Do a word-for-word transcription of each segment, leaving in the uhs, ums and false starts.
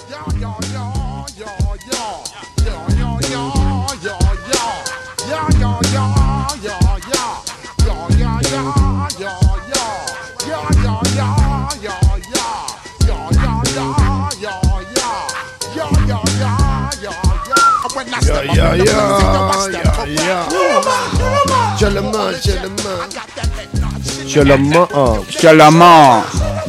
Yeah, yeah, yeah, yeah. Shalama, shalama. Shalama, shalama.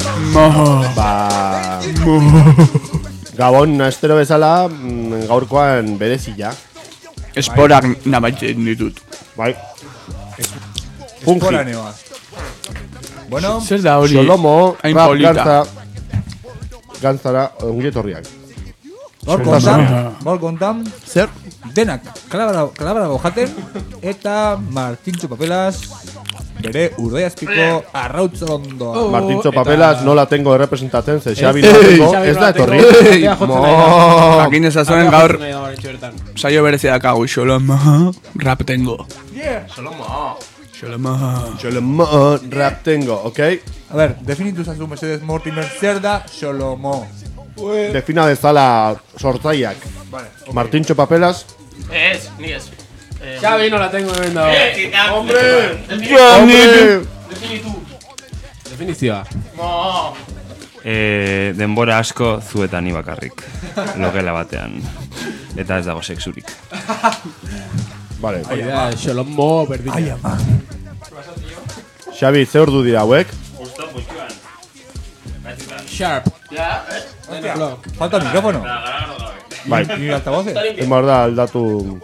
Ba. Gabon, astero bezala, gaurkoan berezia. Esporak nabaitzen ditut. Bai. Esporanea. Bueno, zer da hori? Solomo, hain rap, polita. gantza. Gantzara, ongietorriak. Gaur kontan, gaur kontan, zer, denak kalabara bojaten, eta Martintxo Papelas, bere urdaiazpiko arrautzorondoa. Martintxo Papelas nola tengo errepresentatzen, ze Xabi nola tengo, ez da etorri. Jakin ezazoen gaur saio berezia dakagu, Solomo, rap tengo. Solomo. Solomo. Solomo, rap tengo, ok? A ver, definitu zazu mesedez Mortimer, zer da Solomo? Defina dezala sortzaileak. Vale, okay. Martintxo Papelas. Ez, ni ez. Xabi no la tengo hemen dago. Hombre! Hombre! Definitu. Definizioa. No. Eh, denbora asko zuetan ni bakarrik. Lokela batean. Eta ez dago sexurik. Vale. Aia, Solomo berdina. Ai, ama. Xabi, ze ordu dira hauek? Justo, putxuan. Sharp. Ja, Falta micrófono. Bai. Ni altavoces. Emar da aldatu...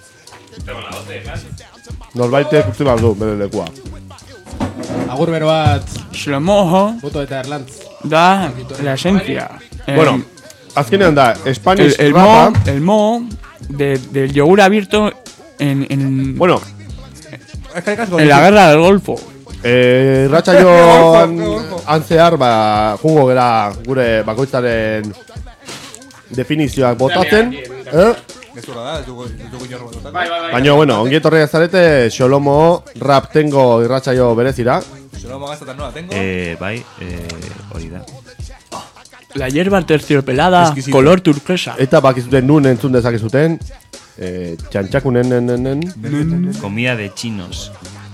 Norbaitek utzi behar du, bere lekua. Agur bero bat, Solomo boto eta erlantz. da la esencia. Bueno, azkenean da, el, Spanish el rapa... mo, el mo de, del yogur abierto en, en, Bueno, en la guerra del Golfo. eh, ratxaioan antzear, ba, jungo gera gure bakoitzaren definizioak botatzen. Eh? Gezurra da, ez dugu inorro botatzen. bai, bai, bai. Baina, bueno, ongietorriak zarete, Solomo rap tengo irratsaio berezira. Solomo gaztatan nola tengo. Eh, bai, eh, hori da. La hierba terciopelada, Exquisito. color turquesa. Eta bakizuten nun entzun dezakezuten. Eh, txantxakunen, nen, nen, nen. Comida de chinos.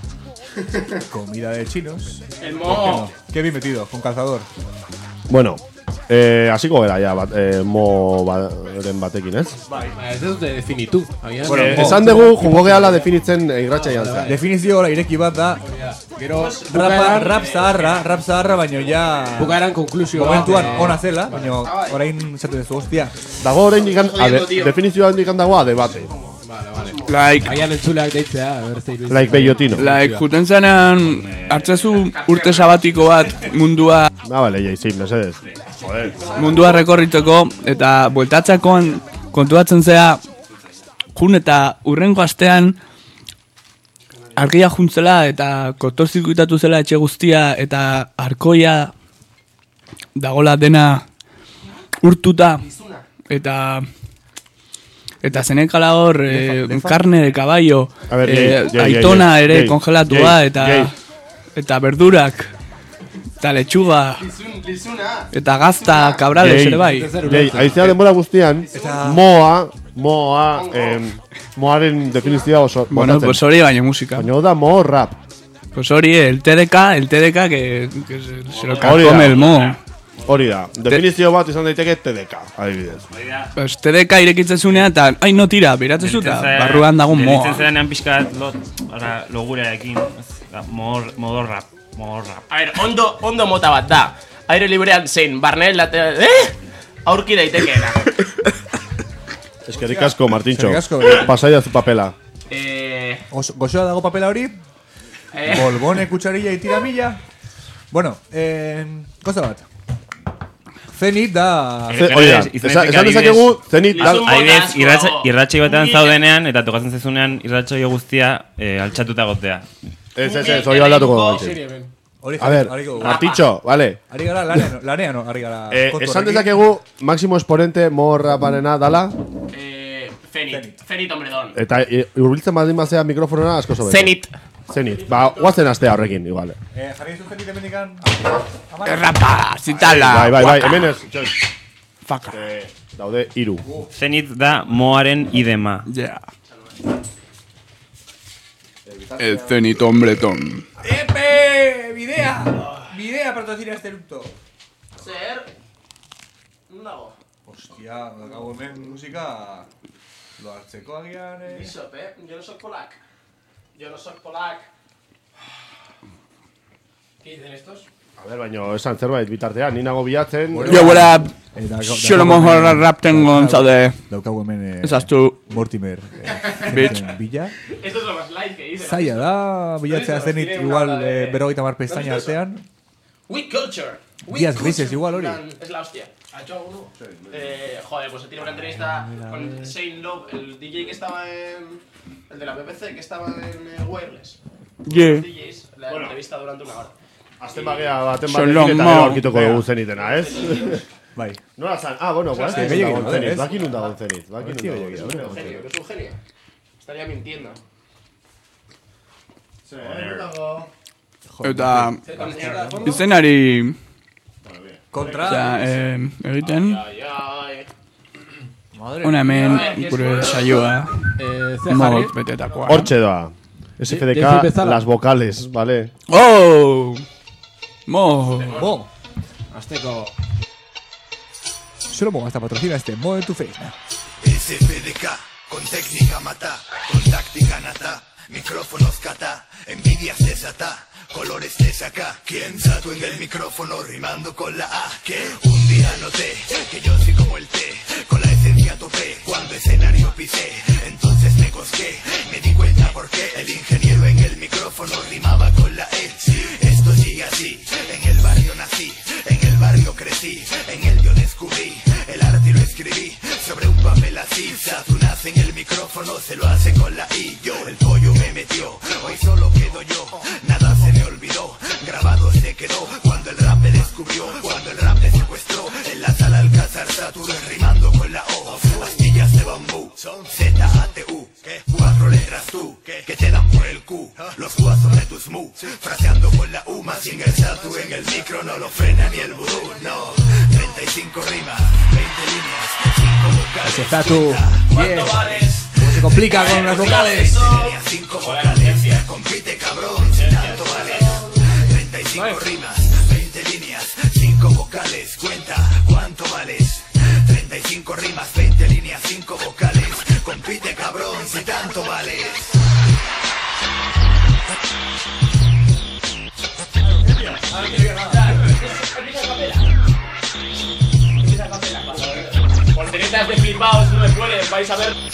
Comida de chinos. El ¿Por qué mo. no? Qué bien metido, con calzador. Bueno, eh, hasiko gara ja, bat, eh, mo baren batekin, ez? Ez dut definitu. Agian. Bueno, Eh, esan dugu, jungo gehala definitzen irratxaian zea. Definizio hori ireki bat da, Gero, rapa, bukaeran, rap zaharra, rap zaharra, baino ja... bukaeran konklusio Momentuan bat, ona zela, baino orain zatu dezu, hostia. Dago orain ikan, ade, definizioa indikan dagoa, debate. Like, Agian entzuleak deitzea, berte iruditzen. Like bellotino. like, juten zenean, hartzezu urte sabatiko bat mundua Ah, bale, jaizin, mesedez. mundua rekorriteko eta bueltatzakoan kontuatzen zea jun eta urrengo astean argia juntzela eta kotorzikuitatu zela etxe guztia eta arkoia dagola dena urtuta eta eta zenekala hor eh, carne de caballo A ver, eh, Jay, Jay, aitona Jay, ere Jay, kongelatua Jay, eta Jay. eta berdurak eta lechuga eta gazta cabrales Jay, ere bai. Jay, aizea denbora guztian, moa, moa, em, moaren definizioa oso Bueno, botatzen. pues hori baino musika. Baina da mo rap. Pues hori, el T D K, el T D K que, que se, se lo Hori da. carcome el mo. Hori da, definizio bat izan daiteke T D K, adibidez. Pues T D K irekitzen zunean eta, ai, no tira, beratzen zu eta barruan dago moa. Gelitzen zedanean pixkat lot, ara, logurearekin. Modo rap, modo rap. A ver, ondo, ondo mota bat da. Aire librean zein, barne late... Eh? Aurki daitekeena. Eskerrik asko, Martintxo. Eskerrik asko, eh. Pasaia zu papela. Eh... Os- Gozoa dago papela hori, eh. bolbone, kutsarilla y tiramilla. Bueno, eh, cosa bat. Zenit da... Ze- Hori da, esan esan dezakegu, zenit da... Lizun- Adibidez, irratxa, asko. irratxai batean Ongi- zaudenean eta tokatzen zezunean irratxai guztia eh, altxatuta gotea. Ez, ez, ez, hori aldatuko gaitxe. Serie ben. Hori A ver, ari gara- Martintxo, vale. ari gara lanean, lanean, no, ari gara... Eh, kontu esan horrekin. dezakegu, máximo exponente mo raparena dala, Eh... Zenit. Zenit, hombredon. eta eh, urbiltzen badin bazea mikrofonora asko sobeto. Zenit. Zenit. Ba, guazen astea horrekin, igual. Eh, jarri zu zenit emenikan... Errapa, zitala. Bai, bai, bai, hemen ez. txos. Faka. Eh, daude hiru. Zenit da moaren idema. Yeah. El Zenit hombretón. ¡Epe! ¡Bidea! ¡Bidea patrocina este eructo! Zer? Nago. Hostia, acabo hemen musika... Lo hartzeko agian... Eh? Bishop, eh? Yo no soy polak. Yo no soy polak. ¿Qué dicen estos? A ver, baina esan zerbait bitartean, ni nago bilatzen. Yo, what up? Eta, Xolo mojor rapten gonzade. Daukagu hemen... Eh, Ezaztu. Mortimer. Eh, Bitch. zeniten Bila. Esto es lo más light que dice. Zaila da, bilatzea zenit igual eh, berrogeita mar pestaña artean. We culture. We Días culture. grises igual, hori. Es la hostia. ¿Ha hecho alguno? Eh, joder, pues he tirado una entrevista con Shane Love, el D J que estaba en... El de la B B C, que estaba en eh, Wireless. Yeah. Los D Js, la entrevista durante una hora. Azten bagea baten Xolo batekin eta mo. gero aurkituko dugu zenitena, ez? Bai. Nola zan? Ah, bueno, guaz, Sí, ez gehiago, dagoen zenit, ez? bakin nun dagoen zenit, bakin Hostia, nun gehiago, dagoen Es un genio, que es un genio. Estaría mintiendo. Eta izenari Kontra... osea, eh, egiten Ay, ay. Madre una hemen gure saioa Eh, ze jarri? mot betetakoa. Hortxe doa. S F D Jesse K, bezala. las vocales, vale? Oh! Mo! Mo. Azteko... Solo Mo hasta patrocina este Mo en tu face. S F D K, con técnica mata, con táctica nata, micrófonos cata, envidias desata, colores te saca. ¿Quién sato en el micrófono rimando con la A? Que un día noté que yo soy como el té, con la esencia a tope, cuando escenario pisé, entonces me cosqué, me di cuenta por qué el ingeniero en el micrófono rimaba con la E. Esto sigue así, en el barrio nací, en el barrio crecí, en él yo descubrí el arte y lo escribí sobre un papel así. Satu nace en el micrófono, se lo hace con la I. Yo el pollo me metió, hoy solo quedo yo, nada se me olvidó, grabado se quedó cuando el rap me descubrió, cuando el rap me secuestró, en la sala Alcázar Saturno rimando con la O. Pastillas de bambú, son Z A T U, cuatro letras tú, que te dan por el Q, los Q sobre tus mu, fraseando con la U, más sin el Satu en el micro no lo frena ni el vudú, no. Treinta y cinco rimas, veinte líneas, cinco vocales. Ese está tú. ¿Cuánto vales? ¿Cómo se complica con las vocales? Tenía cinco vocales, compite cabrón, si tanto vales. Treinta y cinco rimas, veinte líneas, cinco vocales, cuenta cuánto vales. Treinta y cinco rimas, veinte líneas, cinco vocales, compite cabrón, si tanto vales. Volteretas de flipaos, no me puede, vais a ver.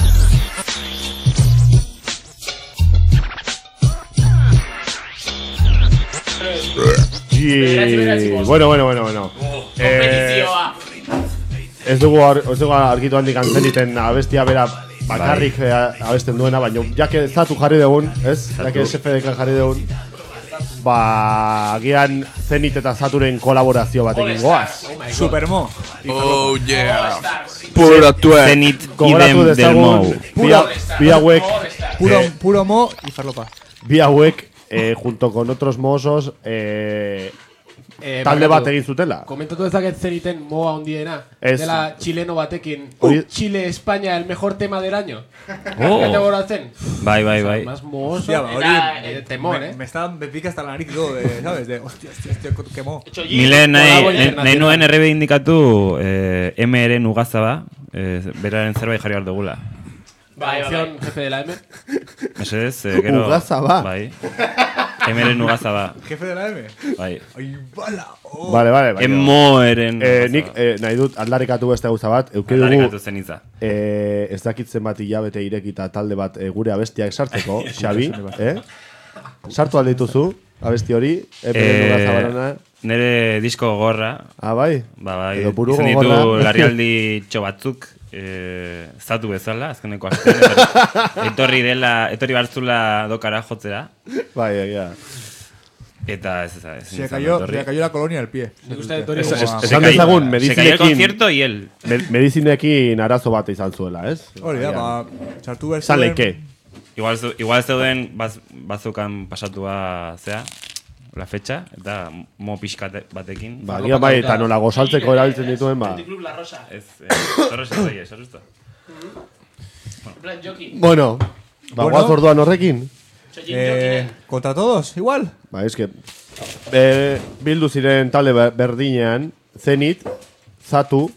Y... Bueno, bueno, bueno, bueno. Eh, Competizioa. ez dugu ar, ez dugu argitu handik zeniten abestia bera bakarrik eh, abesten duena, baina jake Zatu jarri dugun, ez? Jake S F D K jarri dugun. Ba, agian Zenit eta Zaturen kolaborazio batekin goaz. Supermo. Oh yeah! Puro tue! Zenit Gogoratu idem del mou. dezagun, bi hau- bi hauek, Puro, Eh. puro Mo y farlopa. bi hauek, eh, junto con otros mozos, eh, Eh, talde barkatu. bat egin zutela. Komentatu dezaket zeniten moa hundiena. Ez. Dela chileno batekin. Hori- Chile, España, el mejor tema del año. Oh. ¿Qué te goratzen? Bai, bai, bai. Más mohoso. Hostia, ba, hori... Eh, temor, me, eh. me, está, me pica hasta la nariz y todo, de, ¿sabes? De, hostia, hostia, hostia, que Mo. Nile nahi, Kolabo nahi, nahi internacional. nuen errebe indikatu eh, M eren ugazaba, eh, beraren zerbait jarri behar dugula. Bai, bai, bai. Producción, jefe de la M. Mesedez, eh, gero... Ugazaba? Bai. M eren ugazaba, Jefe de la M. bai. Ay, bala. Oh. Vale, vale, baina. Emo eren Eh, ugazaba. nik eh, nahi dut aldarikatu beste gauza bat, euki dugu Aldarrikatu zenitza. eh, ez dakitzen bat hilabete irekita talde bat eh, gure abestiak sartzeko, Xabi, eh? Sartu aldituzu, abesti hori, eperen Eh, zabarana. nere disko gogorra, Ah, bai? ba, bai, Edo buru izan ditu gogorra. larrialdi txo batzuk, eh, Zatu bezala, azkeneko astean, etorri- etorri dela, etorri bartzula dokara jotzera, Bai, egia. eta ez ez ez. Se cayó, se cayó la colonia al pie. Nik uste dut hori Es- gogoa. es- Se Esan cayó- dezagun, Se cayó el medizinekin, concierto y él. me- medizinekin arazo bat izan zuela, ez? Hori da, ba, sartu behar Esan leike. Igual, zu- igual zeuden baz, bazukan pasatua zea, la fecha, eta mo pixka batekin. Ba, gira bai, eta nola gozaltzeko erabiltzen dituen, ba. Club La Rosa. Ez, eh, Torres ez doi, ez justo. En plan, jockey. Bueno, ba, Bueno. guaz orduan horrekin. Soy Eh, jockey. contra todos, igual. Ba, eske, eh, bildu ziren talde ber- berdinean, Zenit, Zatu,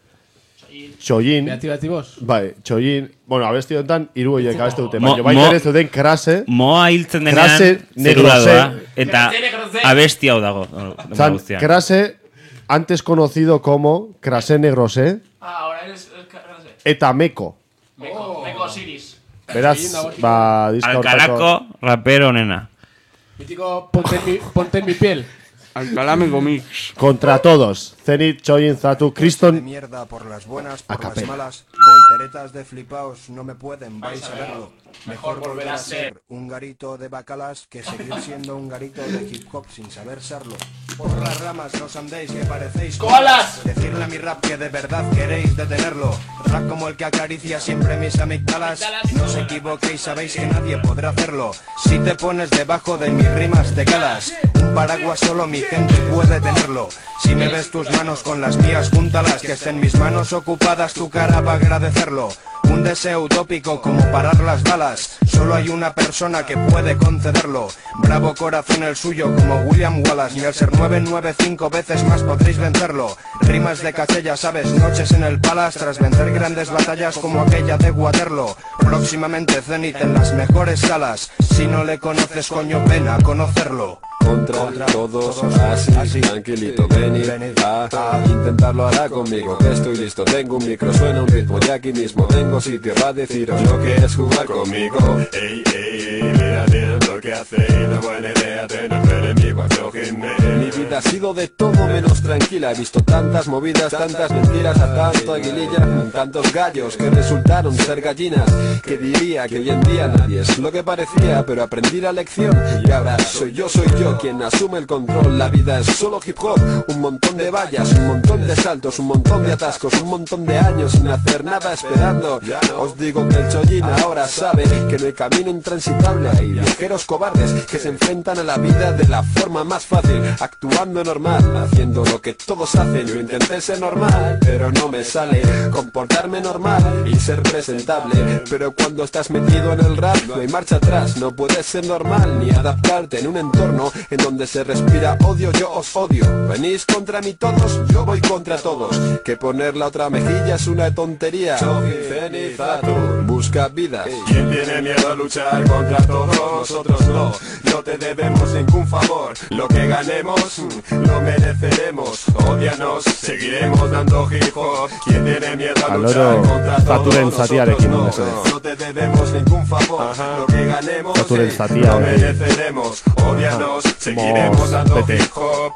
Txoyin, Beati bati bos. bai, Txoyin, bueno, abesti honetan, hiru horiek abestu dute, Mo- baina baita mo- ere zeuden Krase, Moa hiltzen Krase denean negro zerura ze. doa, eta Krase negro ze. abesti hau dago. denbora zan, guztian. Krase, antes conocido como Krase Negrose, Ah, ahora eres... es que- no sé. eta Meko. Meco, Meco Osiris. Beraz, ba, diska hortako... Alcarako rapero onena. Mítico, ponte en mi, ponte en mi piel. Alcalámico mix. Contra todos, Zenit, Txoyin, Zatu, De Kriston, mierda por las buenas, por A capela. las malas, volteretas de flipaos no me pueden, vais a verlo. Mejor volver a ser un garito de bacalas que seguir siendo un garito de hip hop sin saber serlo. Por las ramas no os andéis que parecéis ¡Koalas! Decirle a mi rap que de verdad queréis detenerlo. Rap como el que acaricia siempre mis amígdalas. No os equivoquéis, sabéis que nadie podrá hacerlo. Si te pones debajo de mis rimas te calas. Un paraguas solo mi gente puede tenerlo. Si me ves tus manos con las mías, júntalas. Que estén mis manos ocupadas, tu cara va a agradecerlo. Un deseo utópico como parar las balas. Solo hay una persona que puede concederlo. Bravo corazón el suyo como William Wallace. Ni al ser nueve nueve cinco veces más podréis vencerlo. Rimas de caché ya sabes, noches en el Palace tras vencer grandes batallas como aquella de Waterloo. Próximamente Zenit en las mejores salas. Si no le conoces coño pena conocerlo. Contra, todos, así, tranquilito, venid a, a intentarlo hará conmigo, que estoy listo, tengo un micro, suena un ritmo y aquí mismo tengo sitio para deciros lo que es jugar conmigo. Ey, ey, mira bien lo que hacéis, una buena idea tener enemigo, aflójenme. Mi vida ha sido de todo menos tranquila, he visto tantas movidas, tantas mentiras, a tanto aguililla, tantos gallos que resultaron ser gallinas, que diría que hoy en día nadie es lo que parecía, pero aprendí la lección y ahora soy yo, soy yo quien asume el control. La vida es solo hip hop, un montón de vallas, un montón de saltos, un montón de atascos, un montón de años sin hacer nada esperando. Os digo que el Txoyin ahora sabe que no hay camino intransitable, hay viajeros cobardes que se enfrentan a la vida de la forma más fácil, actuando normal, haciendo lo que todos hacen. Yo intenté ser normal, pero no me sale, comportarme normal y ser presentable, pero cuando estás metido en el rap no hay marcha atrás, no puedes ser normal ni adaptarte en un entorno en donde se respira odio. Yo os odio, venís contra mí todos, yo voy contra todos, que poner la otra mejilla es una tontería. Zenit, Zatu, busca vidas. ¿Quién tiene miedo a luchar contra todos? Nosotros no, no te debemos ningún favor, lo que ganemos lo mereceremos. Ódianos, seguiremos dando hip hop. ¿Quién tiene miedo a luchar contra todos? Zaturen zatiarekin, Nosotros mesedez. no, no te debemos ningún favor, lo que ganemos Zaturen lo zatiarekin. mereceremos. Ódianos, seguiremos dando Vete. hip hop.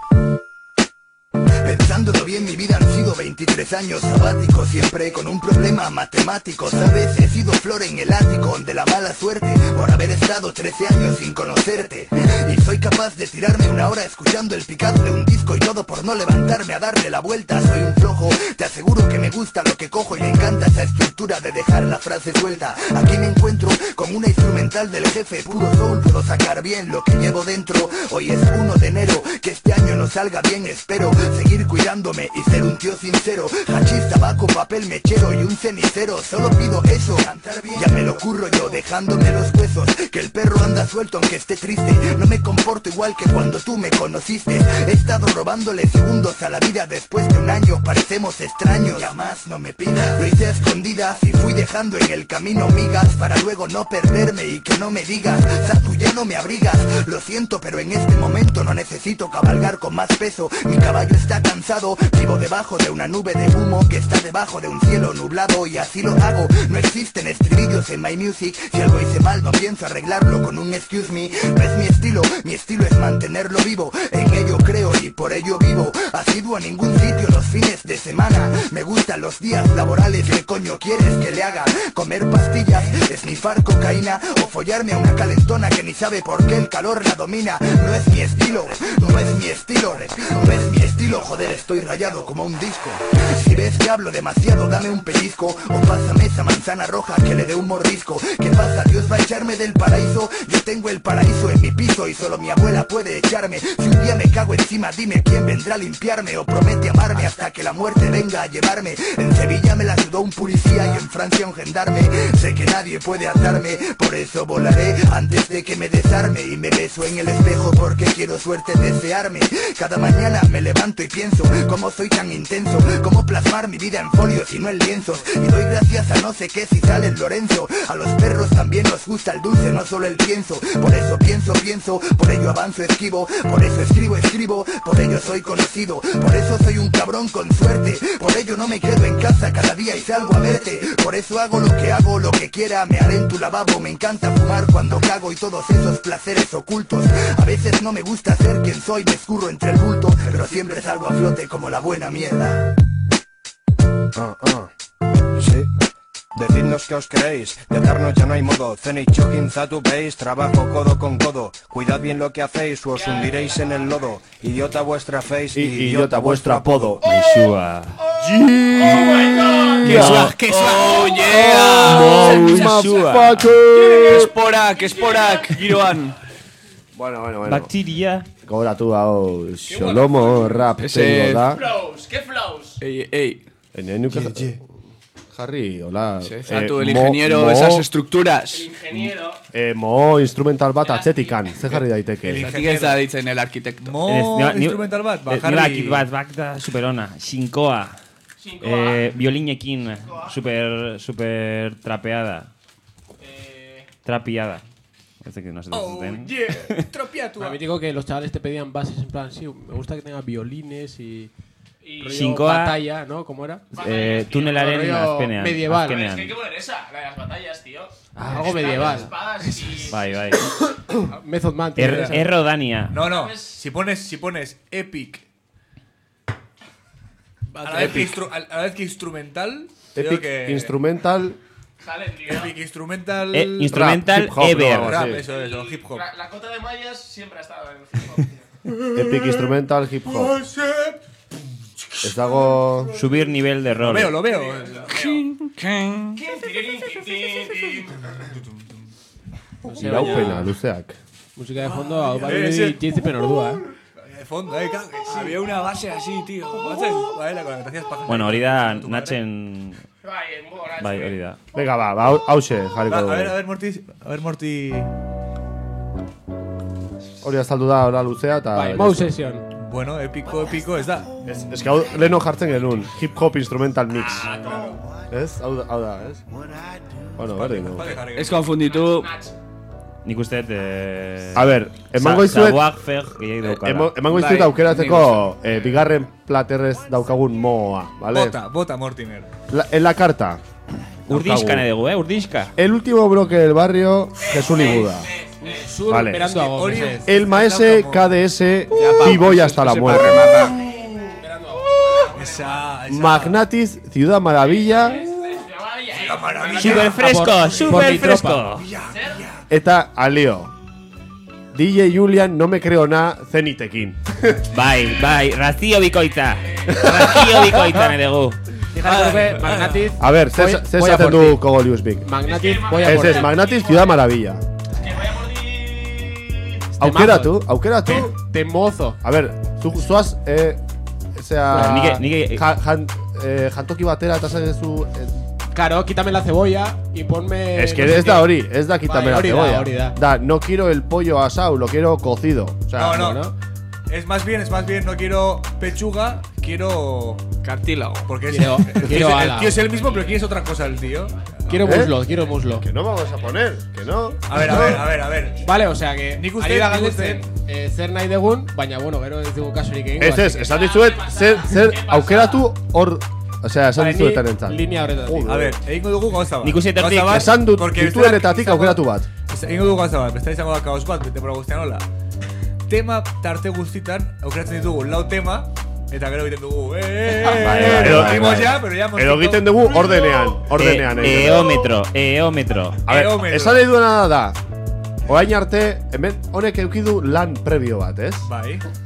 Pensándolo bien, mi vida han sido veintitrés años sabáticos, siempre con un problema matemático, ¿sabes? He sido flor en el ático de la mala suerte por haber estado trece años sin conocerte. Y soy capaz de tirarme una hora escuchando el picado de un disco y todo por no levantarme a darle la vuelta. Soy un flojo, te aseguro que me gusta lo que cojo y me encanta esa estructura de dejar la frase suelta. Aquí me encuentro con una instrumental del jefe, puro soul, puedo sacar bien lo que llevo dentro. Hoy es uno de enero, que este año no salga bien, espero seguir cuidándome y ser un tío sincero. Hachís, tabaco, papel mechero y un cenicero, solo pido eso, cantar bien. Ya me lo curro yo, dejándome los huesos, que el perro anda suelto aunque esté triste. No me comporto igual que cuando tú me conociste. He estado robándole segundos a la vida, después de un año parecemos extraños. Ya más no me pidas, lo hice a escondidas y fui dejando en el camino migas para luego no perderme y que no me digas, Zatu, ya no me abrigas. Lo siento, pero en este momento no necesito cabalgar con más peso. Mi caballo está cansado, vivo debajo de una nube de humo que está debajo de un cielo nublado y así lo hago. No existen estribillos en my music, si algo hice mal no pienso arreglarlo con un excuse me. No es mi estilo, mi estilo es mantenerlo vivo, en ello creo y por ello vivo. Asiduo a ningún sitio los fines de semana, me gustan los días laborales. ¿Qué coño quieres que le haga? ¿Comer pastillas, esnifar cocaína o follarme a una calentona que ni sabe por qué el calor la domina? No es mi estilo, no es mi estilo, no es mi estilo. tranquilo, joder, estoy rayado como un disco. Si ves que hablo demasiado, dame un pellizco, o pásame esa manzana roja que le dé un mordisco. ¿Qué pasa? ¿Dios va a echarme del paraíso? Yo tengo el paraíso en mi piso y solo mi abuela puede echarme. Si un día me cago encima, dime quién vendrá a limpiarme, o promete amarme hasta que la muerte venga a llevarme. En Sevilla me la ayudó un policía y en Francia un gendarme. Sé que nadie puede atarme, por eso volaré antes de que me desarme. Y me beso en el espejo porque quiero suerte desearme. Cada mañana me levanto y pienso cómo soy tan intenso, cómo plasmar mi vida en folios y no en lienzos. Y doy gracias a no sé qué si sale el Lorenzo. A los perros también nos gusta el dulce, no solo el pienso. Por eso pienso, pienso, por ello avanzo, esquivo. Por eso escribo, escribo, por ello soy conocido. Por eso soy un cabrón con suerte. Por ello no me quedo en casa cada día y salgo a verte. Por eso hago lo que hago, lo que quiera, me haré en tu lavabo. Me encanta fumar cuando cago y todos esos placeres ocultos. A veces no me gusta ser quien soy, me escurro entre el bulto, pero siempre salgo a flote como la buena mierda. Ah, ah. Sí. Decidnos que os creéis, de darnos ya no hay modo. Zenit Chukin Zatu Base, trabajo codo con codo. Cuidad bien lo que hacéis o os hundiréis en el lodo. Idiota vuestra face y idiota vuestro apodo. Maishua. ¡Qué swag, qué swag! ¡Oh, yeah! ¡Qué esporak, esporak, giroan! Bueno, bueno, bueno. Bacteria. Gogoratu hau Xolomo rap Ese- tengo da. Flows, ¿qué flows? Ey, ey. Enenuke Harry, hola. Zatu, el mo- ingeniero mo- de esas estructuras. Ingeniero. Eh, mo instrumental bat atzetikan, ze jarri daiteke. Zatik ez da ditzen el arquitecto. Mo instrumental bat, ba, Niba jarri... kit bat, bat da superona. Shinkoa. Cinco Eh, violinekin, super, super trapeada. Eh, Trapiada. Este que no se Oh, te yeah, tropiatu. A mí digo que los chavales te pedían bases en plan, sí, me gusta que tenga violines y... y rollo Cincoa- batalla, ¿no? ¿Cómo era? Eh, tunelaren Rollo azkenean. medieval. es que hay azkenean. que poner esa, la de las batallas, tío. Ah, algo medieval. Espadas y... Bai, bai. Method Man. tío, Er, esa. erro Dania. No, no, si pones, si pones epic a la vez que, instru- a la vez que instrumental, creo Epic que... instrumental, Sale, tío. Epic instrumental... Eh, instrumental hip hop, ever. no, Rap, sí. eso, eso, hip hop. La, la cota de mallas siempre ha estado en el hip hop, tío. epic instrumental hip hop. Ez dago... Subir nivel de Lo rol. veo, lo veo. Iraupena, luzeak. Música de fondo, hau bai Eh, ese- jitzipen ordua, eh? De fondo, eh, claro que sí. Había una base así, tío. Batzen, vale, con la gracias paja. Bueno, hori da Natxen... Bai, en bola, Bai, hori da. Venga, ba, ba, hau- hause jarriko Va, dugu. a ver, a ver, Morty, a ver, Morty. Hori azaldu da, ora luzea, eta... Bai, Mouse Session. Bueno, épico, épico, ez da. Ez, ez que hau leheno jartzen genuen, hip hop instrumental mix. Ez? Hau da, hau da, ez? Bueno, berdin, no. Vale, jarri. Ez konfunditu. Nik uste... Eh, A ber, emango Sa- izuet... Saboak fer gehiagik daukala. Emo- Emango izuet Bai, aukeratzeko nik eh, bigarren platerrez daukagun moa, vale? Bota, bota, Mortimer. La, en la carta. Urdinska daukagu. nahi dugu, eh? Urdinska. El último bloque del barrio, Jesús Libuda. Sur Vale. esperando a Gómez. Ori- eh. El maese K D S pa, vivo y eso hasta es la que se muerte. puede rematar. Esa, esa. Magnatis, Ciudad Maravilla. Super fresco, por- por super mi fresco. Eta Alio. D J Julian, no me creo nada, Zenitekin. Bai, bai, razio bikoitza. Razio bikoitza nahi dugu. Fíjate que Magnatis. A ver, voy- ze voy a esaten por du ti. Kogolius Big. Magnatis, voy a Ez por ez, ti. Magnatis, Ciudad Maravilla. Que voy a morir. Aukeratu, aukeratu. Te mozo. A ver, zu, zuaz, eh, osea, Nike- nike- ja- jan, eh, jantoki batera eta zagezu... Eh, Claro, quítame la cebolla y ponme. es que no sé ez da qué. hori, ez da quítame Bai, la hori da, cebolla. hori da. Da, no quiero el pollo asado, lo quiero cocido. O sea, No, no. bueno. Es más bien, es más bien, no quiero pechuga, quiero... Cartílago. Porque es, Quiero- el, tío quiero es, el ala. tío es el mismo, pero quieres otra cosa el tío. Quiero ¿Eh? muslo, quiero muslo. que no vamos a poner, que no. A ver, a ver, a ver, a ver. Vale, o sea que. Nik uste- ari da nik galdetzen, eh, zer nahi dugun, baina bueno, gero ez dugu kasurik egingo. Ez ez, así que- esan dizuet, zer, zer aukeratu hor... Osea, esan Vale, ni dizuetan entzat. linea horretatik. A ver, egingo dugu gauza bat. Nik uste etortik- Gauza bat, Esan dut, porque dituenetatik besteak aukeratu izango- bat. Egingo dugu gauza bat, beste izango da kaos bat, denbora guztian hola. Tema tarte guztitan, aukeratzen ditugu lau tema, eta gero egiten dugu, eh, eh, Bai, eh, bai, edo bai, dimos bai. ya, pero ya hemos Edo quitado- egiten dugu ordenean, ordenean. E- egiten dugu. eómetro, eómetro. A ver, Eómetro. esan nahi duena da, orain arte, hemen honek eukidu lan prebio bat, ez? Bai.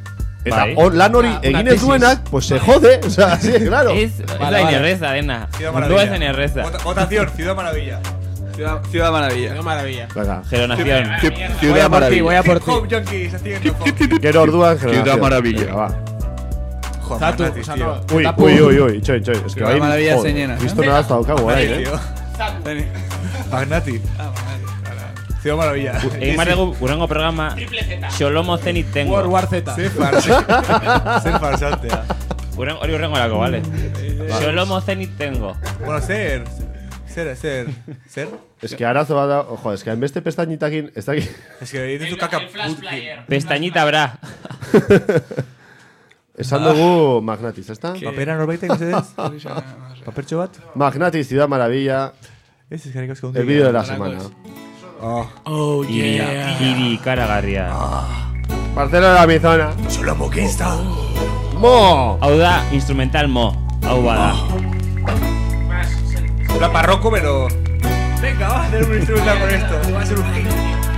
Eta Bai. hor lan hori Una- una egin ez tesis. duenak, pues se jode, o sea, sí, claro. Ez, ez Vale, da vale. inerreza, dena. Ciudad Mundua Maravilla. ez inerreza. Vota- Votación, Ciudad Maravilla. Ciudad, ciudad Maravilla. Qué maravilla. Venga, Geronación. Voy Ciudad a por ti, voy Maravilla. a por ti. Home Junkies, así en gero orduan generación. Ciudad Maravilla. Venga, va. Joder, Zatu, Magnatis, o sea, tío. no. Uy, Tapu. uy, uy, uy, itxoin, itxoin. Es que Ciudad bai, Maravilla joder, zeinena. Kristo nada hasta daukagu, Magnati, eh? tío. Vení. Magnati. Ciudad Maravilla. Egin behar dugu, urrengo programa, Xolomo zenit War, tengo. War Z. Zer farsa. Zer farsantea. Urren- Hori urrengo lako, vale. Xolomo zenit tengo. Bueno, zer. Zer, zer. Zer? Es que arazo bada, ojo, es que hainbeste pestañitakin, ez dakit. Es que egiten zu kaka El flash putkin. player. Pestañita bra. Esan dugu Magnatis, ezta? Papera norbaitek mesedez? Papertxo bat? Magnatis, Ciudad Maravilla, Ez, eskerrik asko ondo. el vídeo de la semana. Oh. Oh, Hiri, hiri ikaragarria. Barcelona, mi zona. Solo moquista. Mo! Hau da, instrumental mo. Hau bada. La parroco, pero... Venga, va a hacer un instrumental con esto. Va a ser un hit.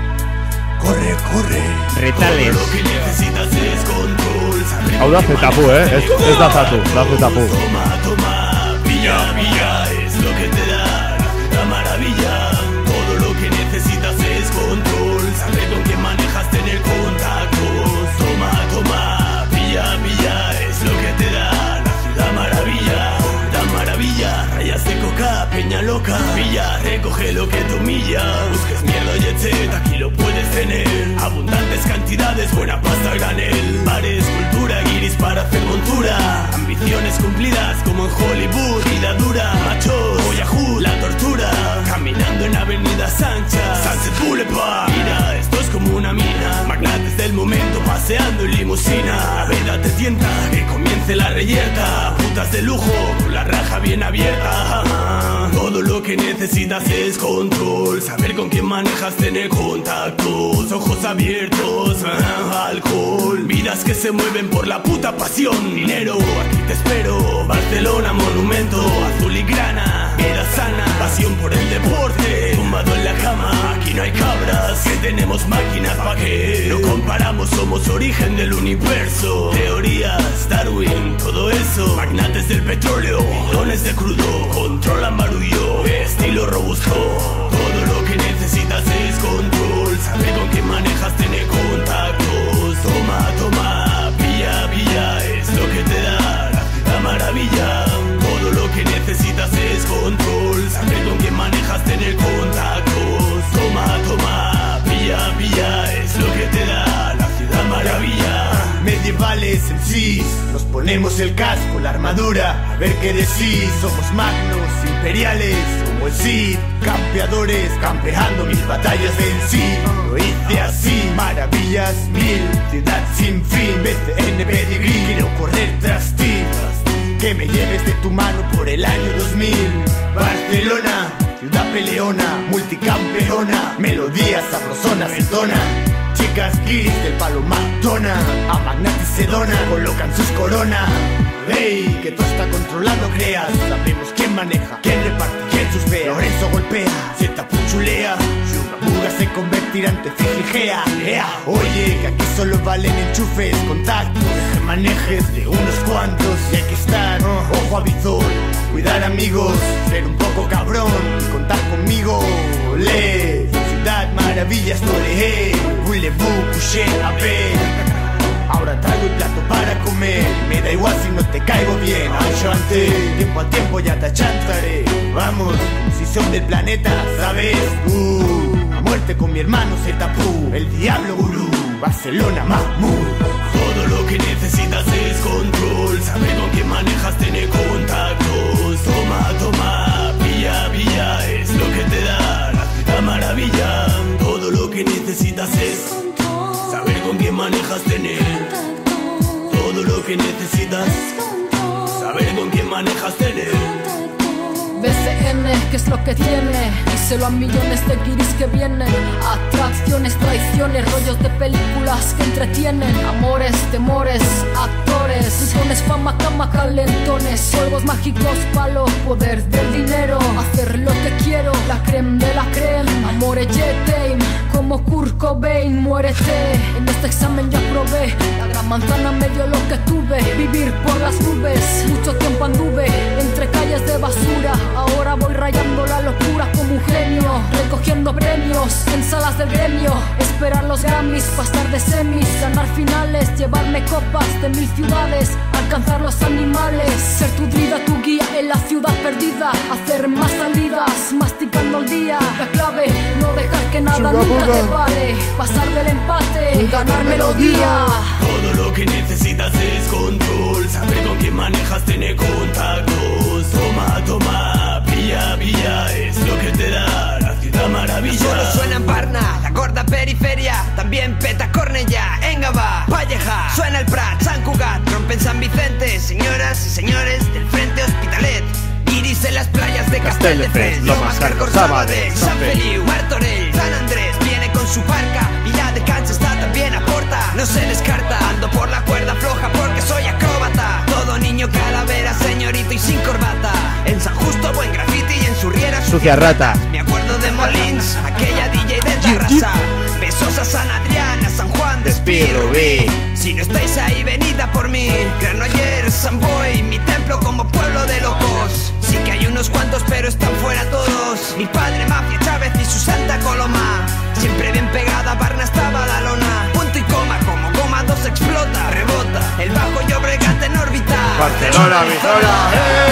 Corre, corre. Retales. Lo que necesitas es control. Saber Hau da Zetapu, eh? Ez, ez da Zatu, da Zetapu. Toma, toma, pilla, pilla, es lo que te da la maravilla. Todo lo que necesitas es control, saber con quién manejas, tener contactos. Toma, toma, pilla, pilla, es lo que te da la ciudad maravilla. La maravilla, rayas de coca, peña loca. Pilla, recoge lo que te humilla. Busques mierda y etcétera, aquí lo puedes tener. Abundantes cantidades, buena pasta al granel. Bares, cultura, guiris para hacer montura. Ambiciones cumplidas como en Hollywood. Vida dura, machos, Boyahoo, la tortura. Caminando en avenidas anchas, Sunset Boulevard. Mira, esto es como una mina. Magnates del momento paseando en limusina. La veda te tienta, que comience la reyerta. Putas de lujo, con la raja bien abierta. Todo lo que necesitas es control, saber con quién manejas, tener contactos. Ojos abiertos, ah, alcohol. Vidas que se mueven por la puta pasión. Dinero, aquí te espero. Barcelona, monumento, azul y grana. Vida sana, pasión por el deporte. Tumbado en la cama, aquí no hay cabras. Que tenemos máquinas pa' que no comparamos, somos origen del universo. Teorías, Darwin, todo eso. Magnates del petróleo, bidones de crudo. Controlan barullo, estilo robusto. Todo lo que necesitas es control, saber con quién manejas, tener contactos. Toma, toma, pilla, pilla, es lo que te da la ciudad maravilla. Todo lo que necesitas es control, saber con quién manejas, tener contactos. Toma, toma, pilla, pilla, es lo que te da la ciudad maravilla. Medievales en sí, nos ponemos el casco, la armadura, a ver qué decís. Somos magnos, imperiales, como el Cid, campeadores, campeando mis batallas en sí. Lo hice así, maravillas mil, ciudad sin fin, B C N Pedigrí, quiero correr tras ti. Que me lleves de tu mano por el año dos mil. Barcelona, ciudad peleona, multicampeona, melodías sabrosonas entonan. Chicas guiris del palo Madonna, a Magnatis se dona, colocan sus coronas. Hey, que todo está controlado, creas. Sabemos quién maneja, quién reparte, quién suspea. Lorenzo golpea, Zetapu chulea. Buga se convertirá en tefijigea. Ea, oye, que aquí solo valen enchufes, contactos, que manejes de unos cuantos. Y hay que estar, ojo a visor, cuidar amigos, ser un poco cabrón y contar conmigo. Le, ciudad maravilla, Storé, Boulevard, Couché, A P. Ahora traigo el plato para comer, me da igual si no te caigo bien. Anchante, tiempo a tiempo ya te achantaré. Vamos, si son del planeta, ¿sabes? Uh, a muerte con mi hermano Zetapu, el diablo gurú, Barcelona, Mahmoud. Todo lo que necesitas es control, saber con quién manejas, tener contactos. Toma, toma, pilla, pilla, es lo que te da la ciudad maravilla. Todo lo que necesitas es saber con quién manejas, tener. Todo lo que necesitas, saber con quién manejas, tener. B C N, ¿qué es lo que tiene? Díselo a millones de guiris que vienen. Atracciones, traiciones, rollos de películas que entretienen. Amores, temores, actores. Dones, fama, cama, calentones. Polvos mágicos, palo, poder del dinero. Hacer lo que quiero, la creme de la creme. Amore, jet time, como Kurt Cobain, muérete. En este examen ya probé, la gran manzana me dio lo que tuve. Vivir por las nubes, mucho tiempo anduve entre calles de basura. Ahora voy rayando la locura como un genio, recogiendo premios en salas del gremio. Esperar los Grammys, pasar de semis, ganar finales, llevarme copas de mil ciudades, alcanzar los animales, ser tu vida, tu guía en la ciudad perdida, hacer más salidas, masticando el día. La clave, no dejar que nada nunca te pare, pasar del empate, ganar melodía. Todo lo que necesitas es control, saber con quién manejas, tener contactos. Toma, toma, pilla, pilla, es lo que te da la ciudad maravilla. Solo suena en Parna, la gorda periferia, también peta Cornellá, Engaba, Palleja. Suena el Prat, San Cugat, rompen San Vicente, señoras y señores del Frente Hospitalet. Iris en las playas de Castelldefels, Lomas, Carcor, Sabadell, San Feliu, Martorell, San Andrés, viene con su barca, Villa de Cancha está también a porta, no se descarta, ando por la cuerda floja porque soy acróbata, todo niño calavera, señorito y sin corbata, en San Justo buen graffiti y en Surriera Sucia rata. Me acuerdo de Molins, aquella D J de Tarrasa, besos a San Adrián, a San Juan de Spirubí. Si no estáis ahí, venid a por mí, Granollers, San Boy, mi templo como pueblo de locos. Sí que hay unos cuantos pero están fuera todos. Mi padre Mafia Chávez y su Santa Coloma, siempre bien pegada, Barna hasta Badalona. Punto y coma, como coma dos explota, rebota, el bajo Llobregat en órbita. Barcelona, mi zona.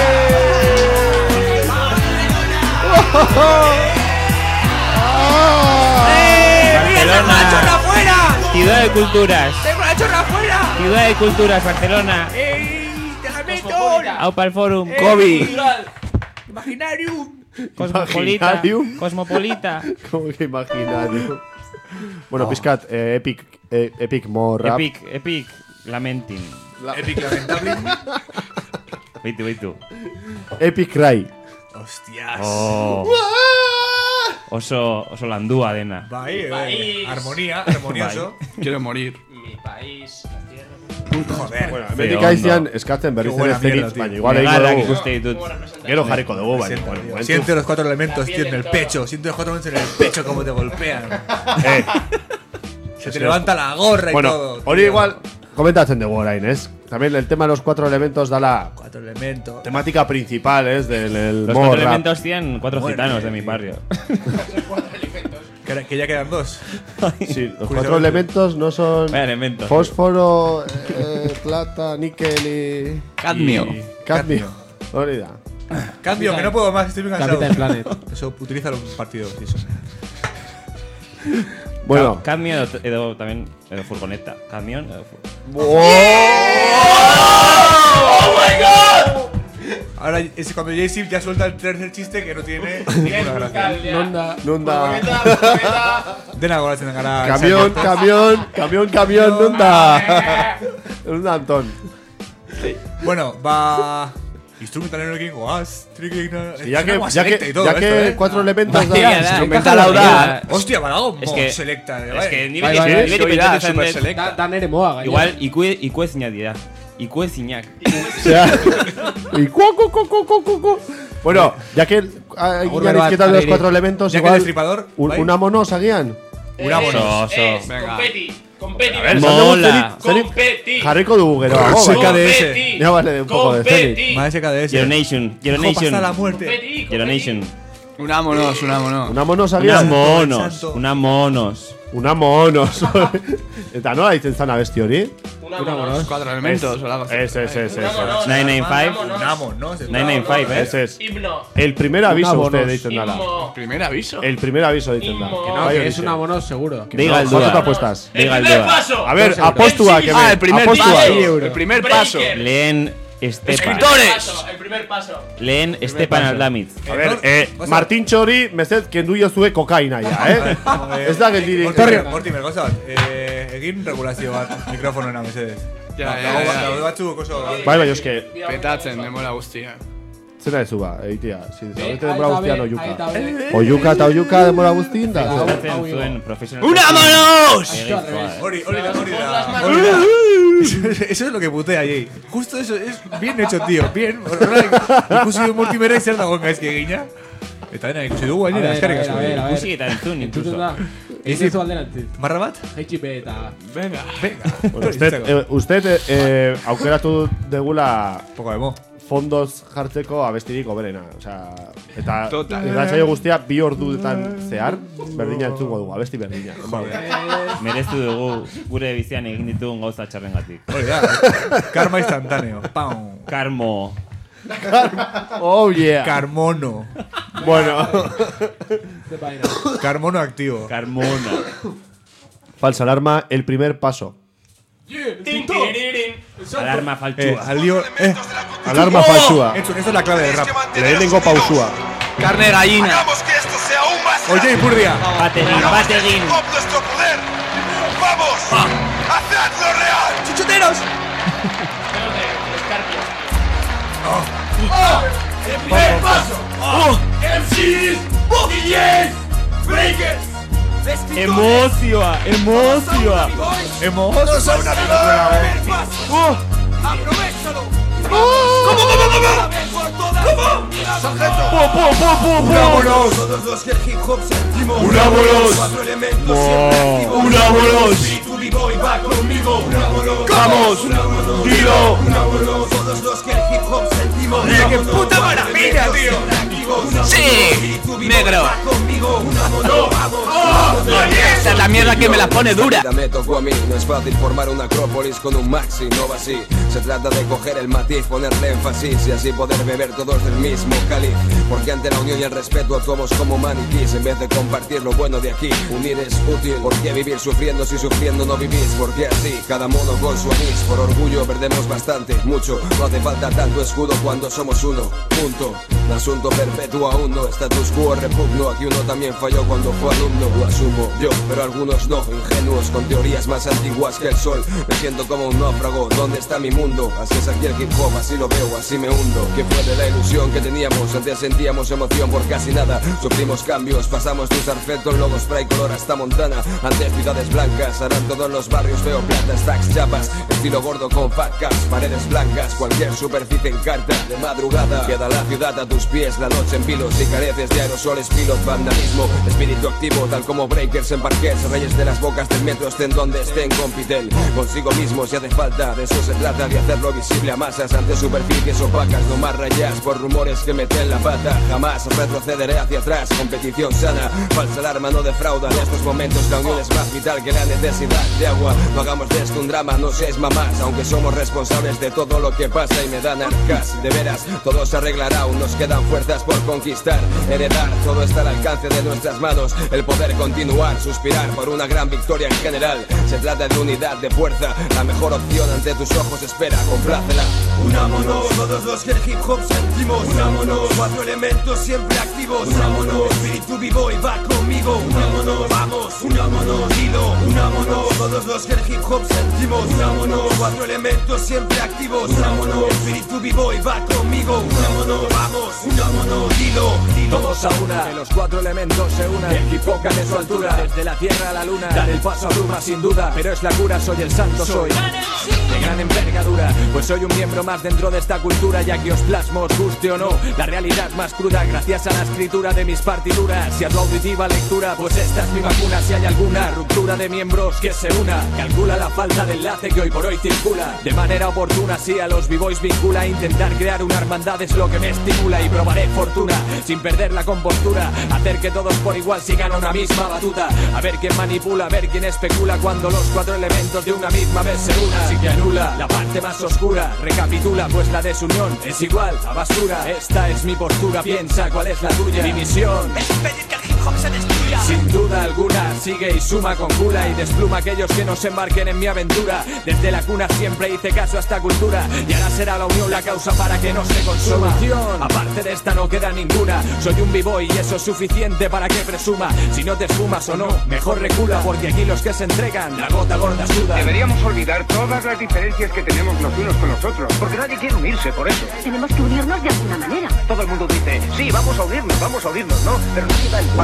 Barcelona. ¡La chorra afuera! Ciudad de culturas. ¡Tengo la chorra afuera! Ciudad de culturas, Barcelona. ¡Ey! ¡Déjame todo! Aupa el Forum. ¡Ey! Kobe. ¡Imaginarium! Cosmopolita. Imaginarium. Cosmopolita. Como que imaginario. Bueno, Piscat, eh, Epic, eh, Epic More Rap. Epic, Epic, Lamenting. Epic lamentable. Veitu, veitu. Epic Cry. Hostias. Oh. Oso, oso landúa dena. Bai, Bai. eh, armonía, armonioso. Quiero morir. Mi país, la tierra. Joder. Bueno, Ze hemetik ondo. aizian eskatzen berriz Qué buena ere zeritz, mierda, tío. baina igual egingo Negarrak dugu. ikuste ditut. Gero jarriko dugu, baina. Siento, bueno, tío. momentuz. Siente los cuatro elementos, La tío, en piel el del pecho. Siente los cuatro elementos en el pecho como te golpean. Eh, Se te levanta la gorra y bueno, todo. hori tío. igual komentatzen dugu orain, ez? También el tema de los cuatro elementos da la Cuatro elementos. temática principal, es del el Los more cuatro rap. elementos tienen cuatro Bueno, gitanos de eh, mi barrio. Que, que ya quedan dos. Sí, los cuatro Curiosamente. elementos no son Vaya elementos. fósforo, eh, plata, níquel y... Cadmio. y cadmio. Hori da. Cambio, que no puedo más, estoy muy cansado. Capital Planet. Eso, utiliza los partidos y eso. Bueno. Ca- Cadmio edo, edo también edo furgoneta. Camión edo furgoneta. Ahora es cuando J-Sip ya suelta el tercer chiste que no tiene ninguna gracia. Nonda. Nunda. Dena goratzen gara. Camión, camión, camión, camión, nunda. Nunda Antón. Bueno, va... Instrumentalerokin goaz. Trikina... Y ya que, Suena ya selecta y que, todo ya esto, que eh. cuatro elementos Vaya, da, da, instrumental encaja hau la da. vida. Hostia, badago Es mo que- selecta. Es que ni Bai, beti bai, ni beti hori da, pentsatzen super dut. selecta. Da, da nere moa, gaina. Igual ikue ikuezinak dira. Ikuezinak. Osea, y cu, cu, cu, cu, cu, cu, cu. Bueno, ya que hay Agurra ya bat, izquierda de los Ariri. cuatro elementos, Ya que el igual destripador, un- bai. unámonos, agian. Unámonos. Oso, oso. Es, Venga. competi, competi. A ver, Mola. esan dugu zerit- zerit- Competi. jarriko dugu geroago. Se baina. cae de ese. Competi. Ya vale de un poco de Competi. Más S K D S. Zero Nation. Zero Dejo pasar la Nation. muerte. Competi, Zero competi. Nation. Unámonos, unámonos. Unámonos, Una agian. monos. Santo. Una monos. Unámonos. Eta nola ditzen zan abesti hori? Unámonos. Cuatro elementos o algo así. Es, es, es, es. Unámonos. nueve nueve cinco. Unámonos. nueve nueve cinco, ¿eh? Ese es. Himno. El primer aviso Unámonos. uste ditzen dala. Himno. Primer aviso. El primer aviso ditzen da. Inmo. Que No, bai que horixe. es una monos seguro. Diga el ¿Cuánto te dua. apuestas? El Diga el primer dua. paso. A ver, seguro. apostuak El hemen. Ah, el primer Apostuak. paso. euro. El primer Breaker. paso. Lehen Estepan. El primer Escritores. paso, El primer paso. Lehen Estepan Aldamitz. A ver, eh, Osa- Martin Txori, mezet, kendu jozue kokaina ya, eh? Ez da geldirik. Mortimer, Mortimer, gauza bat. Eh, egin regulazio bat mikrofonoena, mesedez. Ja, Ba, ja, dago- ja. daude batzuk oso... Bai, bai, eske, Petatzen, demora guztia. zena ez ba, eitia. Si zaudete Ahí denbora está guztian be, ahí oiuka. está be. Oiuka eta oiuka denbora guztien da. Gustatzen zuen profesional. ¡Unámonos! Egizkoa, eh. Hori, hori da, hori da. Hori da. Eso- Eso es lo que putea Jay. Justo eso es bien hecho, tío. Bien. Horrela, ikusi du Mortimerek zer dagoen gaizki egina. Eta dena ikusi dugu A gainera, ver, eskerrik a ver, asko. a ver, a ver. Ikusi eta entzun, Entzuten incluso. da. Egin zu alderantziz. Marra bat? Jaitsi be eta... Venga. Venga. Bueno, usted, eh, usted eh, aukeratu degula Poco de mo. fondoz jartzeko abestirik oberena. O sea, eta Total. irratsaio guztia bi orduetan zehar berdina entzungo dugu, abesti berdina. Mereztu dugu gure bizian egin ditugun gauza txarrengatik. Hori da. Karma instantáneo. Pau. Karmo. Oh yeah. Carmono. Bueno. Carmono activo. Carmona. Falsa alarma, el primer paso. Alarma Eh, faltsua. alio... Eh. Alarma ¡Oh! falsua. Entzun, esa es la clave del rap. Lehenengo pausua. Carne de gallina. Hagamos que esto sea aún más Oye, Ipurdia. Baterín, baterín. hop nuestro poder. ¡Vamos! ¡Hacedlo real! ¡Chuchuteros! ¡El primer paso! ¡M Cs! ¡D Js! ¡Breakers! Emozioa, emozioa. Hemos... ¡Son una vida! ¡Aprovechalo! ¿Cómo, cómo, cómo? ¿Cómo? ¡Sargento! ¡Po, po, po, po, po! ¡Unámonos! Todos los que el hip hop sentimos. ¡Unámonos! Cuatro elementos siempre activos. ¡Unámonos! Espíritu B-boy va conmigo. Unámonos. ¡Vamos! Unámonos. ¡Dilo! Unámonos. Todos los que el hip hop sentimos. ¡Eh, qué Unámonos. puta maravilla, tío! Siempre activos. Unámonos. ¡Sí! Espíritu B-boy ¡Negro! va conmigo. Unámonos. Vamos. Esta es la mierda que me la pone dura. Me tocó a mí, no es fácil formar una acrópolis con un maxi, no va así. Se trata de coger el matiz, ponerle énfasis y así poder beber todos del mismo cáliz. Porque ante la unión y el respeto actuamos como maniquís. En vez de compartir lo bueno de aquí, unir es útil. ¿Por qué vivir sufriendo si sufriendo no vivís? Porque así, cada mono con su anís. Por orgullo perdemos bastante, mucho. No hace falta tanto escudo cuando somos uno, punto. Asunto perpetuo aún no, status quo repugno. Aquí uno también falló cuando fue alumno. Lo asumo yo, pero algunos no, ingenuos con teorías más antiguas que el sol. Me siento como un náufrago, ¿dónde está mi mundo? Así es aquí el hip hop, así lo veo, así me hundo. ¿Qué fue de la ilusión que teníamos? Antes sentíamos emoción por casi nada. Sufrimos cambios, pasamos de usar Felton, logo spray, color hasta Montana. Antes ciudades blancas, ahora en todos los barrios veo plantas, stacks, chapas. Estilo gordo con fat caps, paredes blancas. Cualquier superficie en carta, de madrugada. Queda la ciudad a tus pies, la noche en pilos. Y careces de aerosoles, pilot, vandalismo. Espíritu activo, tal como breakers en parquets. Reyes de las bocas del metro, estén donde estén, compiten consigo mismo si hace falta. De eso se trata, de hacerlo visible a masas ante superficies opacas. No más rayas por rumores que meten la pata. Jamás retrocederé hacia atrás, competición sana. Falsa alarma no defrauda. En estos momentos la unión es más vital que la necesidad de agua. No hagamos de esto un drama, no seáis mamás. Aunque somos responsables de todo lo que pasa y me dan arcas. De veras, todo se arreglará, aún nos quedan fuerzas por conquistar. Heredar, todo está al alcance de nuestras manos. El poder continuar, suspirar por una gran victoria en general. Se trata de unidad, de fuerza. La mejor opción ante tus ojos espera, complácela. Unámonos, todos los que el hip hop sentimos. Unámonos, cuatro elementos siempre activos. Unámonos, espíritu B-boy va conmigo. Unámonos, vamos, unámonos, dilo. Unámonos, todos los que el hip hop sentimos. Unámonos, cuatro elementos siempre activos. Unámonos, espíritu B-boy va conmigo. Unámonos, vamos, unámonos, dilo. Todos a una, que los cuatro elementos se unan. El hip hop de su altura, desde la tierra a la luna. Dar el paso a bruma sin duda, pero es la cura, soy el santo, soy de gran envergadura. Pues soy un miembro más dentro de esta cultura, ya que os plasmo, os guste o no, la realidad más cruda, gracias a la escritura de mis partituras y a tu auditiva lectura, pues esta es mi vacuna. Si hay alguna ruptura de miembros que se una, calcula la falta de enlace que hoy por hoy circula. De manera oportuna, sí, a los b-boys vincula. Intentar crear una hermandad es lo que me estimula y probaré fortuna, sin perder la compostura. Hacer que todos por igual sigan una misma batuta. A ver quién manipula, a ver quién especula cuando los cuatro elementos de una misma vez se unan. Así que anula la parte más oscura, recapitula, pues la desunión es igual a basura. Esta es mi postura, piensa cuál es la tuya. Mi misión es impedir que el hip hop se destruya. Sin duda alguna, sigue y suma con gula y despluma a aquellos que no se embarquen en mi aventura. Desde la cuna siempre hice caso a esta cultura y ahora será la unión la causa para que no se consuma. Solución, aparte de esta no queda ninguna. Soy un b-boy y eso es suficiente para que presuma. Si no te esfumas o no, mejor recula, porque aquí los que se entregan, la gota gorda suda. Deberíamos olvidar todas las diferencias que tenemos los unos con los otros, porque nadie quiere unirse por eso. Tenemos que unirnos de alguna manera. Todo el mundo dice, sí, vamos a unirnos, vamos a unirnos, ¿no? Pero nadie da el paso.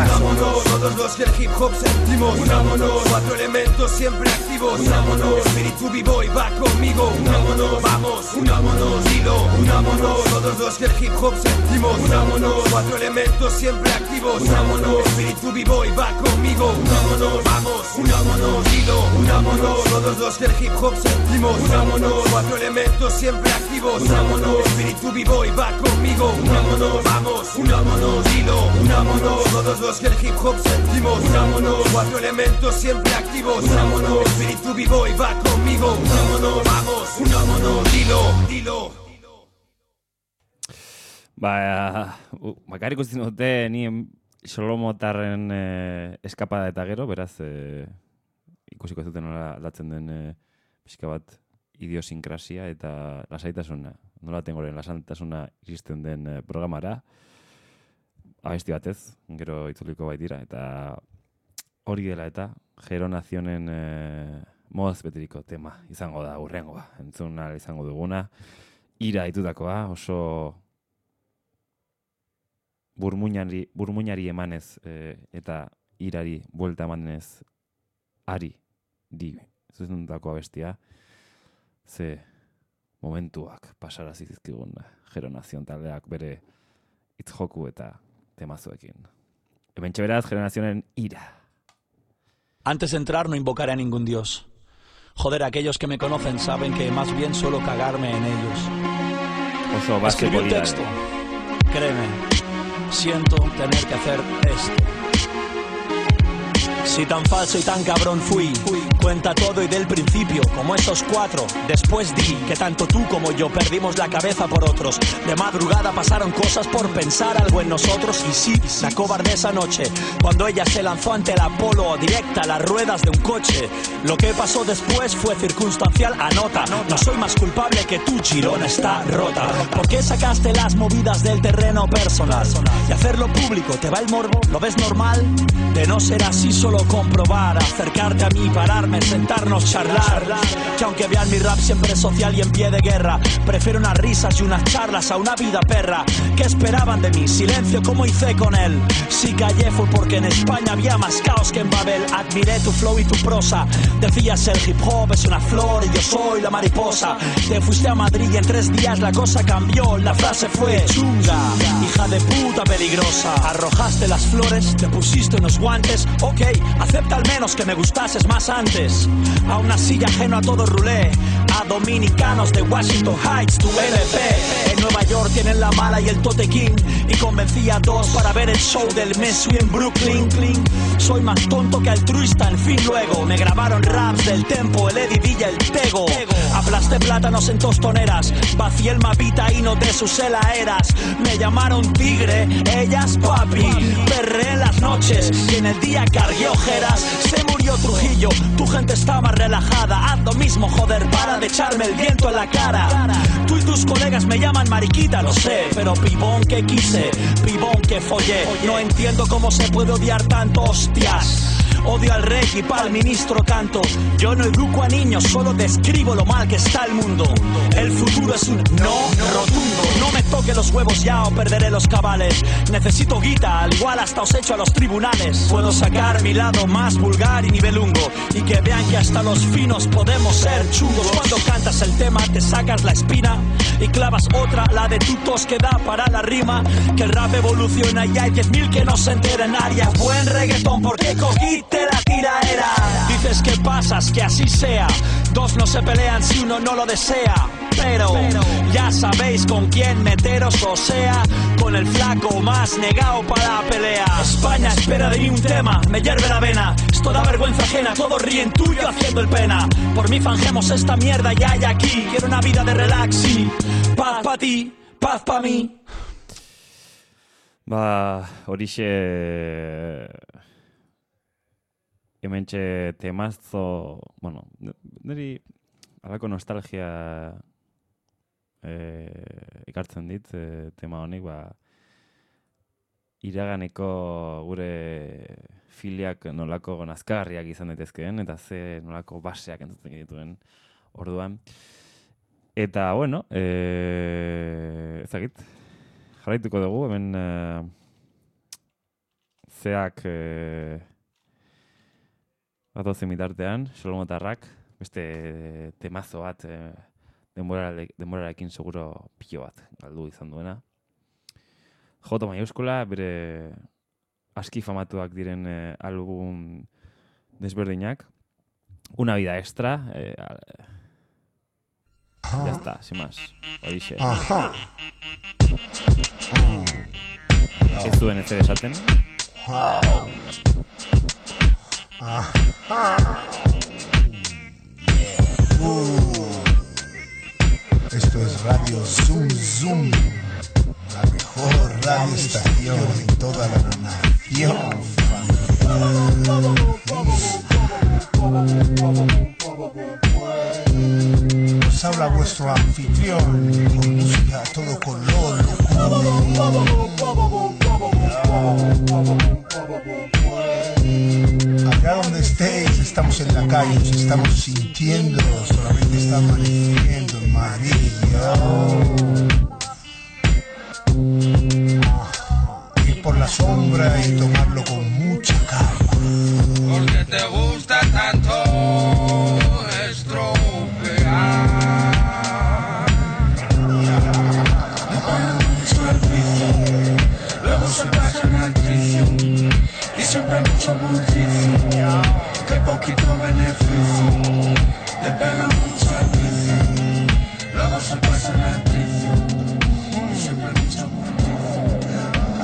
Unámonos, todos los que el hip hop sentimos. Unámonos, cuatro elementos siempre activos. Unámonos, espíritu b-boy va conmigo. Unámonos, vamos, unámonos, dilo. Unámonos, todos los que el hip hop sentimos. Unámonos, cuatro elementos siempre activos. Unámonos, espíritu b-boy va conmigo. Unámonos, vamos, unámonos, dilo. Unámonos, todos los que el hip hop sentimos. Unámonos, cuatro elementos siempre activos. Unámonos, espíritu b-boy va conmigo. Unámonos, vamos, unámonos, dilo. Unámonos, todos los que el hip hop sentimos. Unámonos, cuatro elementos siempre activos. Unámonos, espíritu b-boy va conmigo. Unámonos, vamos, unámonos, dilo, dilo. Ba, uh, bakarrik usten dute ni Solomotarren eh, eskapada eta gero, beraz eh, ikusiko ez duten nola aldatzen den eh, pixka bat idiosinkrasia eta lasaitasuna. Nola tengoren lasaitasuna iristen den eh, programara. Abesti batez, gero itzuliko baitira, eta hori dela eta Jero Nazionen eh, moz beteriko tema izango da urrengoa. Entzun ahal izango duguna. Ira ditutakoa, oso burmuinari, burmuinari emanez eh, eta irari buelta emanez ari di zuzendutako abestia. Ze momentuak pasarazi zizkigun Jero Nazion taldeak bere hitz-joku eta temazuekin. Hementxe beraz, Jero Nazionen Ira. Antes de entrar no invocaré a ningún dios. Joder, aquellos que me conocen saben que más bien suelo cagarme en ellos. Oso Escribí un texto. Créeme, siento tener que hacer esto. Si tan falso y tan cabrón fui, cuenta todo y del principio, como estos cuatro. Después di que tanto tú como yo perdimos la cabeza por otros. De madrugada pasaron cosas por pensar algo en nosotros. Y sí, la cobarde esa noche, cuando ella se lanzó ante el Apolo, directa a las ruedas de un coche. Lo que pasó después fue circunstancial, anota. No soy más culpable que tú, Girona está rota. ¿Por qué sacaste las movidas del terreno personal? Y hacerlo público, ¿te va el morbo? ¿Lo ves normal? De no ser así, solo comprobar, acercarte a mí, pararme, sentarnos, charlar. Que aunque vean mi rap siempre social y en pie de guerra, prefiero unas risas y unas charlas a una vida perra. ¿Qué esperaban de mí? Silencio como hice con él. Si callé fue porque en España había más caos que en Babel. Admiré tu flow y tu prosa. Decías el hip hop es una flor y yo soy la mariposa. Te fuiste a Madrid y en tres días la cosa cambió. La frase fue chunga, hija de puta peligrosa. Arrojaste las flores, te pusiste unos guantes. Ok, acepta al menos que me gustases más antes. Aún así ajeno a todo rulé. A dominicanos de Washington Heights, tu L P. En Nueva York tienen la mala y el Tote King. Y convencí a dos para ver el show del Messi en Brooklyn. Soy más tonto que altruista, en fin luego. Me grabaron raps del Tempo, el Eddie Villa, el Tego. Aplasté plátanos en tostoneras. Vacié el mapita y no de sus heladeras. Me llamaron tigre, ellas papi. Perré en las noches y en el día cargué ojeras. Se murió Trujillo, tu gente está más relajada. Haz lo mismo, joder, para de echarme el viento en la cara. Tú y tus colegas me llaman mariquita, lo sé, pero pibón que quise, pibón que follé. No entiendo cómo se puede odiar tanto, hostias. Odio al rey y pa'l ministro canto. Yo no educo a niños, solo describo lo mal que está el mundo. El futuro es un no rotundo. No me toque los huevos ya o perderé los cabales. Necesito guita, al igual hasta os echo a los tribunales. Puedo sacar mi lado más vulgar y nivelungo, y que vean que hasta los finos podemos ser chungos. Cuando cantas el tema te sacas la espina y clavas otra, la de tu tos que da para la rima. Que el rap evoluciona y hay diez mil que no se enteran. Arias, buen reggaetón porque cogiste la tiraera. Dices que pasas, que así sea. Dos no se pelean si uno no lo desea. Pero ya sabéis con quién meteros, o sea, con el flaco más negado para la pelea. España espera de mí un tema, me hierve la vena. Esto da vergüenza ajena, todos ríen tuyo haciendo el pena. Por mí fanjemos esta mierda ya hay aquí. Quiero una vida de relax y paz pa' ti, paz pa' mí. Ba, horixe hementxe temazo, bueno, niri alako nostalgia eh, ikartzen dit eh, tema honik, ba, iraganeko gure filiak nolako nazkagarriak izan daitezkeen, eta ze nolako baseak entzuten dituen orduan. Eta, bueno, eh, ezagit, jarraituko dugu, hemen eh, zeak eh, batozen bitartean, Solomotarrak, beste temazo bat eh, denborarekin seguro pilo bat galdu izan duena. J maiuskula, bere aski famatuak diren eh, album desberdinak. Una vida extra. Eh, ah. Ya está, sin más. Horixe. Ajá. Ez zuen ez ere esaten. Uh, esto es Radio Zoom Zoom, la mejor radio estación en toda la nación. Os habla vuestro anfitrión con música a todo color. Acá donde estéis, estamos en la calle, nos estamos sintiendo, solamente está amaneciendo en Madrid. Ir por la sombra y tomarlo con mucha calma. Porque te gusta tanto estropear. Luego se pasan al tricio y siempre mucho bullicio, que poquito beneficio, le pega mucho al vicio. Luego se pasan al tricio y siempre mucho bullicio.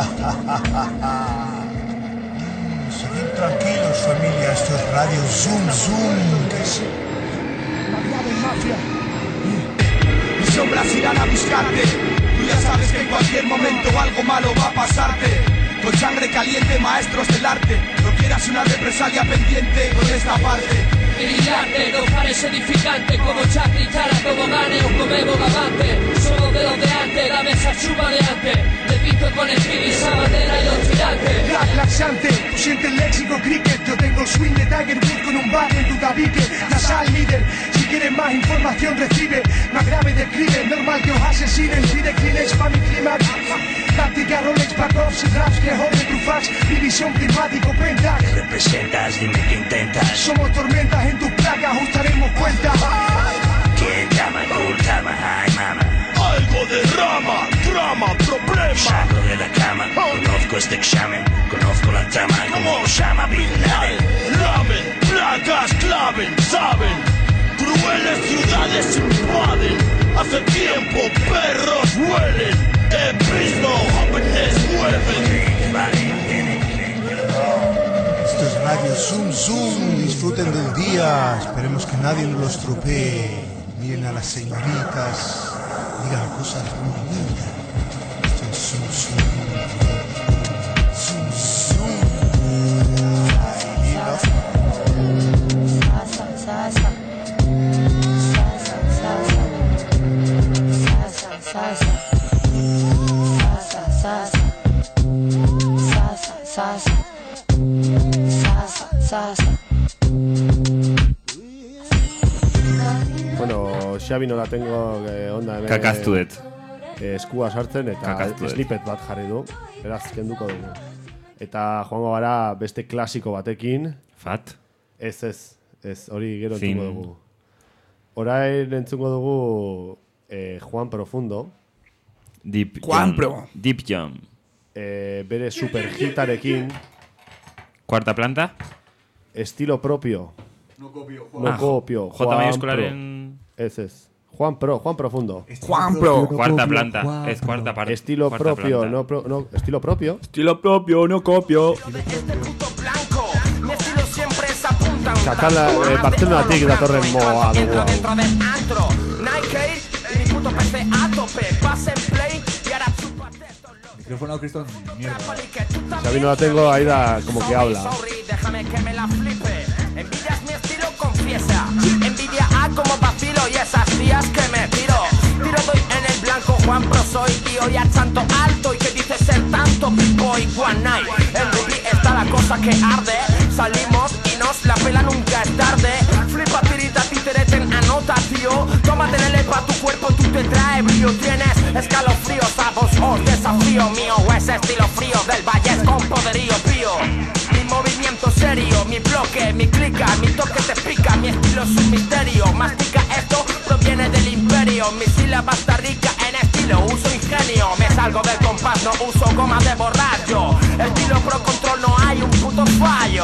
Seguid tranquilos, familia, esto es Radio Zoom Zoom. Que sí. Mafia. Mis sombras irán a buscarte. Tú ya sabes que en cualquier momento algo malo va a pasarte. Con sangre caliente, maestros del arte. No quieras una represalia pendiente con esta parte. Brillante, no parece edificante. Como Chaplin, cara, como gane o como bogavante. Somos de los de antes, la mesa chupa de antes. De pinto con el pibi, esa bandera y los tirantes. Rap laxante, tú sientes el léxico cricket. Yo tengo el swing de Tiger Woods con un bar en tu tabique. Nasal líder, si quieres más información recibe. Más grave describe, normal que os asesinen. Pide Kleenex pa' mi clima. Táctica Rolex, backups y raps que joden tu fax. División climático, pentax. ¿Qué representas? Dime qué intentas. Somos tormentas en tus placas, ajustaremos cuenta. ¿Quién llama? Cool llama, ay mama. Algo de rama, drama, problema. Salgo de la cama, conozco este examen. Conozco la trama, como llama Bin Laden. Ramen, placas claven, saben. Crueles ciudades invaden. Hace tiempo perros huelen. De prismo, jóvenes mueven. Esto es Radio Zoom Zoom, disfruten del día, esperemos que nadie nos lo estropee. Miren a las señoritas, digan cosas muy lindas. Esto es Zoom Zoom. Zoom Zoom. Ay, mira. Sasa, sasa. Sasa, sasa. Sasa, sasa. Bueno, Xabi nola tengo eh, onda hemen Kakaztuet eh, eskua sartzen eta Kakaztuet. Snippet bat jarri du. Beraz, kenduko dugu. Eta joango gara beste klasiko batekin. Fat? Ez, ez, ez, hori gero Fin. entzungo dugu. Orain entzungo dugu eh, Juan Profundo. Deep Juan Jam. Pro. Deep Jam. Eh, bere superhitarekin. Cuarta planta. Estilo propio. No copio, No Ah, copio. J Juan mayúscularen- Pro. Ez, ez. Juan Pro, Juan Profundo. Juan Pro. Cuarta planta. Es cuarta parte. Estilo cuarta propio, planta. no, pro, no, estilo propio. Estilo propio, no copio. Mi estilo siempre es apunta un Katala, eh, Bartzelonatik datorren moa dugu hau. dentro del antro. Nike y mi puto P C a tope. Pase en play y ahora chúpate. Micrófono, Cristo, mierda. Xabi no la tengo, ahí da como que habla. Sorry, déjame que me la flipe. Envidias mi estilo, confiesa. Envidia a como vacilo y esas días que me tiro. Tiro doy en el blanco, Juan Pro soy tío ya tanto alto y que dice ser tanto big boy one night. En Ruby está la cosa que arde. Salimos y nos la pela nunca es tarde. Flipa tirita, titereten, anota tío. Tómate el pa tu cuerpo, tú te trae brillo. Tienes escalofríos a vos, os desafío mío. O ese estilo frío del valle con poderío pío. mi bloque, mi clica, mi toque te pica, mi estilo es un misterio. Mastica esto, proviene del imperio. Mi sílaba está rica en estilo, uso ingenio. Me salgo del compás, no uso goma de borracho. Estilo pro control, no hay un puto fallo.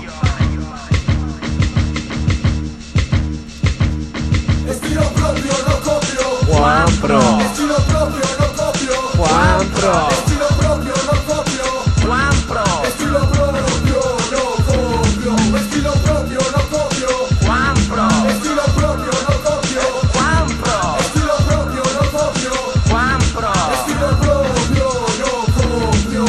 Estilo propio, no copio. Juan Pro. Estilo propio, no copio. Juan Pro. Estilo propio, no copio. Juan Pro. Estilo propio, no copio. Estilo propio, no copio. Juan Pro. Estilo propio, no copio. Juan Pro. Estilo propio, no copio. Juan Pro. Estilo propio, no copio.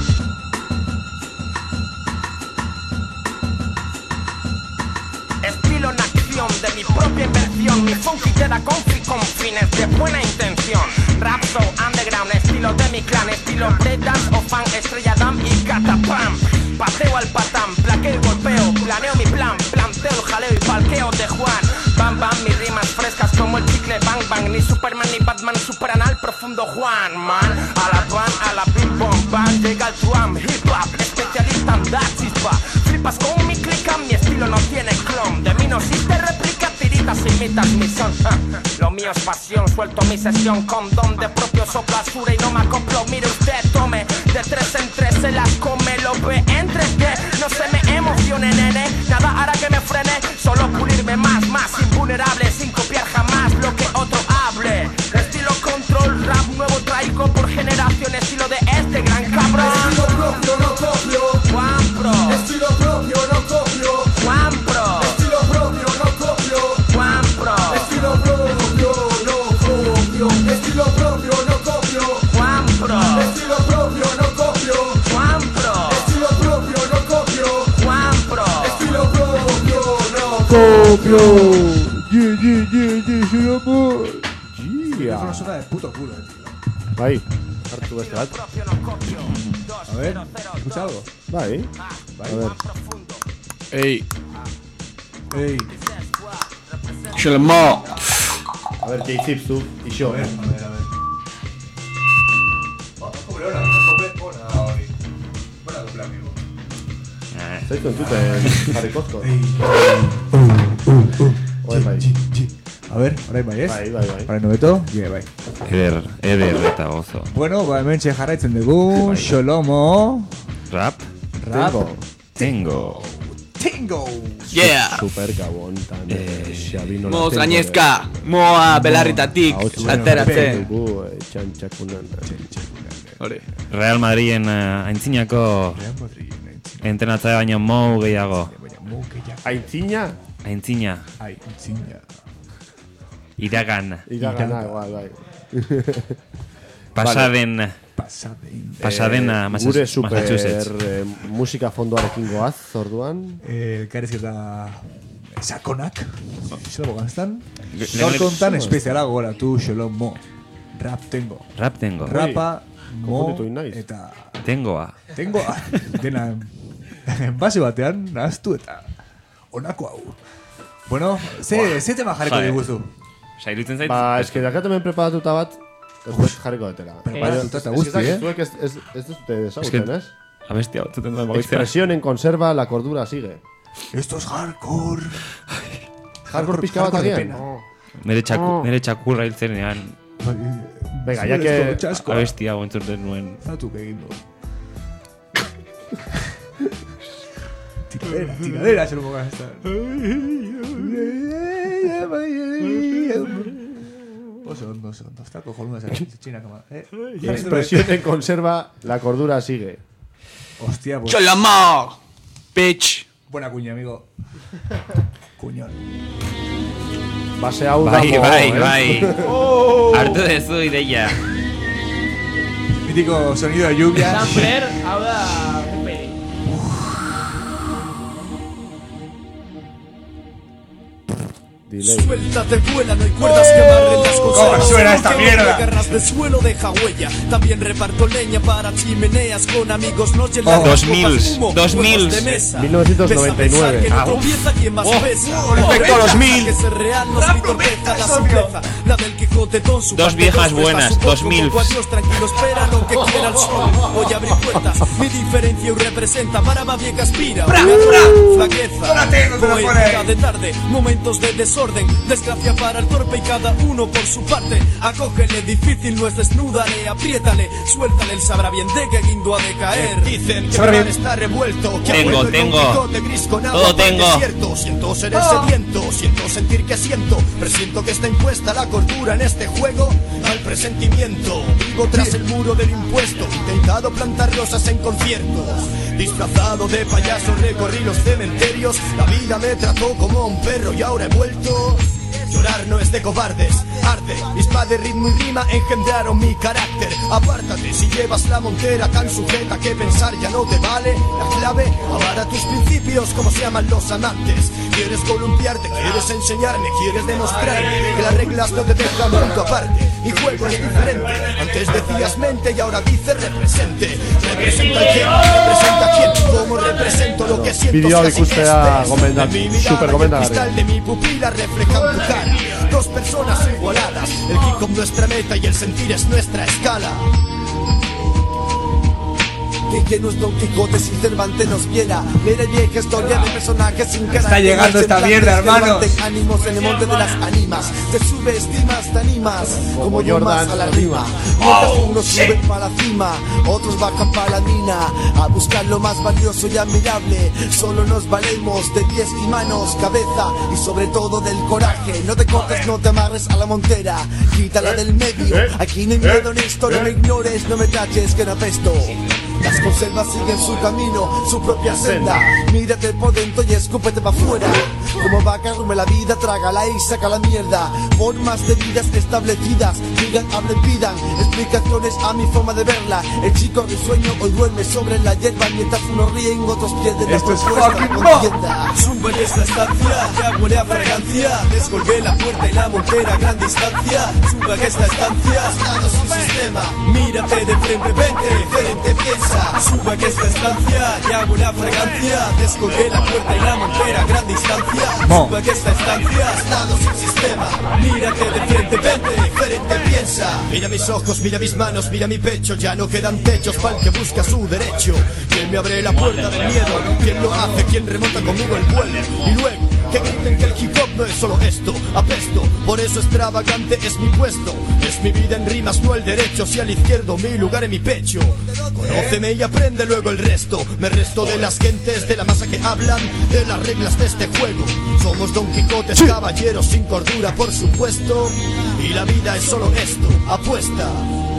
Estilo en acción de mi propia invención. Mi funky te da confi con fines de buena intención. Rap so underground, estilo de mi clan. Estilo breakdance o fan, estrella dam y catapam. Paseo al patán, plaqueo y golpeo. Planeo mi plan, planteo el jaleo y palqueo de Juan. Bam bam, mis rimas frescas como el chicle bang bang. Ni Superman ni Batman superan al profundo Juan, man. A la pan, a la ping pong bang. Llega el truam, hip hop, especialista en dar chispa. Flipas con mi clica, mi estilo no tiene clon. De mí no existe réplica, tiritas imitas mi son. Lo mío es pasión, suelto mi sesión con don de propio soplasura y no me acoplo. Mire usted, tome, de tres en tres se las come. Lo ve en tres D, no se me emocione, nene. Nada hará que me frene, solo pulirme más, más invulnerable, sin copiar jamás lo que otro hable. Estilo control, rap nuevo traigo por generación, estilo de este gran cabrón. Estilo propio, no copio. Juan Pro. Estilo propio, no copio. Juan Pro. Estilo propio, no copio. Juan Pro. Estilo propio, no copio. Estilo propio, no copio. Juan Pro. Estilo propio, no copio. Juan Pro. Estilo propio, no copio. Juan Pro. Estilo propio, no Copio. Yeah, yeah, yeah, yeah, soy amor. El Yeah. teléfono suena de puto culo, eh, tío. Bai, hartu beste bat. A ver, ¿escucha algo? Bai, a ver. Ey, Ey, Xelmo. A ver, J-Zips, tú, ixo. a ver, a ver, a ver. Hombre, hola, hombre, hola, hoy. Hola, doble amigo. Zaitu entzuten jarrikozko. Oe, bai. A ver, orain bai, ez? Bai, bai, bai. Orain nobeto? Yeah, bai. Eder, eder eta gozo. Bueno, ba, hemen txe jarraitzen dugu, Xolomo. Rap? Rap. Tengo. Tingo. Yeah. Super gabon, tan eh, Xabino Moz gainezka, moa belarritatik, ateratzen. Gu, eh, txantxakunan. Hore. Real Madriden uh, aintzinako entrenatzaile baino mou gehiago. Aintzina? Aintzina. Aintzina. Iragan. Iragana, igual, bai. Pasaden. Pasaden. Pasadena, Eh, Massachusetts. Gure super Massachusetts. eh, musika fondoarekin goaz, orduan. Eh, Elkarrizketa sakonak. Xolomo ganztan. Le- Gaur le- kontan espeziala gogoratu Xolomo. Rap tengo. Rap tengo. Rapa, mo, konfunditu egin naiz. eta... Tengoa. Tengo, dena, base batean, nahaztu eta honako hau. Bueno, ze, ze tema jarriko Joder. diguzu? Osa, iruditzen zait. Ba, eske dakatemen preparatuta bat, ez dut jarriko dutela. Preparatuta eta Baina, guzti, es que eh? Zuek ez, ez, ez duzute Eske, ezagutzen, ez? abestia batzuten duen bagoitzea. Expresión en conserva, la cordura sigue. Esto es hardcore. Hardcore pixka bat hardcore de agian? pena. Nere, txaku, Oh. nere txakurra hiltzenean. Venga, ya que... Zurezko txaskoa. Abestia hau entzuten nuen. Zatuk egin du. Tiradera, tiradera, Xolomo ganztan. Oso ondo, oso ondo. Está cojonuda esa txina kama. Eh? Expresión en conserva, la cordura sigue. Hostia, pues. Xolomo. Bitch. Buena cuña, amigo. Cuñón. Base hau Bai, dago, bai, eh? bai. Oh. Hartu dezu ideia. Mítico sonido de lluvia. Sampler, hau da... Peri. Eh, delay. Suéltate, vuela, no hay cuerdas que amarren las cosas. ¿Cómo suena esta mierda? Agarras de suelo deja huella. También reparto leña para chimeneas con amigos. Noche Oh, dos mils, dos mils. mil novecientos noventa y nueve. Que no Ah, uf. tropieza quien más Oh, pesa. con respecto a los mil. Que ser real no es torpeza, la simpleza. La del Quijote con su Dos parte viejas dos, buenas, su dos poco, milfs. poco adiós, tranquilo, espera lo que quiera el sol. Hoy abrir puertas, mi diferencia hoy representa para más bien que aspira. Bra, Una bra. flaqueza, No la tengo, no te la poética pone. de tarde, momentos de desorden, desgracia para el torpe y cada uno por su parte. Acógele, difícil no es desnúdale, apriétale, suéltale, él sabrá bien de qué guindo ha de caer. Dicen que Sabrá el mar bien. está revuelto, que Tengo, ha vuelto el tengo. Quijote gris con agua Todo por el tengo. desierto. Siento ser el sediento, siento sentir que siento, presiento que está impuesta la cordura en este juego. Al presentimiento, vivo tras el muro del impuesto, intentado plantar rosas en conciertos. Disfrazado de payaso recorrí los cementerios, la vida me trató como a un perro y ahora he vuelto. Llorar no es de cobardes, arde, misma de ritmo y rima engendraron mi carácter. Apártate si llevas la montera tan sujeta que pensar ya no te vale. La clave, amar a tus principios como se aman los amantes. Quieres columpiarte, quieres enseñarme, quieres demostrarme que las reglas no te dejan punto aparte. Mi juego es diferente, antes decías mente y ahora dices represente. Representa a quién, representa a quién, como represento lo que siento. Bideo si así ikustea es. gomendat- En mi mirada super y el gomendagarria. cristal de mi pupila reflejan tu cara. Dos personas igualadas, el hip hop nuestra meta y el sentir es nuestra escala. Que quien no es Don Quijote si Cervantes nos viera. Ver el vieja historia de personajes sin cara. Está llegando esta mierda, hermanos. Ánimos en el monte de las ánimas. Te subestimas, te animas. Como yo más a la rima. Mientras unos suben para la cima, otros bajan para la mina. A buscar lo más valioso y admirable. Solo nos valemos de pies y manos, cabeza y sobre todo del coraje. No te cortes, no te amarres a la montera. Quítala del medio. Aquí no hay miedo en esto, no me ignores, no me taches que no apesto. Las conservas siguen su camino, su propia senda. Mírate por dentro y escúpete pa' afuera. Como vaca rume la vida, trágala y saca la mierda. Formas de vidas establecidas, digan, hablen, pidan explicaciones a mi forma de verla. El chico risueño hoy duerme sobre la hierba, mientras unos ríen, otros pierden la Esto es propuesta fucking contienda. Zumba en esta estancia, ya huele a fragancia. Descolgué la puerta y la montera a gran distancia. Zumba en esta estancia, estado sin sistema. Mírate de frente, vente, diferente piensa. Suba que esta estancia, ya hago la fragancia. Descolgué la puerta y la montera a gran distancia. Mo. Suba que esta estancia, estado sin sistema. Mírate de frente, vente, diferente piensa. Mira mis ojos, mira mis manos, mira mi pecho. Ya no quedan techos para el que busca su derecho. ¿Quién me abre la puerta del miedo? ¿Quién lo hace? ¿Quién remonta conmigo el vuelo? Y luego, que griten que el hip hop no es solo esto. Apesto, por eso extravagante es mi puesto. Es mi vida en rimas, no el derecho. Si al izquierdo, mi lugar en mi pecho. Conóceme y aprende luego el resto. Me resto de las gentes, de la masa que hablan de las reglas de este juego. Somos Don Quijotes, caballeros sin cordura, por supuesto. Y la vida es solo esto, apuesta.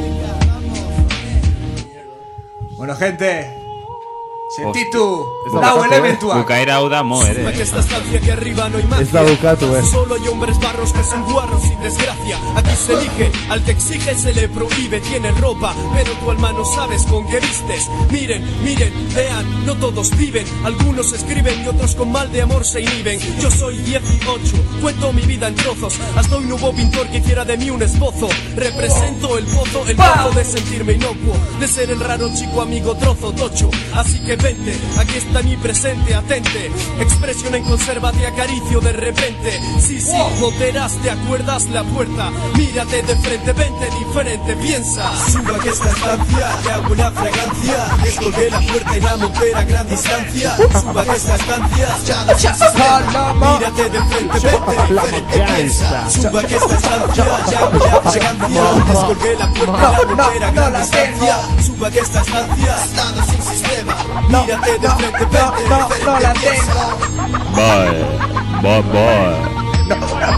Bueno, gente, sentitu, Hostia. lau Esta elementuak. Bukaera hau da mo ere. Que esta estancia que arriba no hay magia. Ez da bukatu, eh. Solo hay hombres barros que son guarros sin desgracia. Aquí se elige, al que exige se le prohíbe. Tiene ropa, pero tu alma no sabes con qué vistes. Miren, miren, vean, no todos viven. Algunos escriben y otros con mal de amor se inhiben. Yo soy dieciocho, cuento mi vida en trozos. Hasta hoy no hubo pintor que hiciera de mí un esbozo. Represento el pozo, el gozo de sentirme inocuo, de ser el raro chico amigo trozo tocho. Así que vente, aquí está mi presente, atente. Expresión en conserva, te acaricio de repente. Sí, sí, no verás, te acuerdas la puerta. Mírate de frente, vente diferente, piensa. Suba que esta estancia, que hago una fragancia. Descolgué la puerta y la montera a gran distancia. Suba que esta estancia, ya no se sistema. Mírate de frente, vente diferente, piensa. Suba que esta estancia, ya hago una fragancia. Descolgué la puerta y la montera a gran distancia. Suba que esta estancia, estado sin sistema. Mírate de frente, vente diferente, piensa. Bye. Bye bye.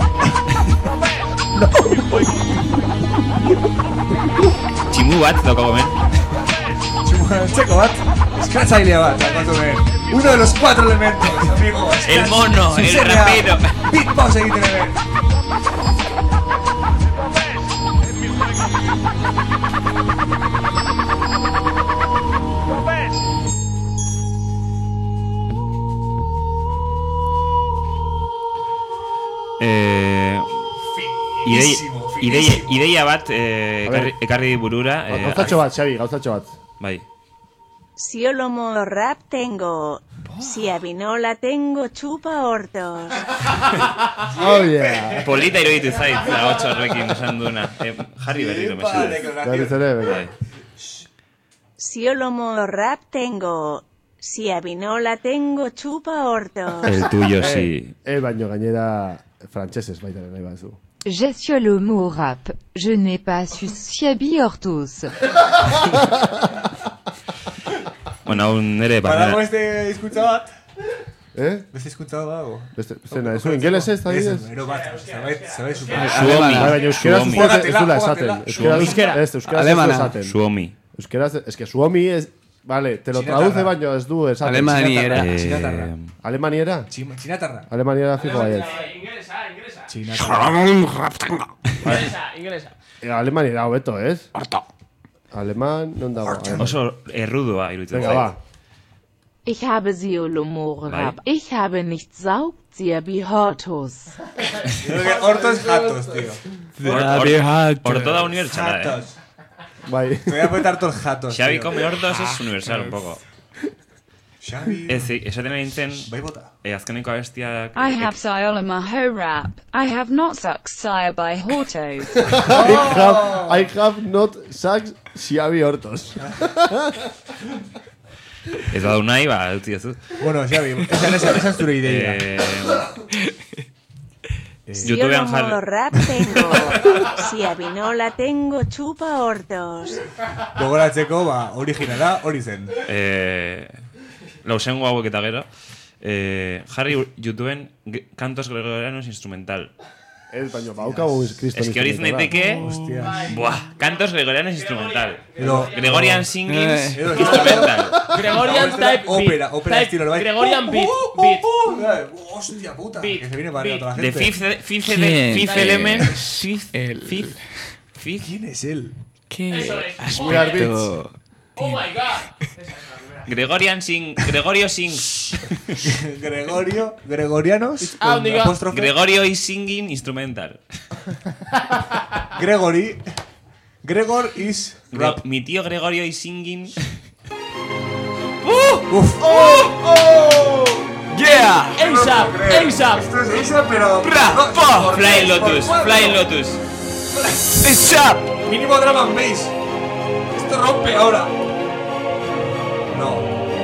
Tximu bat daukago hemen. Txeko bat, eskratzailea bat, dakatu ben. Uno de los cuatro elementos, amigos. El mono, el Zuzenean, rapero. Beatbox egiten hemen. ideia, ideia bat eh, A ver. ekarri, ekarri burura. Eh, Gauzatxo bat, Xabi, gauzatxo bat. Bai. Si Olomo rap tengo, si Abinola tengo chupa hortos. Oh yeah. Polita iruditu zait, ahotsa horrekin esan duena. Eh, jarri berriro, mesedez. Berriz ere, venga. Bai. Si Olomo rap tengo, si Abinola tengo chupa hortos. El tuyo sí. Eh, baino gainera frantseses baita nahi bazu. Je suis le mot rap. Je n'ai pas su Xiabi Hortus. Bueno, hau nere Badago barnera. beste hizkuntza bat? Eh? Beste hizkuntza bat badago? Beste, zena, ez ingeles ez, adibidez? Ez, ero bat, zabait, zabait super. Suomi. Baina euskera Suomi. zuzen ez dula esaten. Euskera, Suomi. ez, euskera ez Alemana. du esaten. Suomi. Euskera, es que Suomi es... Vale, te lo Txinatarra. traduce baino ez du esaten. Alemaniera. Txinatarra. Eh, Alemaniera? Txinatarra. Alemaniera fijo baiet. Inglesa, inglesa. Inglesa, inglesa. Alemaniera hobeto, ez? Aleman, non dago? Oso errudua iruditzen Venga, va. Ich habe sie Olomore Bai. rap. Ich habe nicht saugt, Xiabi Hortus. Hortos jatos, tío. Orto da universala, eh. Jatos. Bai. Te voy a apretar todos jatos. Xavi tío. come hortos es universal un poco. Xavi. Ez, esaten ari nintzen, Bai bota. eh, azkeneko abestiak... I have Siolama ho rap. I have not sucked sire by Hortos. I have, I have not sucked Xiabi Hortos. Ez badu nahi, ba, utzi ez. Bueno, Xavi, esan esan esan zure ideia. Si YouTubean Olomo jarri... rap tengo, si Abinola tengo chupa hortos. Gogoratzeko, ba, originala hori zen. Eh, lausengo hauek eta gero. Eh, jarri YouTubeen ge- cantos gregorianos instrumental. Ez, baino, baukagu kriston Es que hori daiteke... Buah, cantos gregorianos instrumental. Edo- Gregorian singing Eh. instrumental. Gregorian type Ópera, beat. ópera Type estilo, ¿no? Gregorian beat. Uh, Beat. uh, Hostia puta. Beat. Que se viene para toda la The gente. fifth, fifth, ¿Quién? fifth Eh, element... Fifth, el... Fifth... Fifth... ¿Quién es él? ¿Qué Eso es. aspecto? Oh my god. Gregorian sing... Gregorio sings... Gregorio, Gregorianos, Ah, con diga. apóstrofe. Gregorio is singing instrumental. Gregory. Gregor is Gre- rap. Mi tío Gregorio is singing... Uf. Yeah. ASAP, ASAP. Esto es eso, pero. Flying Lotus, Flying Lotus. It's up. Mínimo drum and bass. Esto rompe ahora. No.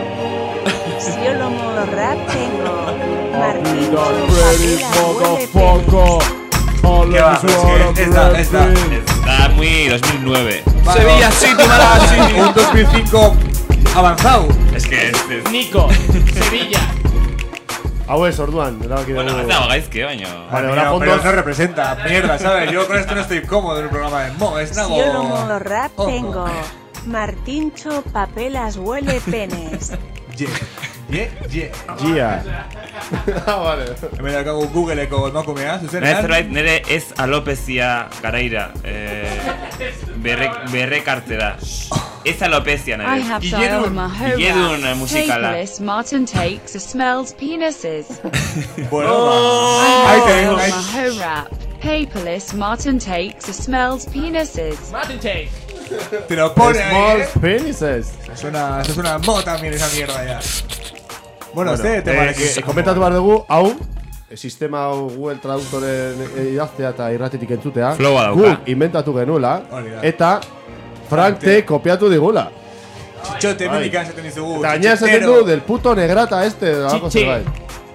Si Olomo rap tengo, Martín Ready, Chupapela motherfucker. ¿Qué va? Pero es que esta, esta. Está muy dos mil nueve. Sevilla City, Málaga City. Un dos mil cinco avanzado. Es que este es... Nico, Sevilla. Hau ez, orduan, erabaki dugu. Bueno, ez dago gaizki, baina... Vale, Mira, ahora pero fondos. no representa, mierda, ¿sabes? Yo con esto no estoy cómodo en un programa de Mo, es Si nago. Olomo rap Ojo. tengo, Martincho papelas huele penes. Yeah, yeah, yeah. Gia. Ah, vale. Hemen daukagu Googleko emakumea, Nire zuzenean. zerbait, nire ez alopezia garaira eh, berre, berrekartzera. Ez alopezia I nire. have Iledun. Siolama ho Iledun, rap. musikala. Paperless Martin takes a smells penises. Bueno, Oh. va. Ahí I tenemos. have ahí- Siolama ho rap. Paperless Martin takes a smells penises. Martin Take. Te lo pone Small ahí, ¿eh? penises. Suena, eso suena Mo también esa mierda ya. Bueno, Bueno, este te eh, parece. eh, komentatu behar dugu, hau, eh, sistema hau Google Traductoren eh, idaztea eta irratetik entzutea. Flowa dauka. Guk inventatu genuela, Hori da. eta Frante kopiatu digula. Chichote, Bai. mendikan esaten dizugu. Eta gainera esaten du del puto negrata este, dalako Chichi. zerbait.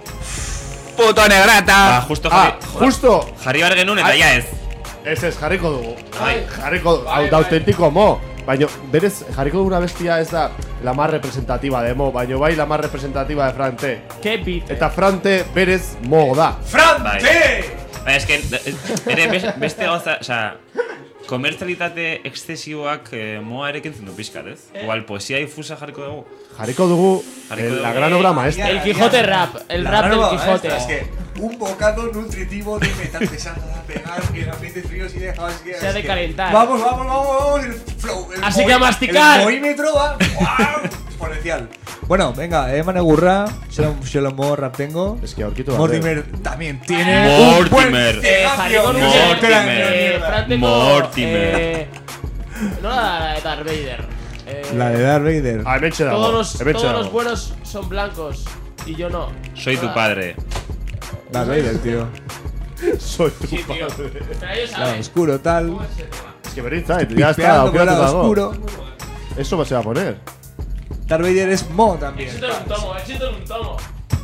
Puto Ah, negrata. justo Ah, jarri... justo! Jarri behar genuen eta Ai. ja ez. Ez ez, jarriko dugu. Bai. Jarriko dugu, hau da autentiko Mo. Baina, berez, jarriko duguna bestia ez da la más representativa de Mo, baina bai la más representativa de Frante. Qué beat. Eta Frante berez Mo da. ¡Frante! Baina, eske, ere bes- beste gauza, osea, komertzialitate exzesiboak eh, moa ere kentzen du pixkat, ez? Igual, poesia difusa jarriko dugu. Jarriko dugu Jarriko el- dugu. la gran obra maestra. El Quijote rap. El La rap del nueva Quijote. maestra, Es que un bocado nutritivo de metal pesado a pegar en ambientes fríos y dejas que. Se ha de es que- calentar. Vamos, vamos, vamos, vamos. El flow. El Así movi- que a masticar. El movimiento va. ¡guau! Exponencial. Bueno, venga, eman egurra, Shlomo rap tengo. Es que ahorquito Mortimer también tiene Mortimer. Eh, jarri con un Mortimer. Fran tengo, Mortimer. eh, no la de Darth Vader. Eh, La de Darth Vader. Ah, me he hecho todos los, me he hecho todos los buenos son blancos y yo no. Soy tu padre. Darth Vader, tío. Soy tu Sí, tío. padre. Pero ellos Claro, saben. oscuro, tal. Es que Berín ya está, Pispeando por el aukera lado dago. oscuro. Eso se va a poner. Darth Vader es Mo también. Éxito en un tomo, éxito en un tomo.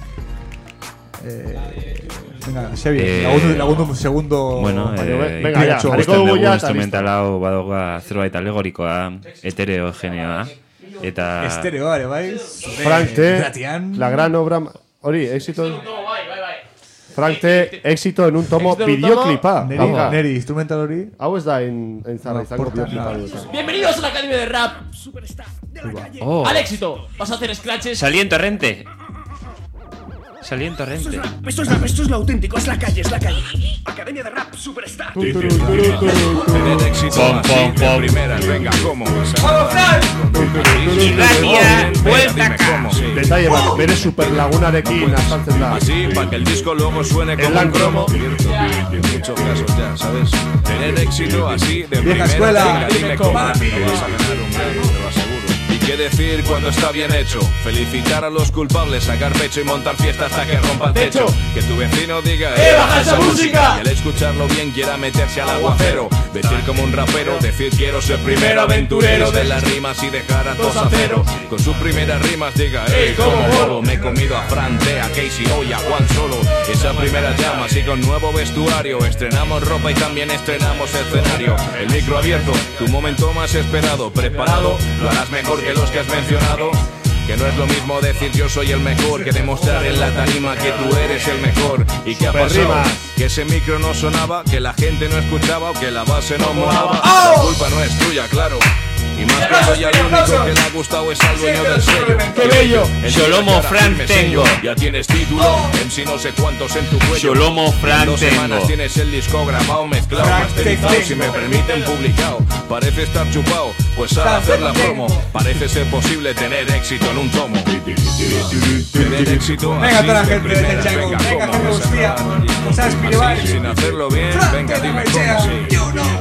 Eh, venga, Xavi, Eh, lagundu, lagundu segundo. Bueno, Baina, eh, venga, ya, jarriko ikusten dugu dugu ja, eta instrumental hau badoga zerbait alegorikoa, heterogeneoa, eta... Estereo, ere, bai? Frank T, Gratian. la gran obra... Hori, éxito... Tomo, bai, bai, bai. Frank T, éxito en un tomo Éxito en un videoclipa. Neri, Dauka. neri, instrumental hori. Hau ez da en, en zarra No, izango porta videoclipa. nada. duta. Bienvenidos a la Academia de Rap. Oh, Al éxito. Vas a hacer scratches. salí en torrente. Salí en torrente. Esto es rap, esto es lo auténtico, es la calle, es la calle. Academia de Rap Superstar. Tener éxito Pom, así pom, de pom. primeras, venga, ¿cómo? Irratia, vuelta acá. Detalle bat, bere superlagunarekin azaltzen da. Así, para que el disco luego suene como lan un cromo. Cierto, en muchos casos ya, ¿sabes? Tener éxito así de Vieja primeras, escuela. venga, dime cómo. No vas a Papi. ganar un Grammy, te lo aseguro. ¿Y qué decir cuando está bien hecho? Felicitar a los culpables, sacar pecho y montar fiesta hasta que rompa el techo. Que tu vecino diga, ¡Eh, baja esa música! Y al escucharlo bien quiera meterse al aguacero. Vestir como un rapero, decir quiero ser primero aventurero de las rimas y dejar a todos a cero. Con sus primeras rimas diga, ¡eh, como bolo! Me he comido a Fran T, a Casey O y a Juan Solo. Esa primera llama, así con nuevo vestuario. Estrenamos ropa y también estrenamos escenario. El micro abierto, tu momento más esperado. Preparado, lo harás mejor que los que has mencionado. Que no es lo mismo decir yo soy el mejor que demostrar en la tarima que tú eres el mejor. ¿Y qué ha pasado? Superrimas. Que ese micro no sonaba, que la gente no escuchaba o que la base no molaba. La culpa no es tuya, claro. Y más cuando ya lo único que le ha gustado es al dueño del sello. ¡Qué bello! El Shlomo ahora Fran firme sello. tengo. Ya tienes título, M C no sé cuántos en tu cuello. Shlomo Fran En dos semanas tengo. tienes el disco grabado, mezclado, Fran masterizado, tengo. si me permiten publicado. Parece estar chupado, pues a hacer la promo. Parece ser posible tener éxito en un tomo. Tener éxito Venga, así toda la de gente de primeras, Chaco. venga, Venga, ¿cómo gente vas a hostia. ganar? ¿Sabes, Así, Piribay? sin hacerlo bien, venga, dime cómo sí.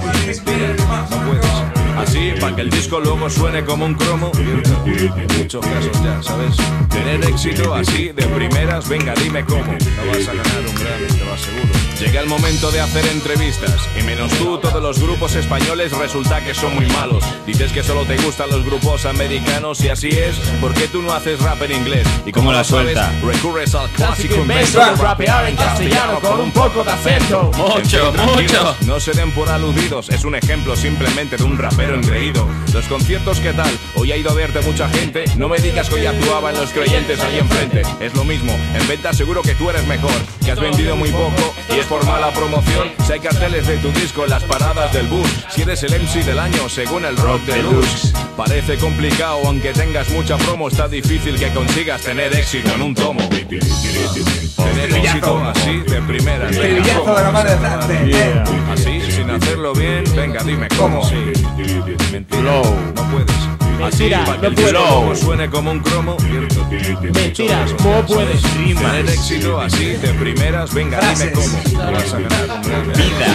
No puedes. Así, para que el disco luego suene como un cromo. En muchos casos ya, ¿sabes? Tener éxito así, de primeras, venga, dime cómo. No vas a ganar un Grammy, te lo aseguro. Llega el momento de hacer entrevistas. Y menos tú, todos los grupos españoles resulta que son muy malos. Dices que solo te gustan los grupos americanos y así es. ¿Por qué tú no haces rap en inglés? Y ¿Cómo como la lo sabes, suelta? recurres al Clásico clásico inmenso invento de rapear en castellano con un poco de acento. Mucho, mucho. No se den por aludidos, es un ejemplo simplemente de un rapero engreído. Los conciertos, ¿qué tal? Hoy ha ido a verte mucha gente. No me digas que hoy actuaba en Los Creyentes ahí enfrente. Es lo mismo, en venta seguro que tú eres mejor. Que has vendido muy poco y es por mala promoción. Si hay carteles de tu disco en las paradas del bus. Si eres el M C del año según el Rock Deluxe. Parece complicado, aunque tengas mucha promo. Está difícil que consigas tener éxito en un tomo. Tener éxito así de primeras. venga, Estribillazo ¿cómo? de la mano de Dante. eh. Así, sin hacerlo bien, venga, dime cómo. Mentira, no puedes. Así, Mentira, para que no el disco puedo. luego suene como un cromo. Mentira, no puedes. Tener éxito así de primeras, venga, dime Frases. cómo. Te vas a ganar un Grammy.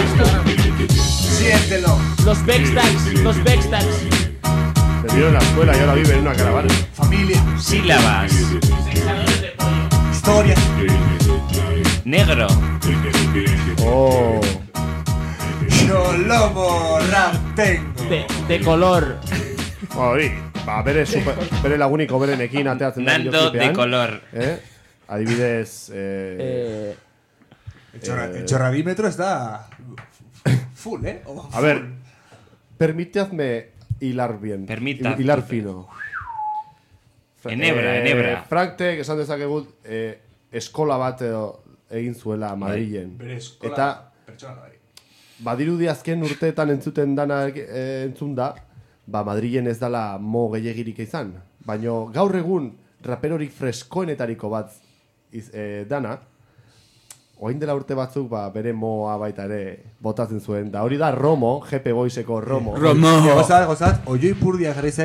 Siéntelo. Los Backstacks, los Backstacks. Se vio en la escuela y ahora vive en una caravana. Familia. Sílabas. Historia. Negro. Oh. Shlomo rap tengo. De, de color. Hori, ba, bere, super, bere laguniko berenekin ateatzen da Nando videoclipean. de color. Eh? Adibidez, eh, Eh, El, chorra, el chorradímetro está full, ¿eh? Oh, a ver, permitidme hilar bien. Permita. Hilar fino. Enebra, Eh, enebra. Franktek esan dezakegut eh, eskola bat edo egin zuela Madrilen. Bere eskola Eta pertsona bai. badirudi azken urteetan entzuten dana eh, entzun da, ba Madrilen ez dala mo gehiagirik izan. Baina gaur egun raperorik freskoenetariko bat iz, eh, dana, orain dela urte batzuk ba, bere moa baita ere botatzen zuen. Da hori da Romo, G P Boyseko Romo. Romo. Gozat, gozat, oioi purdia jarri zait,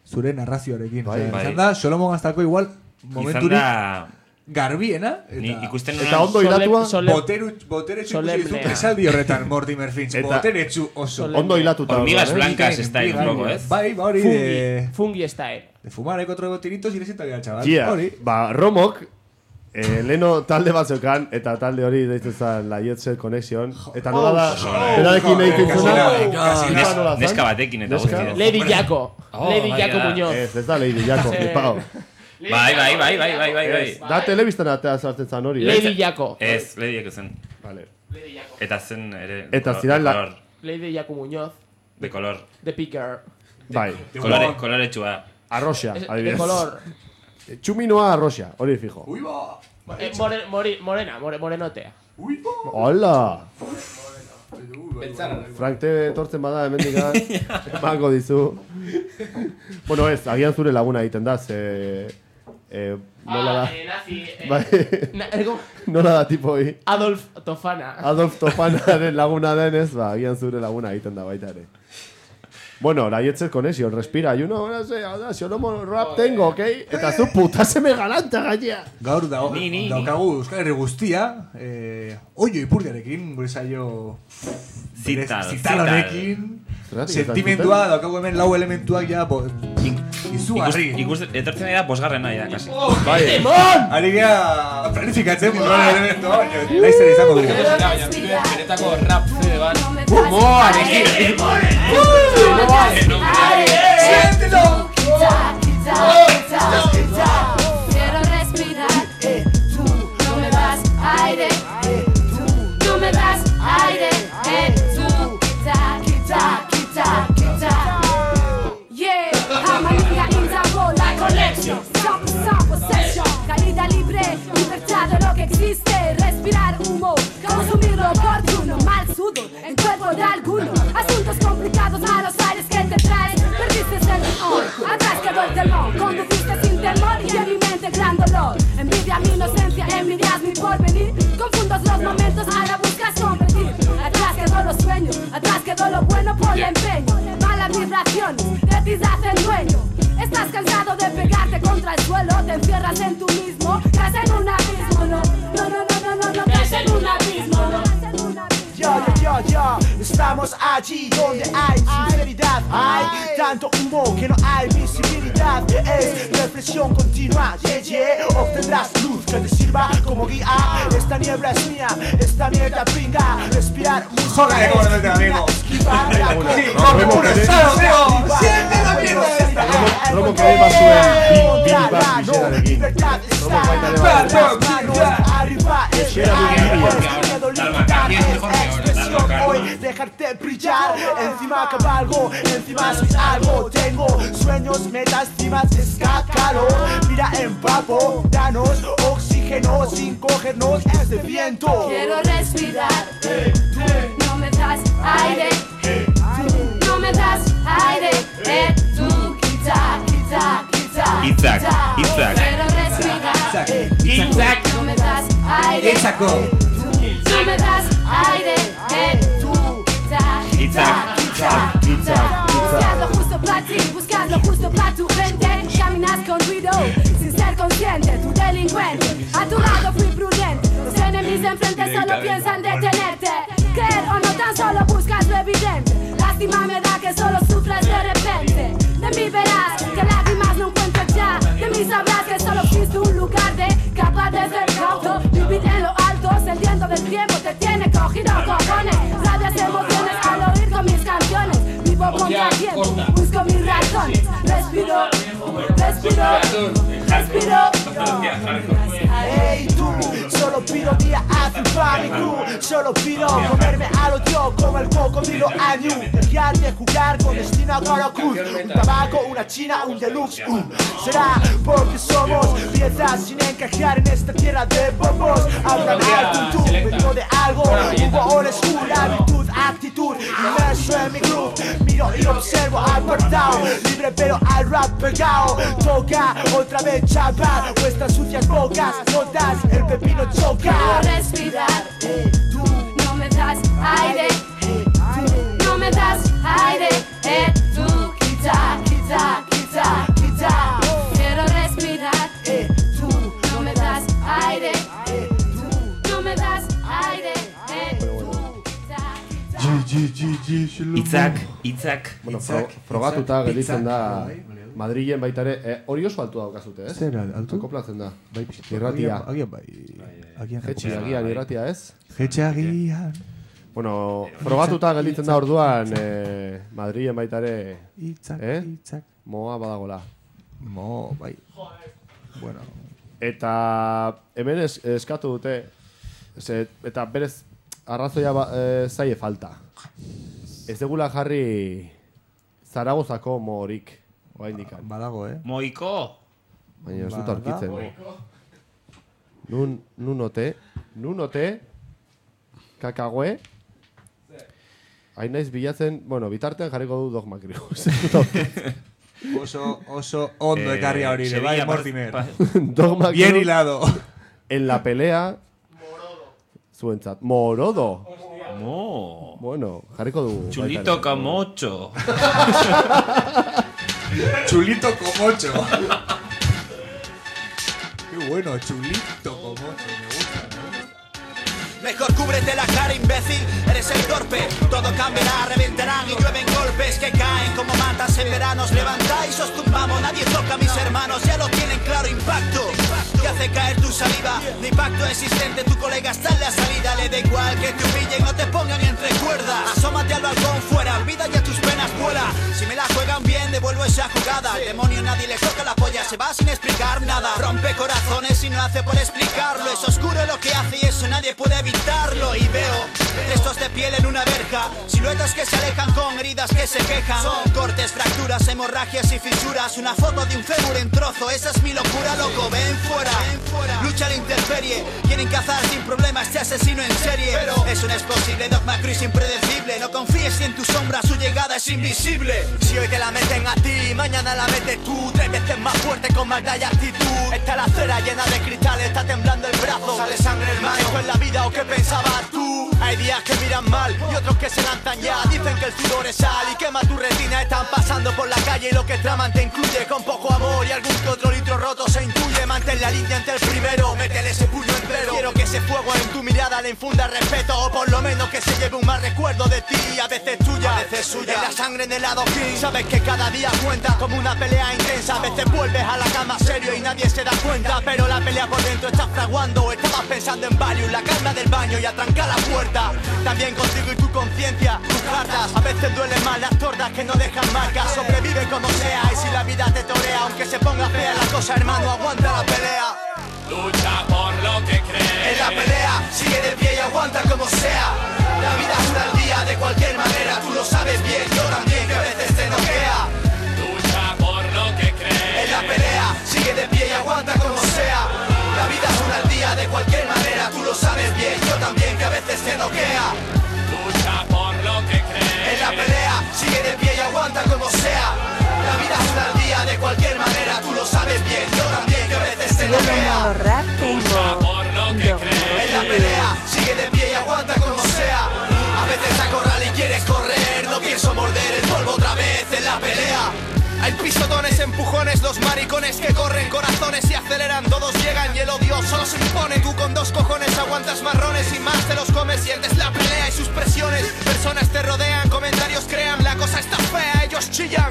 zure narrazioarekin. Bai, Osea, bai. izan da, Solomo Gaztako igual momenturik da- garbiena. Ni Eta, ikusten Eta nuen- ondo hilatua. Boteru, boteretsu ikusi dizut esaldi horretan Mortimer Finch. Eta- Boteretsu oso. Ondo hilatuta. Hormigas eh? blancas style un poco, ¿eh? Bai, ba hori de... Fungi style. De fumar cuatro tiritos y necesita ya, chaval. Gia, Hori. ba, Romok, eh, leno talde bat zeukan, eta talde hori deitzen zen La Jet Set Connection, eta nola da, berarekin egiten zuna, Neska batekin eta guztia. Lady Jaco. Oh, Lady bai Jaco da. Muñoz. Ez, ez da Lady Jaco, Eh, flipao. Bai, bai, bai, bai, bai, bai, bai. Da telebistan atea sartzen zan hori. Lady Jaco. Ez, Lady Jaco zen. Vale. Eta zen ere... Eta de ziren la- color. Lady Jaco Muñoz. De color. The Picker. Bai. Kolore, kolore txua. Arroxa, Es- de adibidez. color. Txuminoa arroxa, hori fijo. Ui ba. Eh, more, more, morena, more, morenotea. Ui ba. Hola! Beltzara. Frank te etortzen bada hemendikan, emango dizu. Bueno, ez, agian zure laguna egiten da, ze... Eh, nola da? Ah, eh, nazi. Eh, Bai. na- ergo- Nola da tipoi? Adolf Tofana. Adolf Tofanaren laguna denez, ba, agian zure laguna egiten da baita ere. Bueno, la Jet Set Connection, respira, you know, no sé, ahora Solomo rap tengo, ¿ok? Eta zu puta seme galanta gaia. Gaur da, Ni, ni, daukagu Euskal Herri guztia, eh, oio ipurdiarekin, gure saio... Zital, zital honekin, Zergatik sentimendua, daukagu hemen lau elementuak ja, bo, izugarri. Ikus, etortzen dira bosgarrena ya, kasi. Bai. Demon! Ari gea planifikatzen, bosgarren elementua, baina laizera izango dugu. Baina zure benetako rap zede bat. Humoarekin. ¡Siéntelo! Quiero respirar, eh, tú no me das aire, eh, tú no me das aire, eh, tú quita, quita, quita, quita. Yeah, Amanía in the la conexión, sample, sample, session, caída libre, libertad de lo que existe, respirar humo, consumirlo oportuno, mal sudo, en cuerpo de alguno, asuntos complicados a los aires que te traen, perdiste el timón, atrás quedó el telón, conduciste sin temor y en mi mente gran dolor, envidia mi inocencia, envidias mi porvenir, confundos los momentos, ahora buscas competir, atrás quedó los sueños, atrás quedó lo bueno por el empeño, malas vibraciones, de ti se hacen dueño, estás cansado de pegarte contra el suelo, te encierras en tú mismo, caes en un abismo, no, no, no, no, no, no, no, caes en un abismo, no. Yo, yo, yo, yo, estamos allí donde hay sinceridad, hay tanto humo que no hay visibilidad, es reflexión continua, yeah, yeah, obtendrás luz que te sirva como guía, esta niebla es mía, esta mierda pinga, respirar música Joder, cómo no te amigo. esquivar la Sí, copa, corre por el estado, amigo. Siente la mierda esta. Romo que va zuen Big Bang bizerarekin. Romo baita ere bai. arriba, es miedo limitar, es expresión hoy, dejarte brillar, encima cabalgo, encima soy algo, tengo sueños, metas, cimas, escácalo, mira empapo, danos oxígeno sin cogernos es de viento. Quiero respirar, tú no me das aire, tú no me das aire, eh, tú quita, quita, quita, Itzak, quita. Itzak. Quiero respirar, Itzak. no me das aire, Itzaco. tú no me das aire, eh, tú quita, quita, quita, quita. Buscas lo justo para ti, buscas lo justo para tu gente, caminas con ruido, sin ser consciente, tu delincuente, a tu lado fui prudente, los enemigos enfrente solo piensan detenerte, creer o no tan solo buscas lo evidente, lástima me da que solo sufras de repente, de mí verás que lágrimas no encuentro ya, de mí sabrás que solo existe un lugar de capaz de ser cauto, vivir en lo alto, saliendo del tiempo te tiene cogido cojones, rabias emociones al oír con mis canciones, vivo contra tiempo, busco mis razones, respiro, respiro, respiro. Hey tú, solo pido día azul para mi crew, solo pido comerme al odio como el cocodrilo añu, dejar de jugar con destino a Gorokuz, un tabaco, una china, un deluxe, uh. será porque somos piezas sin encajar en esta tierra de bobos, hablan alto tú, vengo de algo, hubo old school, la virtud, actitud, inmerso en mi groove, miro y observo apartado, libre pero al rap pegado, toca otra vez chaval, vuestras sucias bocas, notas, el pepino choca. Quiero respirar, eh, tú no me das aire, eh, tú no me das aire, eh, tú quita, quita, quita. Itzak, itzak. Bueno, fro, frogatuta gelditzen da Madrilen baita ere, eh, hori oso altua daukazute, ez? Zer altu? Koplatzen da. Bai, irratia. Agian bai. Agian Jetxi, agian irratia, ez? Jetxi agian. Bueno, frogatuta gelditzen da orduan eh, Madrilen baita ere, Itzak, eh? itzak. Moa badagola. Mo, bai. Bueno. Eta hemen es, eskatu dute, ze, eta berez arrazoia ba, e, zaie falta. Ez degula jarri Zaragozako mohorik, oa indikan. Badago, eh? Moiko! Baina ez dut aurkitzen. Nun, nun ote, nun ote, kakagoe, hain naiz bilatzen, bueno, bitartean jarriko du Dogma Crew. Oso, oso ondo ekarria hori, eh, bai, Mortimer. Dogma Bien Crew, hilado. En la pelea, zuentzat. Morodo. Mo. Bueno, jarriko dugu. Chulito Camocho. Chulito Comocho. Qué bueno, Chulito Comocho. Me gusta, ¿no? Mejor cúbrete la cara, imbécil, eres el torpe. Todo cambiará, reventarán y llueven golpes que caen como matas en veranos. Levantáis, os tumbamos, nadie toca a mis hermanos. Ya lo tienen claro, impacto que hace caer tu saliva. De impacto existente, tu colega está en la salida. Le da igual que te humillen, no te pongan entre cuerdas. Asómate al balcón fuera, olvida ya tus penas, vuela. Si me la juegan bien, devuelvo esa jugada. El demonio nadie le toca la polla, se va sin explicar nada. Rompe corazones y no hace por explicarlo. Es oscuro lo que hace y eso nadie puede evitarlo. Y veo restos de piel en una verja, siluetas que se alejan con heridas que se quejan. Son cortes, fracturas, hemorragias y fisuras. Una foto de un fémur en trozo, esa es mi locura, loco, ven fuera. Lucha a la intemperie, quieren cazar sin problema este asesino en serie. Pero eso no es posible, Dogma Crew es impredecible. No confíes si en tu sombra su llegada es invisible. Si hoy te la meten a ti, mañana la metes tú. Tres veces más fuerte con maldad y actitud. Está la acera llena de cristales, está temblando el brazo. Sale sangre, hermano, ¿esto es la vida o qué pensabas tú? Hay días que miran mal y otros que se lanzan ya. Dicen que el sudor es sal y quema tu retina. Están pasando por la calle y lo que traman te incluye. Con poco amor y algún que otro litro roto se intuye. Mantén la línea ante el primero, métele ese puño entero. Quiero que ese fuego en tu mirada le infunda respeto. O por lo menos que se lleve un mal recuerdo de ti. A veces tuya, a veces suya. En la sangre en el lado king, sabes que cada día cuenta como una pelea intensa. A veces vuelves a la cama serio y nadie se da cuenta. Pero la pelea por dentro está fraguando. Estabas pensando en Valium, la calma del baño y atrancar la puerta. También contigo y tu conciencia, tus cartas. A veces duelen más las tortas que no dejan marcas. Sobrevive como sea y si la vida te torea, aunque se ponga fea la cosa, hermano, aguanta la pelea. Lucha por lo que crees. En la pelea, sigue de pie y aguanta como sea. La vida es un día de cualquier manera. Tú lo sabes bien, yo también, que a veces te noquea. Lucha por lo que crees. En la pelea, sigue de pie y aguanta como sea. La vida es un día de cualquier manera. Tú lo sabes bien, yo también, que a veces te noquea. Lucha por lo que crees. En la pelea, sigue de pie y aguanta como sea. La vida es un día de cualquier manera. Tú lo sabes bien, yo también, que a veces te noquea. Rap tengo. En la pelea, sigue de pie y aguanta como sea. A veces acorrala y quieres correr. No pienso morder el polvo otra vez en la pelea. Hay pisotones, empujones, los maricones que corren corazones y aceleran, todos llegan y el odio solo se impone. Tú con dos cojones aguantas marrones y más te los comes, sientes la pelea y sus presiones. Personas te rodean, comentarios crean, la cosa está fea, ellos chillan.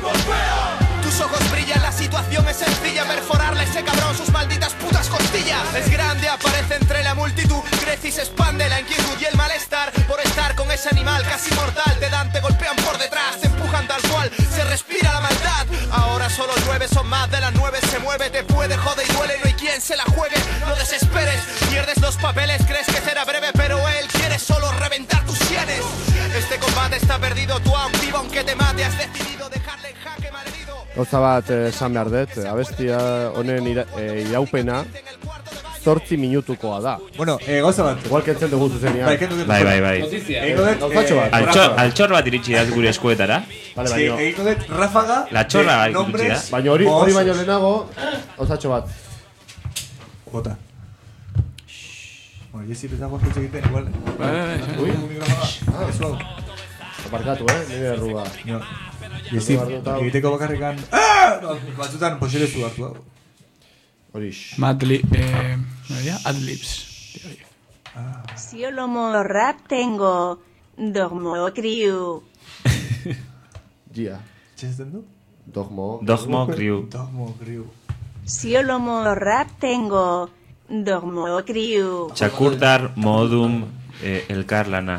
Tus ojos brillan, la situación es sencilla, perforarle a ese cabrón sus malditas putas costillas. Es grande, aparece entre la multitud, crece y se expande la inquietud y el malestar por estar con ese animal casi mortal. Te dan, te golpean por detrás, te empujan tal cual, se respira la maldad. Ahora solo llueve, son más de las nueve, se mueve, te puede, jode y duele, no hay quien se la juegue. No desesperes, pierdes los papeles, crees que será breve, pero él quiere solo reventar tus sienes. Este combate está perdido, tú activa aunque te mate, has decidido dejarle en jaque malherido. Gauza bat esan behar dut, abestia honen ira, e, iraupena zortzi minutukoa da. Bueno, eh, gauza bat. Igual kentzen dugu zuzenean. Bai, bai, bai, bai. Gauzatxo bat. Altxor, altxor bat iritsi da gure eskuetara. Vale, baino. Egingo dut, Rafaga La txorra bat iritsi da. Baina hori, hori baino lehenago, gauzatxo bat. Jota. Bueno, Jesi pezago eskuetxe egiten, igual. Ui. Ah, eso. Aparkatu, eh? Nire erruba. No. Jesi, egiteko bakarrikan... Ah! Batzutan, posere zu hartu hau. Horix. Madli... Eh... ¿No Adlibs. Solo mo rap tengo. Dogma Crew. Gia. Txesten du? Dogmo. Dogmo Crew. Dogmo Crew. Siolomo rap tengo. Dogmo Crew. Txakurtar modum eh, elkarlana.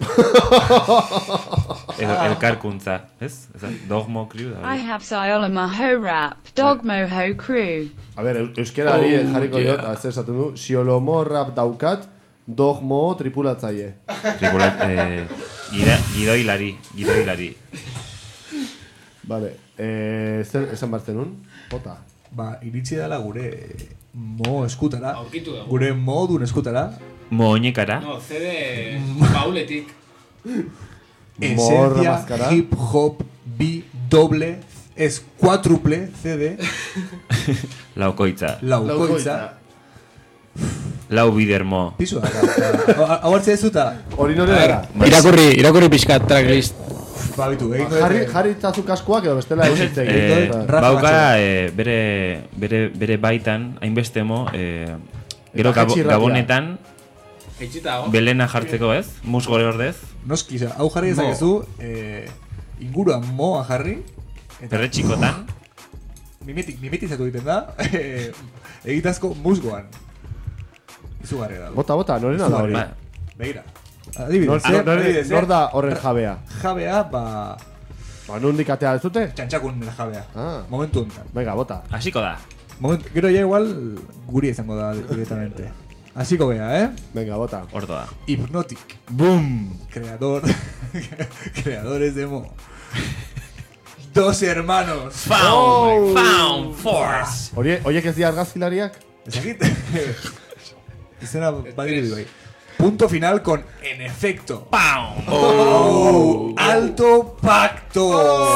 Edo elkarkuntza, ez? Dogmo Crew da. I have Siolomaho rap, Dogmoho crew. A ber, euskerari Oh, jarriko yeah. diot, azer esaten du, siolomo rap daukat, dogmo tripulatzaile. Tripulat, eh, gira, gidoilari, gidoilari. Vale, eh, zer esan bartzen nun? Jota. Ba, iritsi dela gure mo eskutara. Aurkitu dugu. Gure modun eskutara. Mo oinekara. No, C D bauletik. Esencia, hip hop, bi, doble, ez cuádruple C D. Laukoitza. Laukoitza. Lau bidermo. Pisu da. Hau hartze dezuta. Hori nore dara. Irakurri, irakurri pixkat tracklist. Ba, bitu, egin Jarri, jarri itzazu kaskoak edo bestela egin Eh, egin. Bauka eh, bere, bere, bere baitan, hainbeste mo, eh, gero Eta gabo, jetxi ratia. gabonetan, Eitxitago. belena jartzeko ez, mus gore ordez. Noski, hau jarri dezakezu, eh, inguruan moa jarri. Perre txikotan. Mimetik, mimetizatu egiten da, eh, egitazko musgoan. Izugarri da. Bota, bota, norena da hori. Begira. Adibidez, Nor, eh, nor, adibidez, nor eh. da horren jabea? Jabea, ba... Ba, nondik atea ez dute? Txantxakun jabea. Ah. Momentu honetan. Venga, bota. Hasiko da. Moment, gero ya igual guri izango da directamente. Hasiko gea, eh? Venga, bota. Ordo da. Hypnotic. Boom. Creador. Creadores de Mo. Dos hermanos. Found, found force. Orie, oiek ez dira argazkilariak? Ezagit. Izena badiru bai. Punto final con en efecto. Pound. Oh. Alto pacto.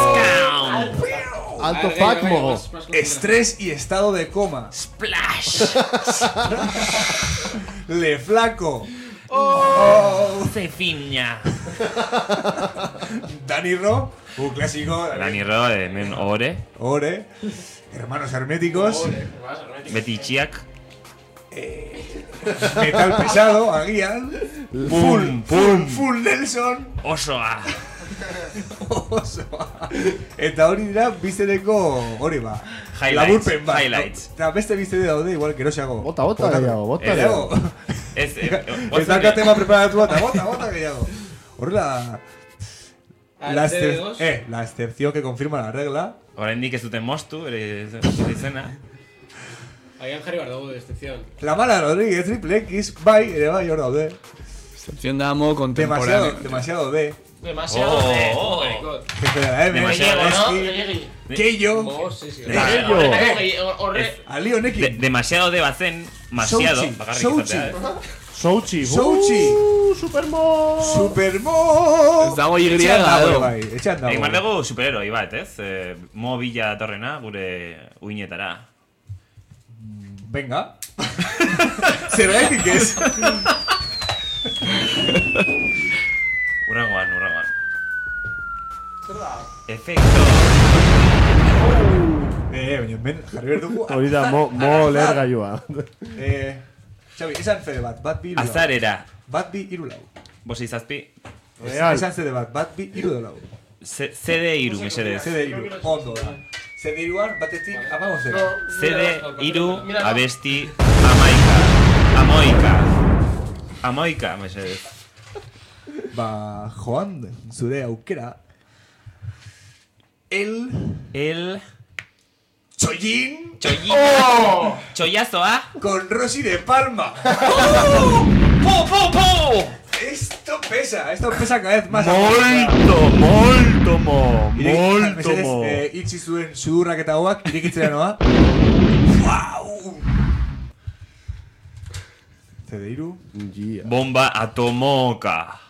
Alto pacmo. Estrés y estado de coma. Splash. Le flaco. Oh, Cefiña. Dani Ro, un clásico. Dani Ro, de men ore. Ore. Hermanos herméticos. Beti itxiak. Metal pesado, agian. Pum, pum. Full Nelson. Osoa. Osoa. Eta hori dira bizedeko hori ba. Highlights, Laburpen bat. highlights. Eta beste bizede daude igual geroxeago. Bota, bota gehiago, bota Ez, gehiago. Ez, eh, Ez daka tema preparatu bat, bota, bota gehiago. Horrela... La, Al C D excep- dos. eh, la excepción que confirma la regla. Oraindik ez duten mostu, ere ere izena. Agian jarri bar dugu de excepción. La mala Rodríguez, triple X, bai, ere bai, hor daude. Excepción de amo Demasiado, contemporáneo. demasiado D. Demasiado Oh, de... oh. Oh my god. Jefe de la M, Demasiado, ¿no? Eski, Gehiegi. Keio, Oh, sí, sí. Demasiado. Horre- Horre... Ali honekin. De, demasiado de bazen, masiado. Souchi, bakarrik Souchi. izatea, eh. Souchi. Souchi. Uh, Supermo. Supermo. Ez dago Y, Etxean dago, edo. bai, etxean dago. Egin behar dugu superheroi bat, ez? Eh, mo bila datorrena gure uinetara. Venga. Zergaitik ez. Urrengoan, urrengoan. Efecto. Eh, baina ben, jarri behar dugu. Hori da, mo, mo leher gaiua. Eh, Xabi, esan fede bat, bat bi iru lau. Azarera. Bat bi iru lau. Bosi zazpi. Real. Esan zede bat, bat bi iru lau. C- CD iru, mesedez. Zede iru, ondo da. Zede iruan, batetik, amago zera. C D iru, abesti, amaika. Amoika. Amoika, mesedez. Ba, joan, zure aukera. El... El... Chollín. Chollín. Oh! Chollazoa. Con Rosy de Palma. ¡Po, po, po! Esto pesa, esto pesa cada vez más. Molto, molto mo, molto Mesedez, mo. eh, itxi zuen sudurrak eta hoak, irikitzera noa. Wow! Zedeiru. Yeah. Bomba atomoka.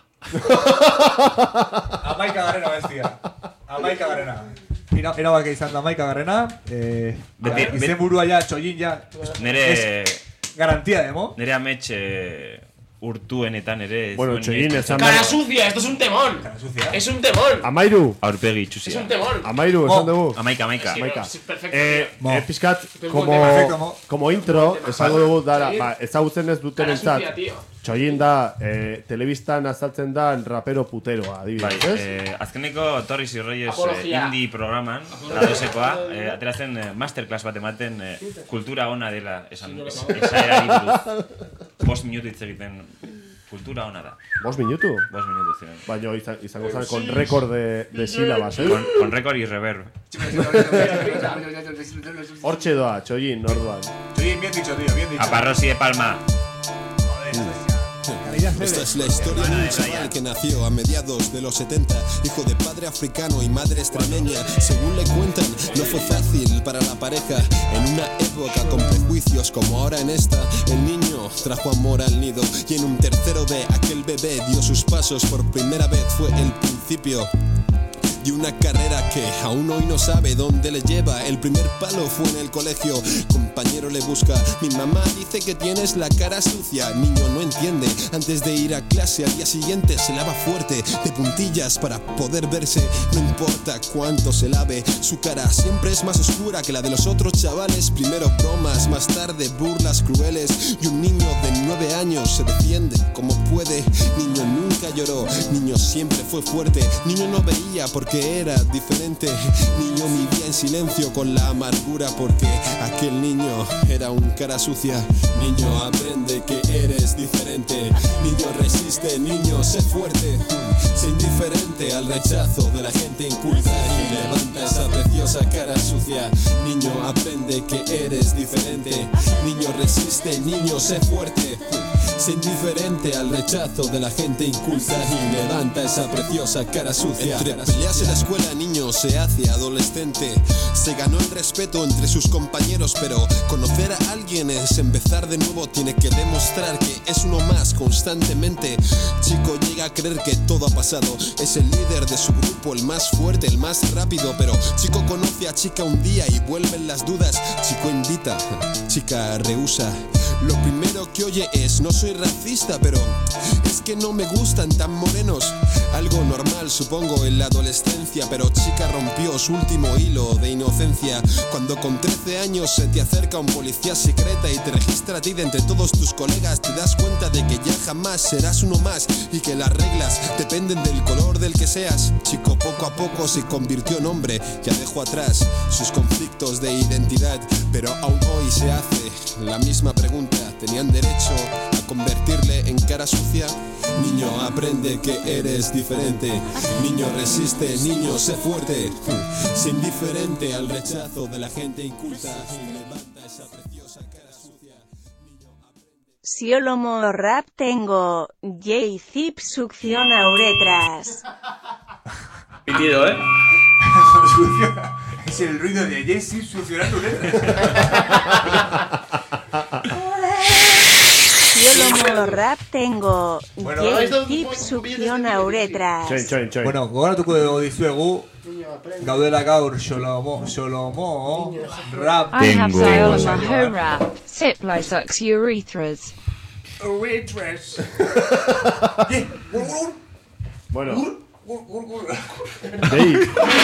Amaika garrena bestia. Amaika garrena. Ira, erabak izan da amaika garrena. Eh, Beti- izen burua ja, txollin ja. Nere... Es garantía de mo. Nere ametxe... urtuenetan ere... Bueno, zuen Txoyin, nire- esan Cara sucia, esto es un temón. Cara sucia. Es un temón. Amairu. Aurpegi itxusia. Es un temón. Amairu, esan dugu. Amaika, amaika. Sí, Amaika. sí, perfecto. Eh, Mo. eh, pizkat, Perfecto, como, mo. como intro, esango dugu dara, Sí. ba, ezagutzen ez duten Cara entzat. sucia, tío. Txoyin da, eh, telebistan azaltzen da rapero puteroa, Bai, adibidez, ez? eh, azkeneko Torris y Reyes eh, Apologia. indie programan, radosekoa, eh, ateratzen eh, masterclass bat ematen eh, kultura ona dela, esan, es, esaerari buruz. Bost minutu hitz egiten, kultura ona da. Bost minutu? Bost minutu ziren. Baina izan, izango zen con récord de, de sílabas, eh? Con, con récord y reverb. Hortxe doa, Txoyin, orduan. Txoyin, bien dicho, tío, bien dicho. Aparrosi de Palma. Esta es la historia de un chaval que nació a mediados de los setenta, hijo de padre africano y madre extremeña. Según le cuentan, no fue fácil para la pareja en una época con prejuicios como ahora en esta. El niño trajo amor al nido y en un tercero B aquel bebé dio sus pasos por primera vez. Fue el principio y una carrera que aún hoy no sabe dónde le lleva. El primer palo fue en el colegio, compañero le busca. Mi mamá dice que tienes la cara sucia. El niño no entiende, antes de ir a clase al día siguiente se lava fuerte, de puntillas para poder verse. No importa cuánto se lave, su cara siempre es más oscura que la de los otros chavales. Primero bromas, más tarde burlas crueles. Y un niño de nueve años se defiende como puede. Niño nunca lloró, niño siempre fue fuerte. Niño no veía porque era diferente. Niño vivía en silencio con la amargura porque aquel niño era un cara sucia. Niño aprende que eres diferente. Niño resiste, niño sé fuerte. Sé indiferente al rechazo de la gente inculta y levanta esa preciosa cara sucia. Niño aprende que eres diferente. Niño resiste, niño sé fuerte. Sé indiferente al rechazo de la gente inculta y levanta esa preciosa cara sucia. Entre peleas en la escuela, niño se hace adolescente. Se ganó el respeto entre sus compañeros, pero conocer a alguien es empezar de nuevo. Tiene que demostrar que es uno más constantemente. Chico llega a creer que todo ha pasado. Es el líder de su grupo, el más fuerte, el más rápido. Pero chico conoce a chica un día y vuelven las dudas. Chico invita, chica rehúsa. Lo primero que oye es: no soy racista, pero es que no me gustan tan morenos. Algo normal supongo en la adolescencia, pero chica rompió su último hilo de inocencia. Cuando con trece años se te acerca un policía secreta y te registra a ti de entre todos tus colegas, te das cuenta de que ya jamás serás uno más y que las reglas dependen del color del que seas. Chico poco a poco se convirtió en hombre, ya dejó atrás sus conflictos de identidad, pero aún hoy se hace la misma pregunta. ¿Tenían derecho a convertirle en cara sucia? Niño aprende que eres diferente. Niño resiste, niño sé fuerte. Sé indiferente al rechazo de la gente inculta y levanta esa preciosa cara sucia. Si Olomo rap tengo, J-Zip succiona uretras. Pitido, ¿eh? Es el ruido de Jay-Z succionando letras. Si Olomo rap tengo, Bueno, J-Zip succiona uretras. Bueno, gogoratuko dizuegu gaudela gaur Xolomo, Xolomo rap. I have Zyolomo rap. Siplai sucks urethras. Urethras. Bueno. Dave.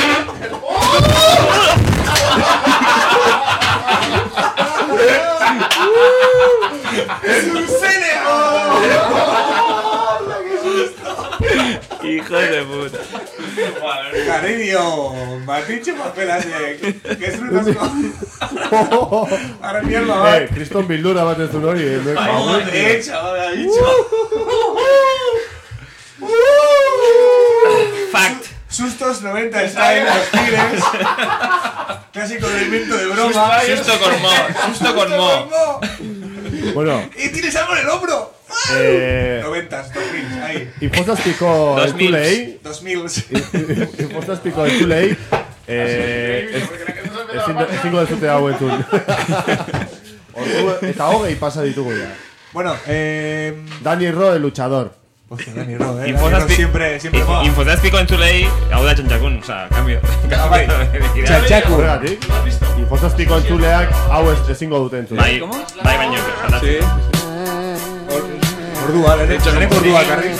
¡Es un Hijo de puta. Cariño, matiche papelas de que es frutas. Ahora mierda, va. Eh, Kriston bildura bat ez du hori. Eh, chaval, ha dicho. Fact. Sustos noventa style, los tigres. Clásico elemento de broma. Susto con mo. Susto con mo. Bueno. Y tienes algo en el hombro. Eh, noventas, dos mil, ahí. Infostazpiko entzulei. dos mil. Infostazpiko entzulei. Eh, ezingo dezute hau entzun. Eta hogei pasa ditugu ya. Bueno, eh... Dani Ro, el luchador. Hostia, Dani Ro, eh. Dani Ro siempre, siempre moda. Infostazpiko entzulei, hau da txantxakun, oza, cambio. Ah, bai. Txantxakun. Horregatik. Infostazpiko entzuleak hau ezingo dute entzun. Bai, bai baino. Sí. Ordua, lehenengo ordua, karri.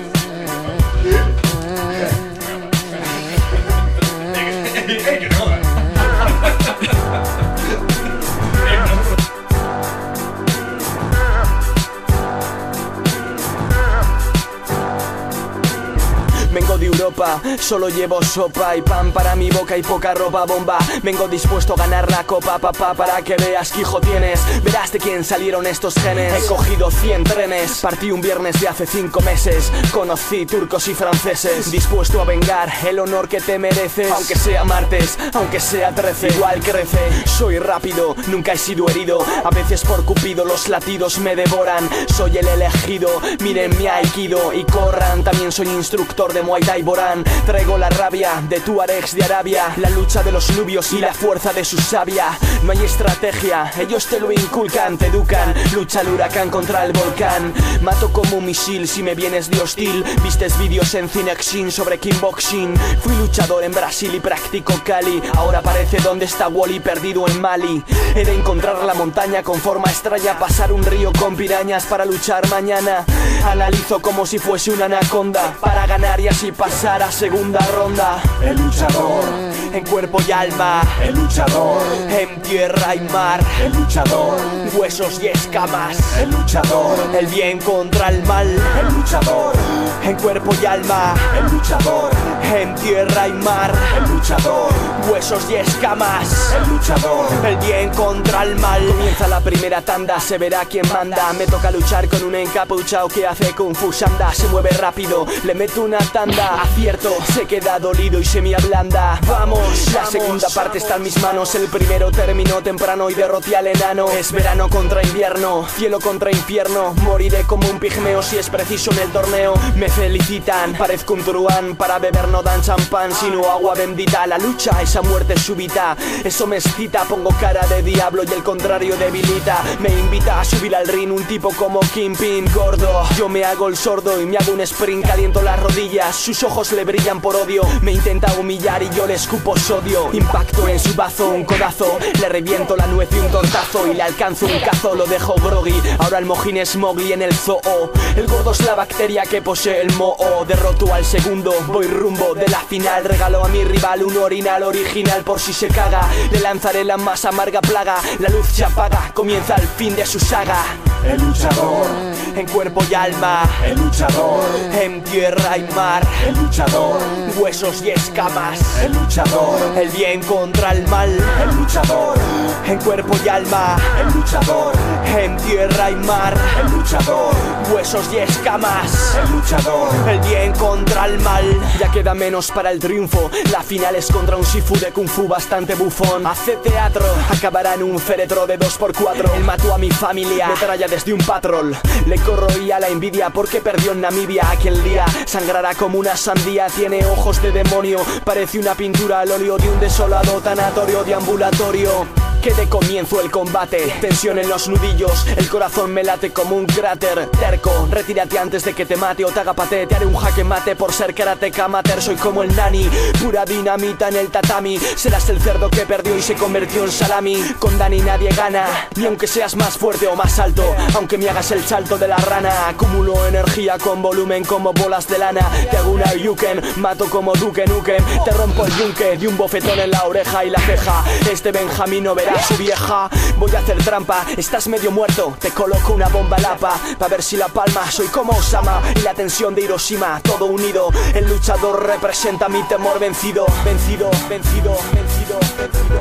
Vengo de Europa, solo llevo sopa y pan para mi boca y poca ropa bomba. Vengo dispuesto a ganar la copa, papá, para que veas que hijo tienes. Verás de quién salieron estos genes. He cogido cien trenes, partí un viernes de hace cinco meses. Conocí turcos y franceses, dispuesto a vengar el honor que te mereces. Aunque sea martes, aunque sea trece, igual crece. Soy rápido, nunca he sido herido. A veces por Cupido los latidos me devoran. Soy el elegido, miren mi aikido y corran. También soy instructor de Muay Thai Borán. Traigo la rabia de tuaregs de Arabia, la lucha de los nubios y la fuerza de su savia. No hay estrategia, ellos te lo inculcan, te educan. Lucha el huracán contra el volcán. Mato como un misil si me vienes de hostil. Vistes vídeos en Cinexin sobre kickboxing. Fui luchador en Brasil y practico Cali. Ahora parece donde está Wally perdido en Mali. He de encontrar la montaña con forma extraña, pasar un río con pirañas para luchar mañana. Analizo como si fuese una anaconda para ganar y así pasar a segunda ronda. El luchador, en cuerpo y alma. El luchador, en tierra y mar. El luchador, huesos y escamas. El luchador, el bien contra el mal. El luchador, en cuerpo y alma. El luchador, en tierra y mar. El luchador, huesos y escamas. El luchador, el bien contra el mal. Comienza la primera tanda, se verá quién manda. Me toca luchar con un encapuchado que hace kung fu shanda. Se mueve rápido, le meto una tanda. Acierto, se queda dolido y se me ablanda. Vamos, la segunda parte está en mis manos. El primero terminó temprano y derroté al enano. Es verano contra invierno, cielo contra infierno. Moriré como un pigmeo si es preciso en el torneo. Me felicitan, parezco un truán. Para beber no dan champán, sino agua bendita. La lucha, esa muerte súbita, eso me excita. Pongo cara de diablo y el contrario debilita. Me invita a subir al ring un tipo como Kingpin gordo. Yo me hago el sordo y me hago un sprint. Caliento las rodillas, sus ojos le brillan por odio. Me intenta humillar y yo le escupo sodio. Impacto en su bazo, un codazo. Le reviento la nuez y un tortazo. Y le alcanzo un cazo, lo dejo groggy. Ahora el mojín es Mowgli en el zoo. El gordo es la bacteria que posee el moho. Derroto al segundo, voy rumbo de la final. Regalo a mi rival un orinal original por si se caga. Le lanzaré la más amarga plaga. La luz se apaga, comienza el fin de su saga. El luchador, en cuerpo y alma. El luchador, en tierra y mar. El luchador, huesos y escamas. El luchador, el bien contra el mal. El luchador, en cuerpo y alma. El luchador, en tierra y mar. El luchador, huesos y escamas. El luchador, el bien contra el mal. Ya queda menos para el triunfo. La final es contra un Shifu de Kung Fu bastante bufón. Hace teatro, acabará en un féretro de dos por cuatro. Él mató a mi familia, metralla desde un patrol. Le corroía la envidia porque perdió en Namibia aquel día. Sangrará como una sandía, tiene ojos de demonio. Parece una pintura al óleo de un desolado tanatorio de ambulatorio. Que de comienzo el combate, tensión en los nudillos. El corazón me late como un cráter. Terco, retírate antes de que te mate o te haga paté. Te haré un jaque mate por ser karateka amateur. Soy como el nani, pura dinamita en el tatami. Serás el cerdo que perdió y se convirtió en salami. Con Dani nadie gana, ni aunque seas más fuerte o más alto. Aunque me hagas el salto de la rana. Acumulo energía con volumen como bolas de lana. Te hago una yuken, mato como Duke Nukem. Te rompo el yunque de un bofetón en la oreja y la ceja. Este Benjamín no verá a su vieja. Voy a hacer trampa, estás medio muerto. Te coloco una bomba lapa, pa' ver si la palma. Soy como Osama y la tensión de Hiroshima. Todo unido, el luchador representa mi temor vencido. Vencido, vencido, vencido, vencido.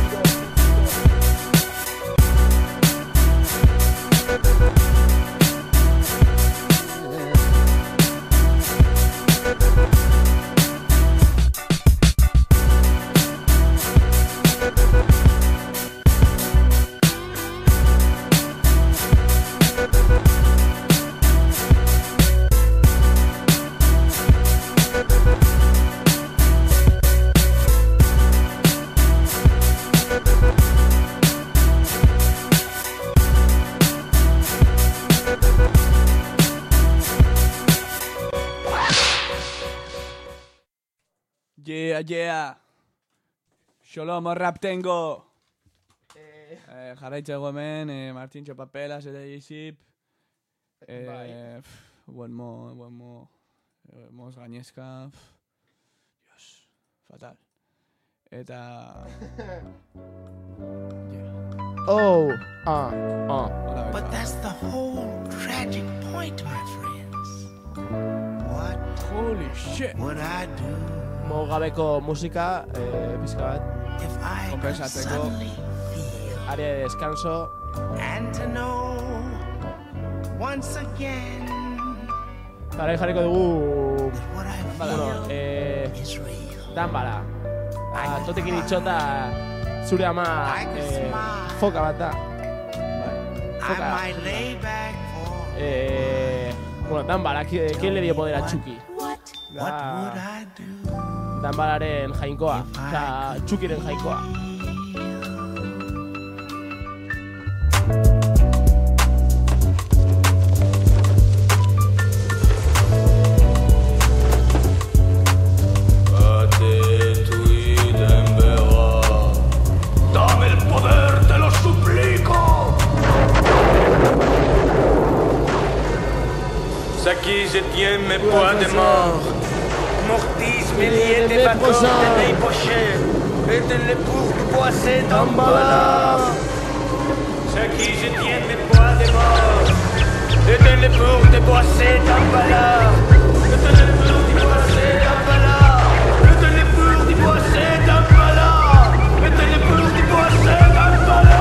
Yeah, yeah. Shalom, rap tengo. Eh, jarraitza hemen, eh, Martintxo Papela, zede izip. Eh, pff, buen mo, buen mo, eh, moz gainezka, pff, Dios, fatal. Eta... Oh, ah, ah. But that's the whole tragic point, my friends. What? Holy shit. Would I do? Mo gabeko musika, eh, pizka bat. If I Konpensatzeko. Área de descanso. And to know once again. Para jarriko dugu... Bueno, eh... Danbala. Ah, totekin itxota zure ama eh, foka bat da. Foka. Eh, bueno, Danbala, ¿quién le dio poder a Chucky? Da, Danbalaren jainkoa, oza, Chuckyren jainkoa. Qui je tiens mes poids de mort. Mortis, milliers de bâtons de mes pochets. Éteins-les pour du boisser d'Ambala. C'est qui je tiens mes poids de mort. Éteins-les pour du boisser d'Ambala. Éteins-les pour du boisser d'Ambala. Éteins-les pour du boisser d'Ambala. Éteins-les pour du boisser d'Ambala.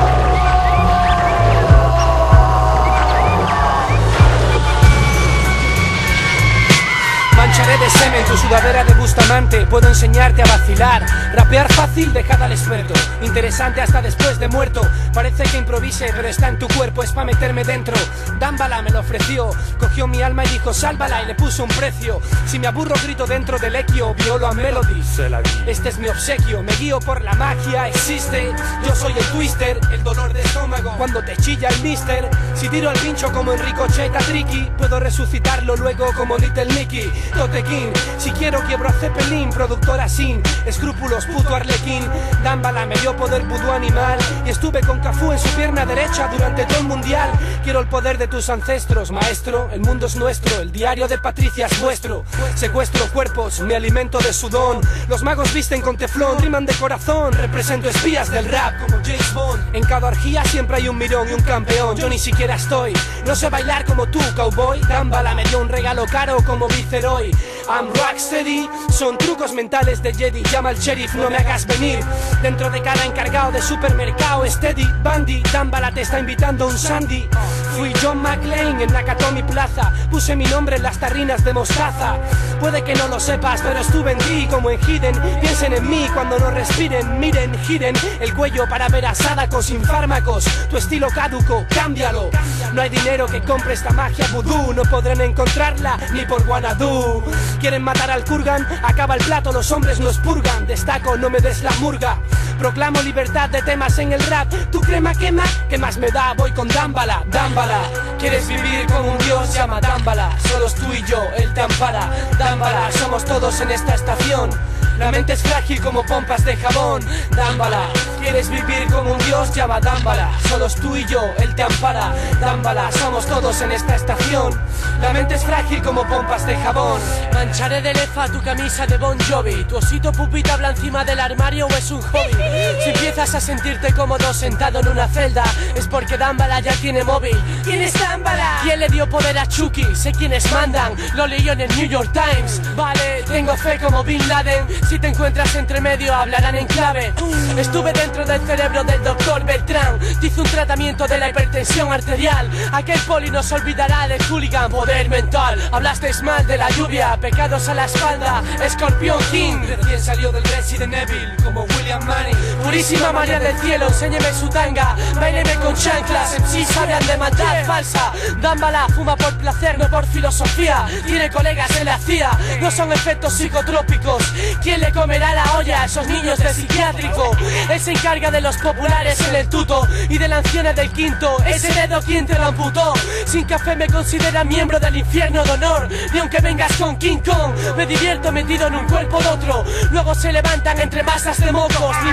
Mancharé de semen tu sudadera de Bustamante. Puedo enseñarte a vacilar. Rapear fácil, dejad al experto. Interesante hasta después de muerto. Parece que improvise, pero está en tu cuerpo. Es pa' meterme dentro. Danbala me lo ofreció. Cogió mi alma y dijo sálvala y le puso un precio. Si me aburro grito dentro del equio. Violo a Melody. Este es mi obsequio. Me guío por la magia. Existe. Yo soy el twister. El dolor de estómago cuando te chilla el mister. Si tiro al pincho como Enrico Cheta Tricky, puedo resucitarlo luego como Little Nicky. Totequín, si quiero quiebro a Zeppelin. Productora sin escrúpulos, puto arlequín. Danbala me dio poder vudú animal. Y estuve con Cafú en su pierna derecha durante todo el mundial. Quiero el poder de tus ancestros, maestro. El mundo es nuestro, el diario de Patricia es vuestro. Secuestro cuerpos, me alimento de sudón. Los magos visten con teflón, riman de corazón. Represento espías del rap como James Bond. En cada orgía siempre hay un mirón y un campeón. Yo ni siquiera estoy, no sé bailar como tú, cowboy. Danbala me dio un regalo caro como Viceroy. I'm rocksteady, son trucos mentales de Jedi. Llama al sheriff, no me hagas venir. Dentro de cada encargado de supermercado, steady, bandy. Danbala te está invitando un Sandy. Fui John McClane en Nakatomi Plaza. Puse mi nombre en las tarrinas de mostaza. Puede que no lo sepas, pero estuve en ti como en Hidden. Piensen en mí cuando no respiren. Miren, giren el cuello para ver a Sadako sin fármacos. Tu estilo caduco, cámbialo. No hay dinero que compre esta magia vudú. No podrán encontrarla ni por Wanadu. Quieren matar al Kurgan, acaba el plato, los hombres nos purgan. Destaco, no me des la murga. Proclamo libertad de temas en el rap. ¿Tu crema quema? ¿Qué más me da? Voy con Danbala, Danbala. ¿Quieres vivir como un dios? Llama Danbala. Solo es tú y yo, él te ampara. Danbala, somos todos en esta estación. La mente es frágil como pompas de jabón. Danbala, ¿quieres vivir como un dios? Llama Danbala. Solo es tú y yo, él te ampara. Danbala, somos todos en esta estación. La mente es frágil como pompas de jabón. Mancharé de lefa tu camisa de Bon Jovi. Tu osito pupita habla encima del armario o es un hobby. Si empiezas a sentirte cómodo sentado en una celda, es porque Danbala ya tiene móvil. ¿Quién es Danbala? ¿Quién le dio poder a Chucky? Sé quiénes mandan, lo leí en el New York Times. Vale, tengo fe como Bin Laden. Si te encuentras entre medio hablarán en clave. Estuve dentro del cerebro del doctor Beltrán. Te hice un tratamiento de la hipertensión arterial. Aquel poli nos olvidará del hooligan. Poder mental, hablasteis mal de la lluvia. Pecados a la espalda, Scorpion King. Recién salió del Resident Evil como William Manning. Purísima María del Cielo, enséñeme su tanga. Baileme con chanclas, M Cs hablan de maldad falsa. Danbala fuma por placer, no por filosofía. Tiene colegas en la C I A, no son efectos psicotrópicos. ¿Quién le comerá la olla a esos niños de psiquiátrico? Él se encarga de los populares en el tuto y de la anciana del quinto. Ese dedo quien te lo amputó. Sin café me considera miembro del infierno de honor. Y aunque vengas con King Kong, me divierto metido en un cuerpo de otro. Luego se levantan entre masas de mocos. Mi improviso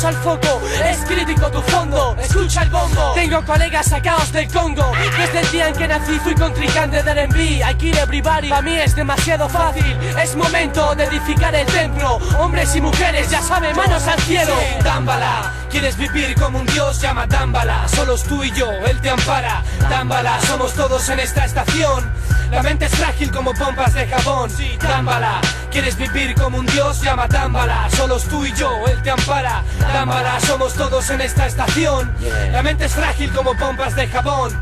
al foco, es crítico tu fondo, escucha el bombo. Tengo colegas sacados del Congo, desde el día en que nací fui contrincante del R and B. I kill everybody, para mí es demasiado fácil. Es momento de edificar el templo, hombres y mujeres, ya saben, manos al cielo. Dámbala, quieres vivir como un dios, llama Dámbala. Solos tú y yo, él te ampara. Dámbala, somos todos en esta estación. La mente es frágil como pompas de jabón. Dámbala, quieres vivir como un dios, llama Dámbala. Solos tú y yo, él te ampara. Dámbala, somos todos en esta estación. La mente es frágil como pompas de jabón.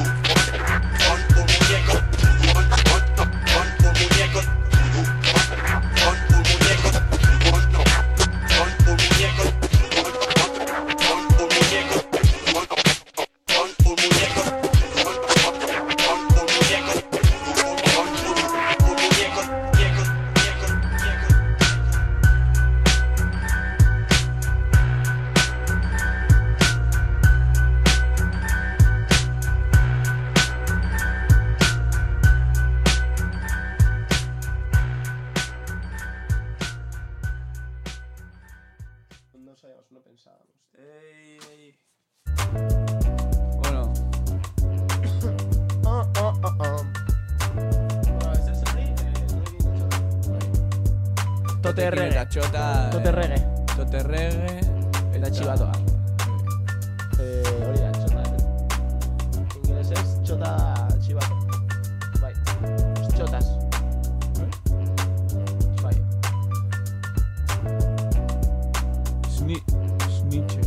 Bueno. Oh, oh, oh, oh. Tote reggae. Tachota. Tote reggae. Tote reggae. Eta txibatoa. Eh, hori da, txota. Ingelesez, txota txibato. Bai. Txotas. Bai. Sni... Snitche.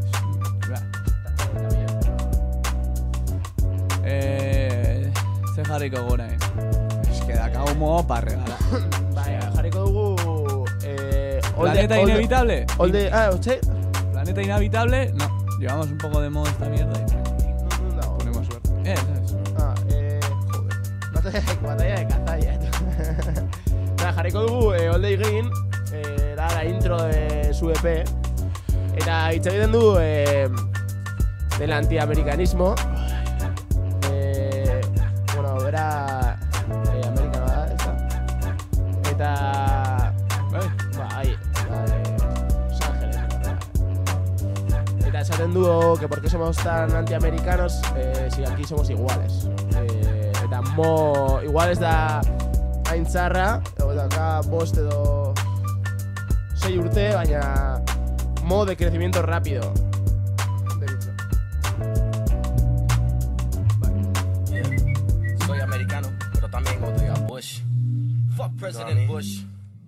Eh... Ze jarriko gonain. Es que dakago modo pa regala. Bai, jarriko dugu... Eh, Planeta olde, inevitable. Olde... Ah, ¿usted? Planeta inhabitable. No. Llevamos un poco de modo esta mierda y no, no. Ponemos suerte. Eh, eso es. Ah, eh... Joder. Batalla de, batalla de Kazaya. Nada, jarriko dugu eh, All Day Green. Eh, da la intro de su E P. Eta hitz egiten du eh, del antiamericanismo. Eh, bueno, bera eh, americano da, eta eta bai, ba, ahí, ba, eh, Los Ángeles, eta esaten du que porque somos tan antiamericanos eh, si aquí somos iguales. Eh, eta mo iguales da hain txarra, eta ka bost edo sei urte, baina modo de crecimiento rápido. Derecho. Soy americano, pero también odio a Bush. Fuck President Bush.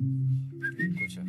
Escucha.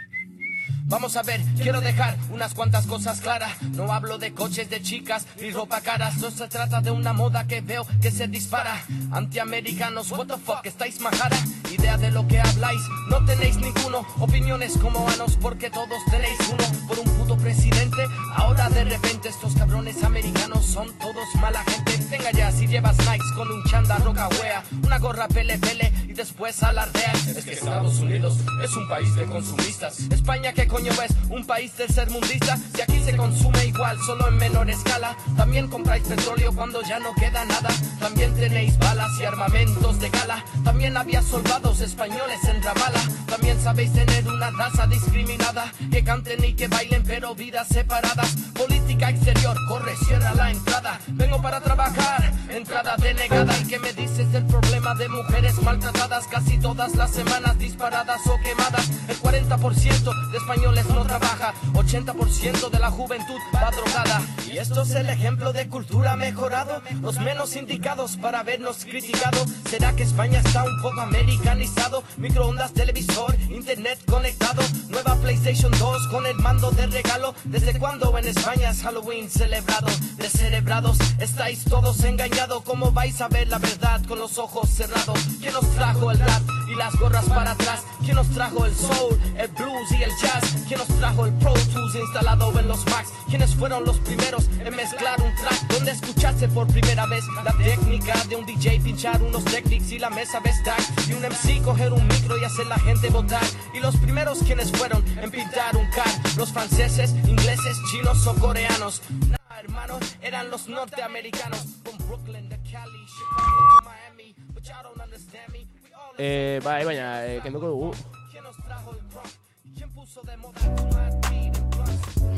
Vamos a ver, quiero dejar unas cuantas cosas claras. No hablo de coches, de chicas, ni ropa cara. No se trata de una moda que veo que se dispara. Antiamericanos, what the fuck, ¿estáis majara? Idea de lo que habláis, no tenéis ninguno. Opiniones como anos, porque todos tenéis uno. Por un puto presidente, ahora de repente estos cabrones americanos son todos mala gente. Venga ya, si llevas Nikes con un chanda roca wea, una gorra pele pele y después alardeas. Es que Estados Unidos es un país de consumistas. España, ¿qué coño es? Un país tercermundista. Si aquí se consume igual, solo en menor escala. También compráis petróleo cuando ya no queda nada. También tenéis balas y armamentos de gala. También había soldados españoles en Ramala. También sabéis tener una raza discriminada. Que canten y que bailen pero vidas separadas. Política exterior, corre, cierra la entrada. Vengo para trabajar, entrada denegada. ¿Y qué me dices del problema de mujeres maltratadas? Casi todas las semanas disparadas o quemadas. El cuarenta por ciento de españoles no trabaja, ochenta por ciento de la juventud va drogada. Y esto es el ejemplo de cultura mejorado. Los menos indicados para habernos criticado. ¿Será que España está un poco americanizado? Microondas, televisor, internet conectado. Nueva PlayStation dos con el mando de regalo. ¿Desde cuándo en España es Halloween celebrado? Descerebrados, estáis todos engañados. ¿Cómo vais a ver la verdad con los ojos cerrados? ¿Quién nos trajo el rap y las gorras para atrás? ¿Quién nos trajo el soul, el blues y el jazz? ¿Quién nos trajo el Pro Tools instalado en los Macs? ¿Quiénes fueron los primeros en mezclar un track? ¿Dónde escuchaste por primera vez la técnica de un D J pinchar unos techniques y la mesa de stack? Y un M C coger un micro y hacer la gente votar. Y los primeros quienes fueron en pintar un car, los franceses, ingleses, chinos o coreanos. Nah, hermanos, eran los norteamericanos. From Brooklyn to Cali, Chicago to Miami. But y'all don't understand me. Eh, bai, baina, eh, kenduko dugu. ¿Quién nos trajo el rock? ¿Quién puso de moda fumar weed en blunts?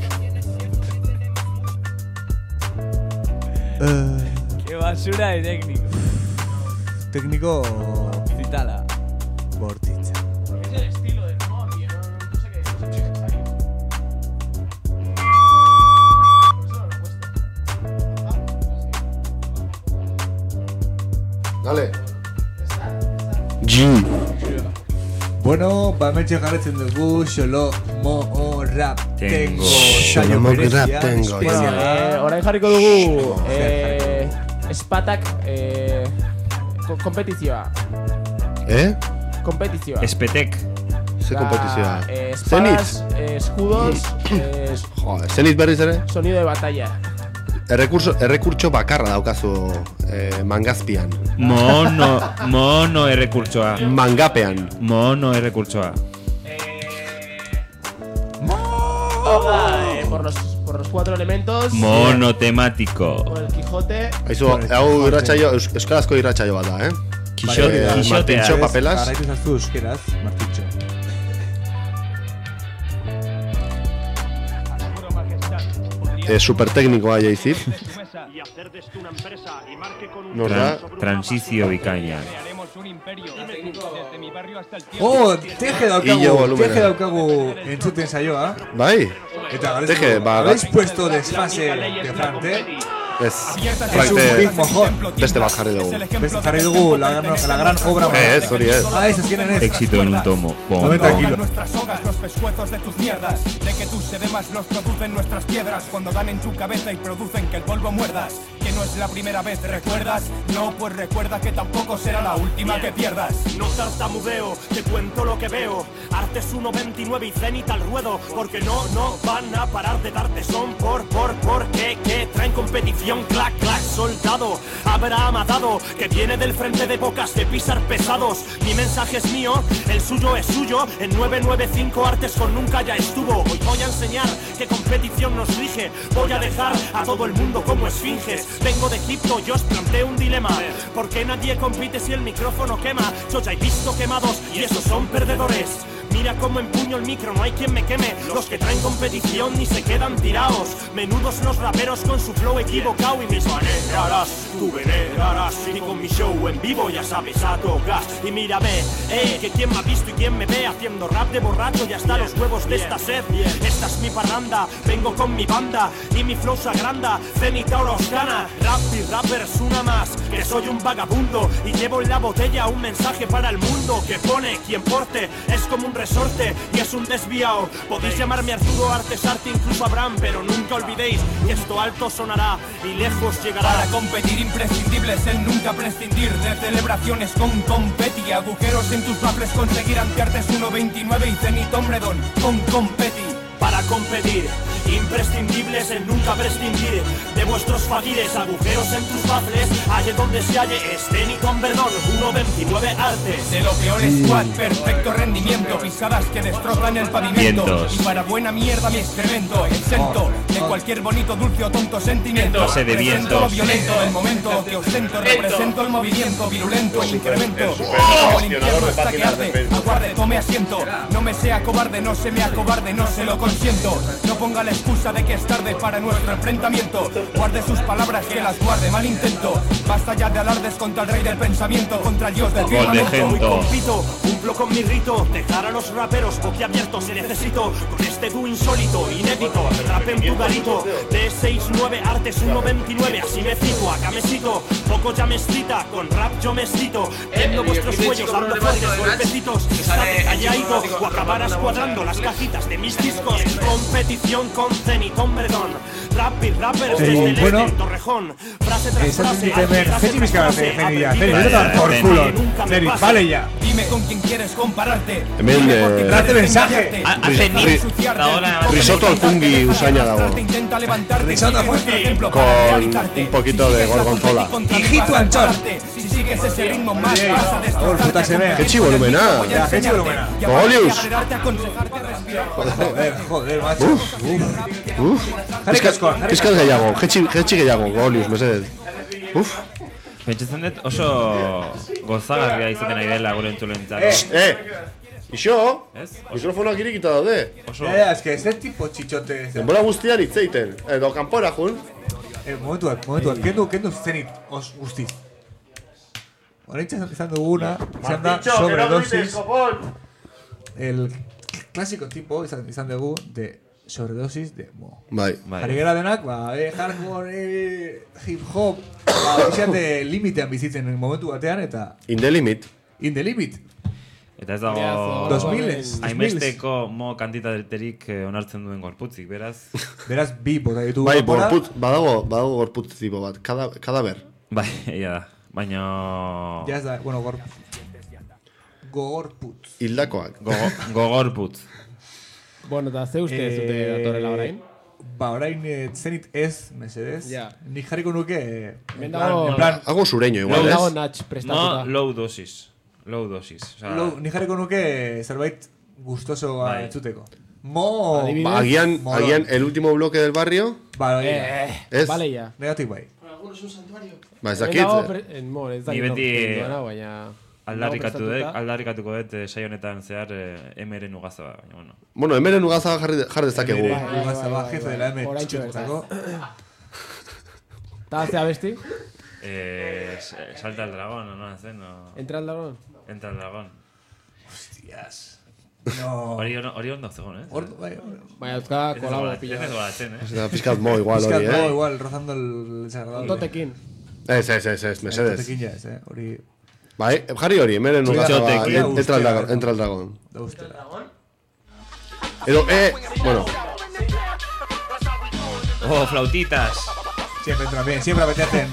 Qué basura de técnico. Técnico... Citala. Bortitza. Es el estilo del humor, tío. No, no sé qué. No sé qué es ahí. Dale. G. Bueno, ba metxe jarretzen dugu Xolo Mo rap tengo Xolo Mo rap tengo. Bueno, eh, orain jarriko dugu eh, Espatak eh, ko- kompetizioa. Eh? Kompetizioa. Espetek. Ze kompetizioa? Eh, espadas, eh, escudos, eh, Joder, Zenit berriz ere? sonido de batalla. Errekurso, errekurtso bakarra daukazu eh, mangazpian. Mono, mono errekurtsoa. Mangapean. Mono errekurtsoa. Ah, eh, por, los, por los cuatro elementos. Mono temático. Por el Quijote. Aizu, hau irratsaio, eus- euskarazko irratsaio bat da, eh? Quijote, Eh, Quijotea. Martintxo papelas. Jarraitu zaztu euskeraz, Martintxo. Eh, superteknikoa jaizit. Nos da. Tran- Transizio bikaina. Oh, teje Illo daukagu, volumena. teje daukagu entzuten saioa. Bai? Eta galdetu, Teje, ba, ¿habéis puesto desfase de Frante? Ez. Es un big mojón. Beste bat jarri dugu. Beste jarri dugu la, gran- la gran obra. Ez, hori ez. Ah, ez, azkenen ez. Éxito en un tomo. Pom, noventa pom. kilos. Nuestras sogas, los pescuezos de tus mierdas, de que tus edemas los producen nuestras piedras cuando dan en tu cabeza y producen que el polvo muerdas. Que no es la primera vez, ¿recuerdas? No, pues recuerda que tampoco será la última que pierdas. No tartamudeo, te cuento lo que veo. Artes uno veintinueve y Zenit al ruedo. Porque no, no van a parar de darte son por, por, por, que, que traen competición, clac, clac, soldado. Abraham ha dado, que viene del frente de bocas de pisar pesados. Mi mensaje es mío, el suyo es suyo. En nueve nueve cinco Artes con nunca ya estuvo. Hoy voy a enseñar que competición nos rige. Voy a dejar a todo el mundo como esfinges. Vengo de Egipto, yo os planteo un dilema. ¿Por qué nadie compite si el micrófono quema? Yo ya he visto quemados y esos son perdedores. Mira cómo empuño el micro, no hay quien me queme. Los que traen competición ni se quedan tirados. Menudos los raperos con su flow equivocado. Y mis maneras, tú venerarás. Y con mi show en vivo ya sabes a tocar. Y mírame, eh, que quien me ha visto y quien me ve haciendo rap de borracho ya está los huevos de esta sed. Esta es mi parranda, vengo con mi banda y mi flow se agranda. Zenit ahora os gana, rap y rappers una más. Que soy un vagabundo y llevo en la botella un mensaje para el mundo. Que pone quien porte, es como un resorte y es un desviado. Podéis llamarme Arturo, Artes, Arte, incluso Abraham, pero nunca olvidéis que esto alto sonará y lejos llegará. Para competir imprescindible es el nunca prescindir de celebraciones con competi. Agujeros en tus baffles conseguir ante Artes uno veintinueve y Zenit Hombredon con competi. Para competir, imprescindibles en nunca prescindir de vuestros fagires, agujeros en tus baffles, halle donde se halle, Zenit Hombredon, uno veintinueve Artes. De lo peor squad, perfecto rendimiento, pisadas que destrozan el pavimento. Vientos. Y para buena mierda mi excremento, exento de cualquier bonito, dulce o tonto sentimiento. Pase de Presento vientos. lo violento del momento que ostento, represento el movimiento virulento, incremento. Como el infierno hasta que arde, aguarde, tome asiento. No me sea cobarde, no se me acobarde, no se lo consiento. No ponga la excusa de que es tarde para nuestro enfrentamiento. Guarde sus palabras, que las guarde, mal intento. Basta ya de alardes contra el rey del pensamiento, contra el dios del Gol de firmamento. Gento. Compito, cumplo con mi rito, dejar a los raperos boquiabiertos si necesito. Con este dúo insólito, inédito, rap en tu garito. De seis nueve Artes uno veintinueve, así me cito, acá me cito. Poco ya me excita, con rap yo me excito. Viendo vuestros cuellos dando fuertes golpecitos. Estate calladito o acabarás cuadrando las cajitas de mis discos. Competición con Zenit Hombredon. Rap y rappers Eh, desde el bueno. Este, en Torrejón. Frase tras Esaten frase, dute frase Zenit tras bizkara frase, Zenit ya, aperitivo. Zenit, ez da por culo. Nunca me Zenit, pasa. vale ya. Dime con quién quieres compararte. Hemen, Dime por eh, qué Trate quieres mensaje. engañarte. A- a Dime Zenit. por ensuciarte. Ahora- Porque Risotto al intentarte fungi para usaina dago. levantarte, intenta levantarte. Risotto al Sigue nuestro fungi. ejemplo Con para realizarte. un poquito de gorgonzola. Hijito Anchor. Si sigues ese ritmo más Oye, vas a Raúl, destrozarte. puta se vea. Qué chivo lumena. Voy a Ya, qué chivo enseñarte. lumena. Y aparte Golius. de acelerarte, aconsejarte respirar. Joder, joder, macho. Uf, uf. Jarri kasko, jarri Pizkat gehiago, jetxi, jetxi gehiago, Golius, mesedez. Uf. Pentsatzen dut oso gozagarria izaten ari dela gure entzulentzako. Eh, ixo, Ez? mikrofonoak irikita daude. Oso... Ya, ya, es que ese tipo chichote. Denbora guztian hitz egiten. Edo kanpora jun. Eh, momentuak, momentuak, kendu, kendu zenit os guztiz. Horreintza izan duguna, izan da sobredosis. El clásico tipo izan, izan dugu de sobredosis de mo. Bai. Ari gara denak, ba, eh, hardcore, eh, hip hop, ba, izan de limitean bizitzen momentu batean, eta... In the limit. In the limit. Eta ez dago... Dos miles. Hainbesteko mo kantitaterik eh, onartzen duen gorputzik, beraz... Beraz, bi bota ditu... Bai, gorputz, badago, badago gorputz tipo bat, kada, kadaber. Bai, egia da, baina... Ja ez da, bueno, gor... Gogorputz. Hildakoak. Gogorputz. Bueno, eta ze uste ez dute datorrela orain? Ba, orain eh, zenit ez, mesedez. Ja. Nik jarriko nuke... Eh, Hemen en plan- dago- en plan... Hago sureño igual, Low ez? dago Natch prestatuta. No, low dosis. Low dosis. O sea, Low, nik jarriko nuke zerbait gustoso Bai. entzuteko. Mo... Ba, agian, Modon. agian el último bloque del barrio. Ba, Eh, Ez? vale ya. Negatik bai. Algunos un santuario. Ba, ez Hemen dakit. dago pre- en mo, ez Ni dakit beti nortzen duena, baina... aldarrikatu dago dut, prestatuta. aldarrikatuko dut eh, saio honetan zehar eh, emeren ugaza, baina bueno. Bueno, emeren ugaza jarri, jarri dezakegu. Emeren ugaza ba, jefe de la M. Oraintxe txutzako. Eta zea besti? Eh, s- salta el dragón, no zen, no... Entra el dragón? Entra el dragón. Hostias. No. Hori hori ondo zegoen, eh? Hor, bai, Baina euska kolabo pila. Ez ez goatzen, eh? Ez da pizkat mo igual hori, Pizkat mo eh? igual, rozando el desagradable. Totekin. Ez, ez, ez, ez, mesedez. Totekin ja ez, eh? Hori... Bai, jarri hori, emeren ugaza ba, Txotekin. en- entra el dragón, entra el dragón. Da ustela. Edo, eh, bueno, Oh, flautitas. Siempre entran bien, siempre apetecen.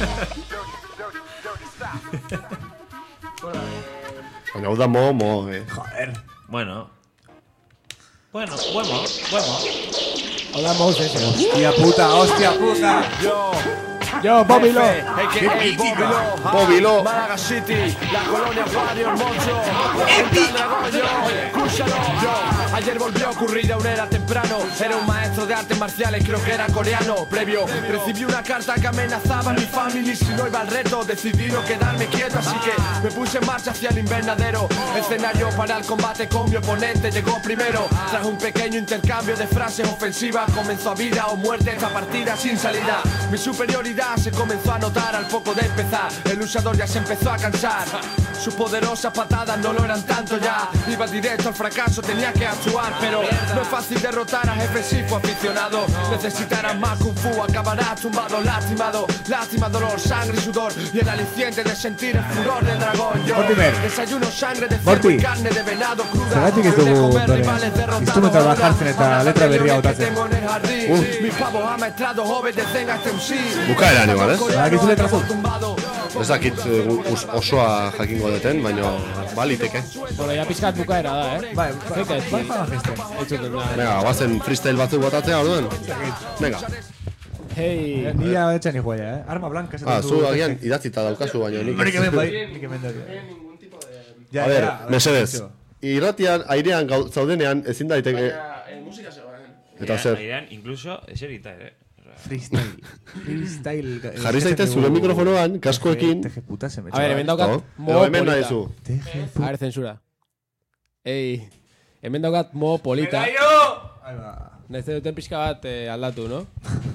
baina hau da mo, mo, eh. Joder. Bueno. Bueno, bueno, bueno. Hola, Moses. Hostia puta, hostia puta. Yo, Yo, Bobilo. Qué mítico. Bobilo. Málaga City, la colonia Warrior Moncho. Escúchalo, yo. Ayer volvió a ocurrir a una era temprano. Era un maestro de artes marciales, creo que era coreano. Previo, recibí una carta que amenazaba a mi family. Si no iba al reto, decidí no quedarme quieto. Así que me puse en marcha hacia el invernadero. Escenario para el combate con mi oponente llegó primero. Tras un pequeño intercambio de frases ofensivas, comenzó a vida o muerte esta partida sin salida. Mi superioridad se comenzó a notar al poco de empezar. El luchador ya se empezó a cansar. Sus poderosas patadas no lo eran tanto ya. Iba directo al fracaso, tenía que actuar. Pero no es fácil derrotar a jefes si fue aficionado. Necesitarás más kung fu, acabarás tumbado, lastimado. Lástima, dolor, sangre y sudor. Y el aliciente de sentir el furor del dragón. Yo Mortimer. desayuno sangre de Morty. cerdo y carne de venado cruda. Zergatik ez De dugu comer bere rivales derrotados. instrumental bat jartzen eta letra berria botatzen. Tengo en el jardín. Uf. Mis pavos amaestrados obedecen a este M C. Bukaeran igual, ez? Badakizu letra zu? Ez dakit eh, us- osoa jakingo deten, baina baliteke. Bueno, ya pizkat bukaera da, eh? Bai, Zeika ez, bai, bai, gesten. Entzuten da. Venga, guazen freestyle batzuk botatzea, orduan? Venga. Hey. Ni ya etxan hijo ya, eh? Arma blanca. Ah, zu agian idatzita daukazu, baina nik Nik ez. hemen bai, nik hemen dut. Ja, A ver, ja, mesedez. ja. Irratian, airean gau- zaudenean, ezin daiteke... Baina, eh, musika zegoen. Eta zer? Airean, incluso, eserita ere. Freestyle. Freestyle. Jarri zaitez zure mikrofonoan, kaskoekin. Teje puta se me A ver, hemen daukat No? mo Edo hemen polita. nahizu. A ver, censura. Ei, hemen daukat mo polita. Ahí va. Naiz duten pixka bat eh, aldatu, no?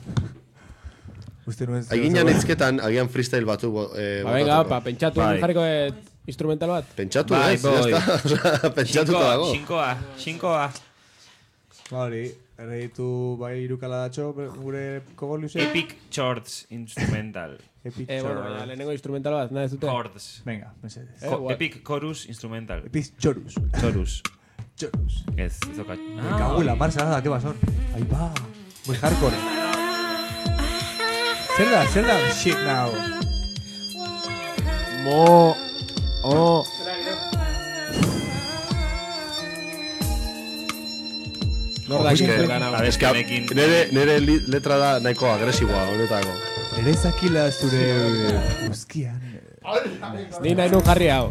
Uste nuen... Aginan izketan, agian freestyle batzuk bo- eh, Ba, venga, botatuko. pa, pentsatu, Bai. jarriko eh, instrumental bat. Pentsatu, Bai, ez, boy. jazta, osea, pentsatuta dago. Xinkoa, xinkoa. Ba hori, erreitu bai irukaladatxo gure kogorliuse. Epic Chords Instrumental. Epic Eh, bueno, baina lehenengo instrumental bat, nahi ez dute? Chords. Venga, mesedez. Eh, Co- what? Epic Chorus Instrumental. Epic Chorus. Chorus. Chorus. Ez, ez okat. Me cago en la mar salada, qué basón. Ahí va. Muy hardcore. Zer da, zer da, shit now. Mo... Oh... Nor da Eske, kin hau. eske, nere, nere li- letra da nahiko agresiboa, honetako. Ere zakila zure uzkian. Ni nahi nun jarri hau.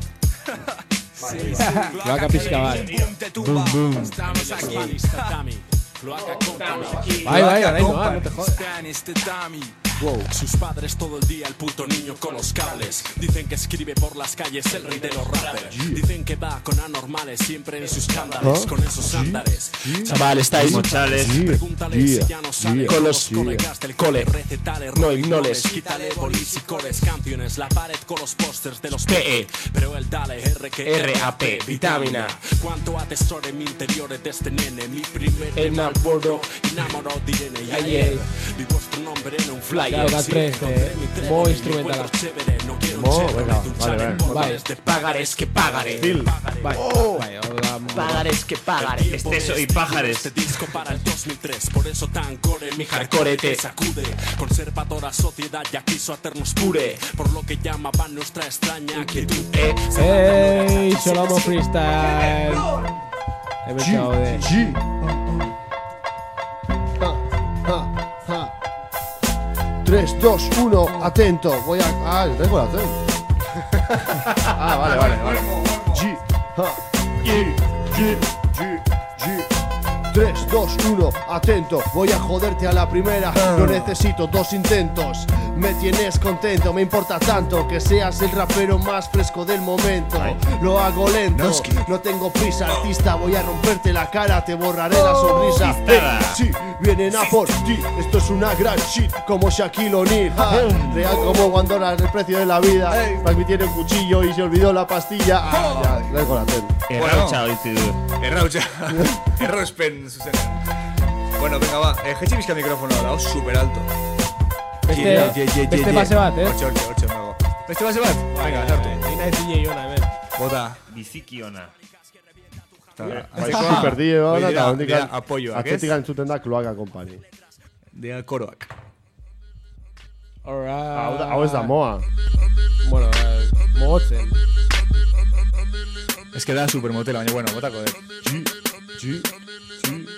Kloaka pixka bat. Boom, boom. Bai, bai, orain noa, no te jodes. Wow. Sus padres todo el día, el puto niño con los cables. Dicen que escribe por las calles, el rey de los rappers. Dicen que va con anormales, siempre en sus cándales, ¿Ah? con esos ándares. Chaval, estáis Mochales. Pregúntale si ya no sale con los colegas del cole. Recetale, No ignoles. quítale bolis y cores, canciones, la pared con los pósters de los P E. Pero el dale R que R A P, vitamina. Cuánto atesoro en mi interior de este nene, mi primer enamorado, enamorado de N y ayer. ayer. Vi vuestro nombre en un flyer. Claro, tres, eh, mo instrumental. Mo, venga, vale, vale. Vale. Pagares que pagaré. Phil. Vale. Oh. Vale, pagares que pagaré. Esteso y pájares. Este disco para el dos mil tres, por eso tan core mi Hardcore te sacude. Conservadora sociedad ya quiso hacernos pure, por lo que llamaban nuestra extraña quietud. Eh, Hey, Solomo Freestyle. He pensado de... G. tres, dos, uno, atento. Voy a. Ah, tengo la acción. Ah, vale, vale, vale. G, ja, G, G, G, G. tres, dos, uno, atento. Voy a joderte a la primera. No necesito dos intentos. Me tienes contento, me importa tanto que seas el rapero más fresco del momento. Lo hago lento, no tengo prisa, artista. Voy a romperte la cara, te borraré la sonrisa. Hey, sí, vienen a por ti. Esto es una gran shit, como Shaquille O'Neal. Ja, real como cuando era el precio de la vida. Magmi tiene un cuchillo y se olvidó la pastilla. Ah, ya, le dejo la tele. Erraucha, Erraucha. Errospen, Susana. Bueno, venga, va. Eh, Hechi bizka micrófono ahora, os super alto. Beste, beste base bat, eh? ocho, ocho, ocho, mago. Beste base bat? Venga, sartu. Ina ez dine iona, hemen. Bota. Biziki ona. Bai, super dio, ona, eta hondikan apoioak, ez? atzetik entzuten da Kloaka Company. Dea koroak. Alright. Hau da- hau ez da moa. Bueno, eh, mogotzen. Es que da super motela, baina bueno, botako de. G, G, G.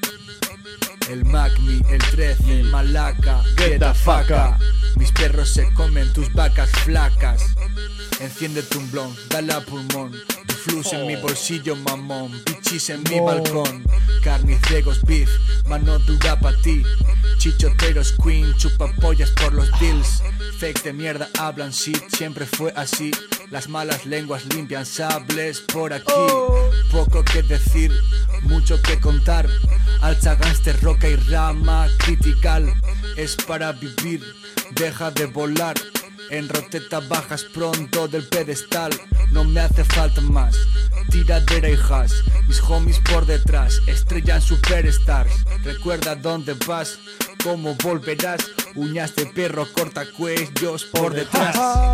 El Magmi, el trece, Malaca, get the fuck up. Mis perros se comen tus vacas flacas. Enciéndete un blon, dale a pulmón. Tu flus en mi bolsillo, mamón. Bichis en mi balcón. Carnicegos, beef, mano dura pa' ti. Chichoteros, queen, chupa pollas por los deals. Fake de mierda hablan shit, siempre fue así. Las malas lenguas limpian sables por aquí. Poco que decir, mucho que contar. Alza, gangster, roca y rama critical. Es para vivir, deja de volar. En roteta bajas pronto del pedestal. No me hace falta más tiradera y hash. Mis homies por detrás estrellan superstars. Recuerda dónde vas, cómo volverás. Uñas de perro, corta cuellos por detrás.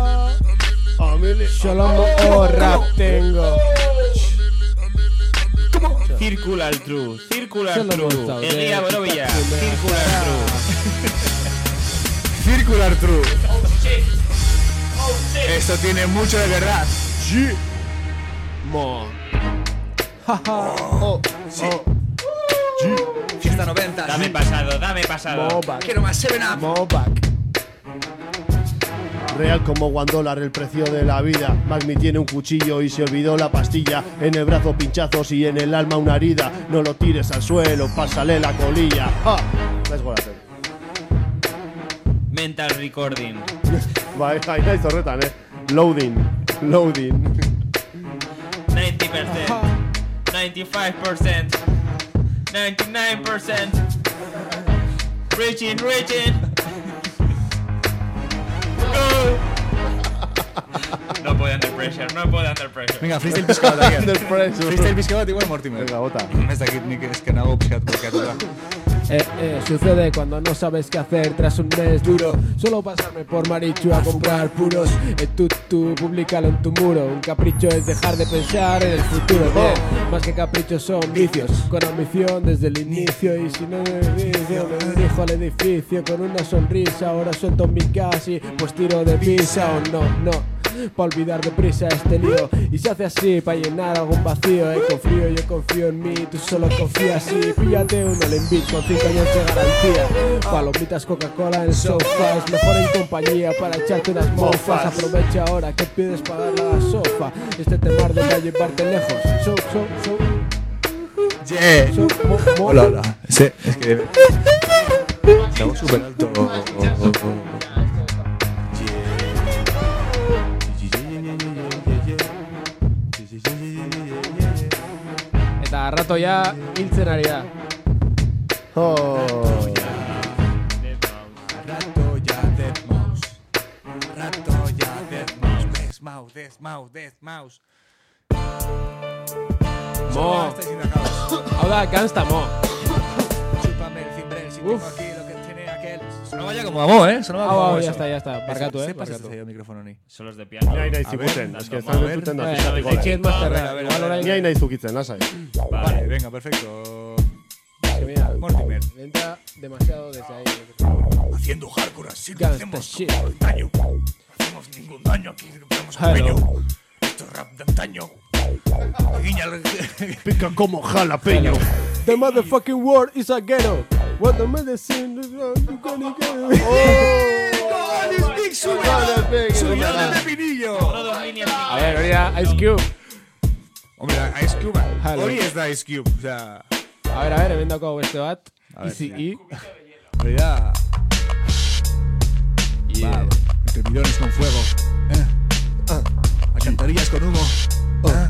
Solomo o rap tengo. Circular true, circular Solo true. hemos El día estado de- Borovilla, circular true. Circular true. Esto tiene mucho de verdad. G. Mo. Oh, sí. Fiesta noventa. Dame pasado, dame pasado. Moback. Quiero más seven up. Moback. Real como one dólar el precio de la vida. Magmi tiene un cuchillo y se olvidó la pastilla. En el brazo pinchazos y en el alma una herida. No lo tires al suelo, pásale la colilla. ¡Ja! Let's go, Laten. Mental recording. Bai, bai, nahi zorretan, eh. Loading, loading. ninety percent, ninety-five percent, ninety-nine percent. Reaching, reaching. Go. No puede under pressure, no puede under pressure. Venga, freestyle pizka bat agian. Under pressure. Freestyle pizka bat igual Mortimer. Venga, bota. Ez dakit nik eske nago pizkat blokeatuta. Eh, eh, sucede cuando no sabes qué hacer tras un mes duro. Solo pasarme por Marichu a comprar puros. Eh, tú, tú, públicalo en tu muro. Un capricho es dejar de pensar en el futuro. Bien, más que caprichos son vicios. Con ambición desde el inicio. Y si no me dirijo, me dirijo al edificio con una sonrisa. Ahora suelto mi casi, pues tiro de pizza o no, no. Pa' olvidar deprisa este lío. Y se hace así, pa' llenar algún vacío. Eh, confío, yo confío en mí, tú solo confías así. Píllate un Olympic con cinco años de garantía. Palomitas, Coca-Cola en el sofá. Es mejor en compañía para echarte unas mofas. Aprovecha ahora que pides pagar la sofa. Este temar de va a llevarte lejos. So, so, so. Yeah. So, mo, mo. Hola, hola. Sí, es que... Estamos súper alto. Eta arratoia hiltzen ari da. Oh. Ratoia Death Mouse. Ratoia Death Mouse. Death Mouse, Death Mouse, Death Mouse. Mo. Estáis inacabados. Hau da, Gangsta Mo. Chúpame el cimbrel si tengo aquí lo que tiene aquel. Sonaba ya como a Mo, ¿eh? Sonaba como a Mo. Ya eso. está, ya está. Barkatu, eh. Zepa Barkatu. zezaio microfono ni. Solos de piano. Ni hain nahi zikuten, eske ez da dututen da zizatiko. Etxiet mazterra. A ver, a ver, Igual a ver. orain. Ni hain nahi zukitzen, lasai. Vale, venga, perfecto. Que mira, Mortimer. entra demasiado desde ahí. Haciendo hardcore así no Gangsta hacemos shit. daño. No hacemos ningún daño aquí, no tenemos Hello. empeño. Esto es rap de antaño. Guiña el... Pica como jalapeño. The motherfucking world is a ghetto. What the medicine is gonna get. Suyo de Pepinillo. A ver, ahora Ice Cube. Hombre, Ice Cube. Hello. Hori ez da Ice Cube. O sea, A ver, a ver, hemen daukagu beste bat. A ver, Easy sí. E. hori da. Yeah. Va, entre bidones con fuego. Eh. Alcantarillas con humo. Eh.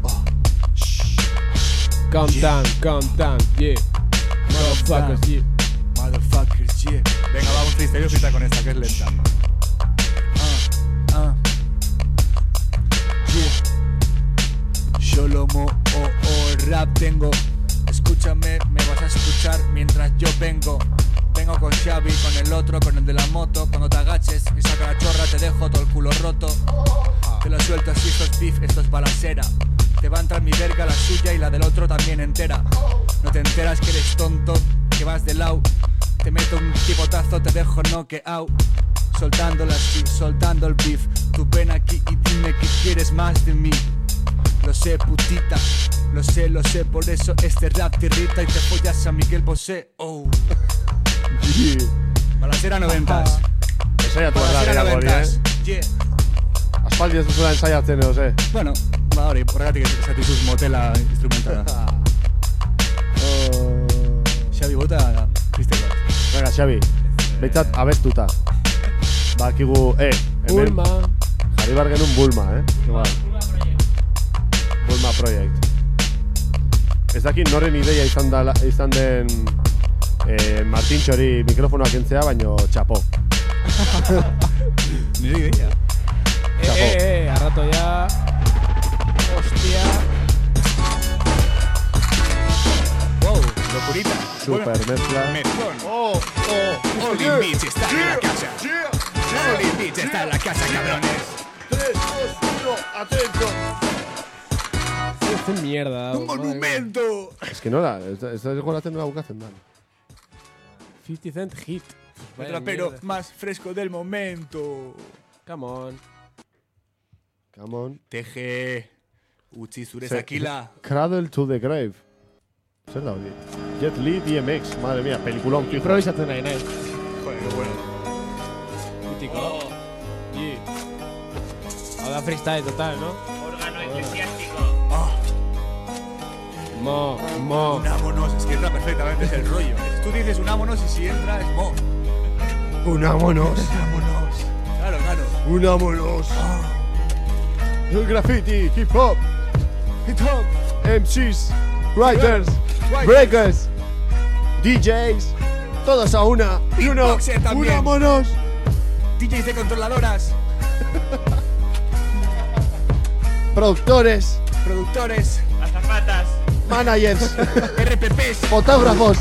Calm down, calm down, yeah. Motherfuckers, yeah. Motherfuckers, yeah. Venga, va, un freestyle freestyle con esta, que es lenta. Ah, ah. Yeah. Solo mo, oh, oh, rap tengo. Escúchame, me vas a escuchar mientras yo vengo. Vengo con Xavi, con el otro, con el de la moto. Cuando te agaches y saca la chorra te dejo todo el culo roto. Te lo suelto así, esto es beef, esto es balacera. Te va a entrar mi verga, la suya y la del otro también entera. No te enteras que eres tonto, que vas de lado. Te meto un picotazo, te dejo noqueado. Soltándola así, soltando el beef. Tu ven aquí y dime que quieres más de mí. Lo sé, putita, lo sé, lo sé. Por eso este rap te irrita y te follas a Miguel Bosé. Oh. Yeah. Balacera noventas. Ensaiatu Balacera behar da, noventas. eh? Yeah. Aspaldi ez duzula ensaiatzen, edo, ze? Bueno, ba hori, horregatik esatizuz motela instrumentala. Xabi, bota triste bat. Venga, Xabi, behitzat abestuta. Bakigu, eh, hemen Bulma. jarri bar genuen Bulma, eh? Igual. Bulma Project. Ez dakit norren ideia izan, da, izan den eh, Martintxori mikrofonoa kentzea, baino txapo. Nire ideia. Eh, eh, eh, arrato ya. Hostia. Wow, locurita. Super mezcla. Mezclón. Oh, oh. Oli Beach está en la casa. Oli Beach está en la casa, cabrones. tres, dos, uno, atento. Qué mierda. Un monumento. Ez que nola, ez ez da goratzen nola bukatzen da. fifty Cent hit. El rapero más fresco del momento. Come on. Come on. Teje. Utzi zure Se- zakila. Cradle to the Grave. Zer da hori? Jet Li D M X, madre mía, peliculón fijo. Improvisatzen nahi, nahi. Joder, qué bueno. Mítico. Yeah. Hau da freestyle total, ¿no? Órgano eclesiástico. Mo, mo. Unámonos, es que entra perfectamente, es el rollo. Tú dices unámonos y si entra es mo. Unámonos. Unámonos. Claro, claro. Unámonos. El graffiti, hip hop, Hip hop. M Cs, writers, Writers. breakers, D Js, todos a una y uno. Beatboxer también. Unámonos. D Js de controladoras. Productores, Productores. Azafatas. managers, R P Ps. fotógrafos,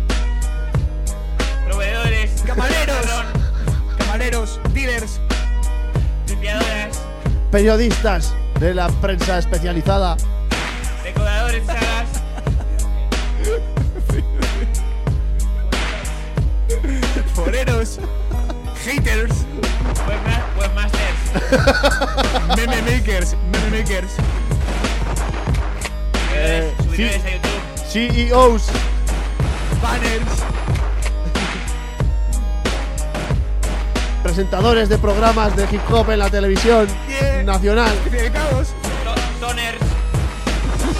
Proveedores. Camareros. Camareros. Dealers. Limpiadoras. periodistas de la prensa especializada, Decoradores. Sagas. Foreros. Haters. Webma- Webmasters. Meme makers. Meme makers. Eh, Subidores sí. a YouTube. C E Os, Banners. presentadores de programas de hip hop en la televisión Yeah. nacional, Especializados. To- Toners.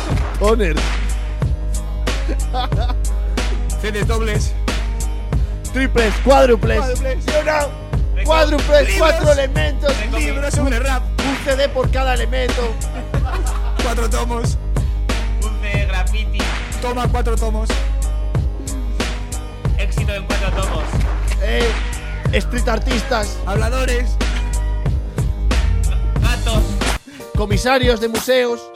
owners, C Ds dobles. triples, cuádruples. ¿Sí o no? Cuádruples, cuatro elementos. Libros sobre rap. Un C D por cada elemento. Cuatro tomos. Un de graffiti. Toma cuatro tomos. Éxito en cuatro tomos. Eh, street artistas. Habladores. Gatos. Comisarios de museos.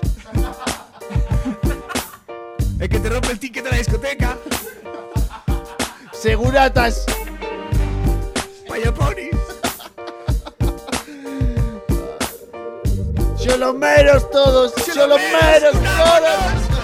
El que te rompe el ticket de la discoteca. Seguratas. Payaponis. Cholomeros todos. Cholomeros todos.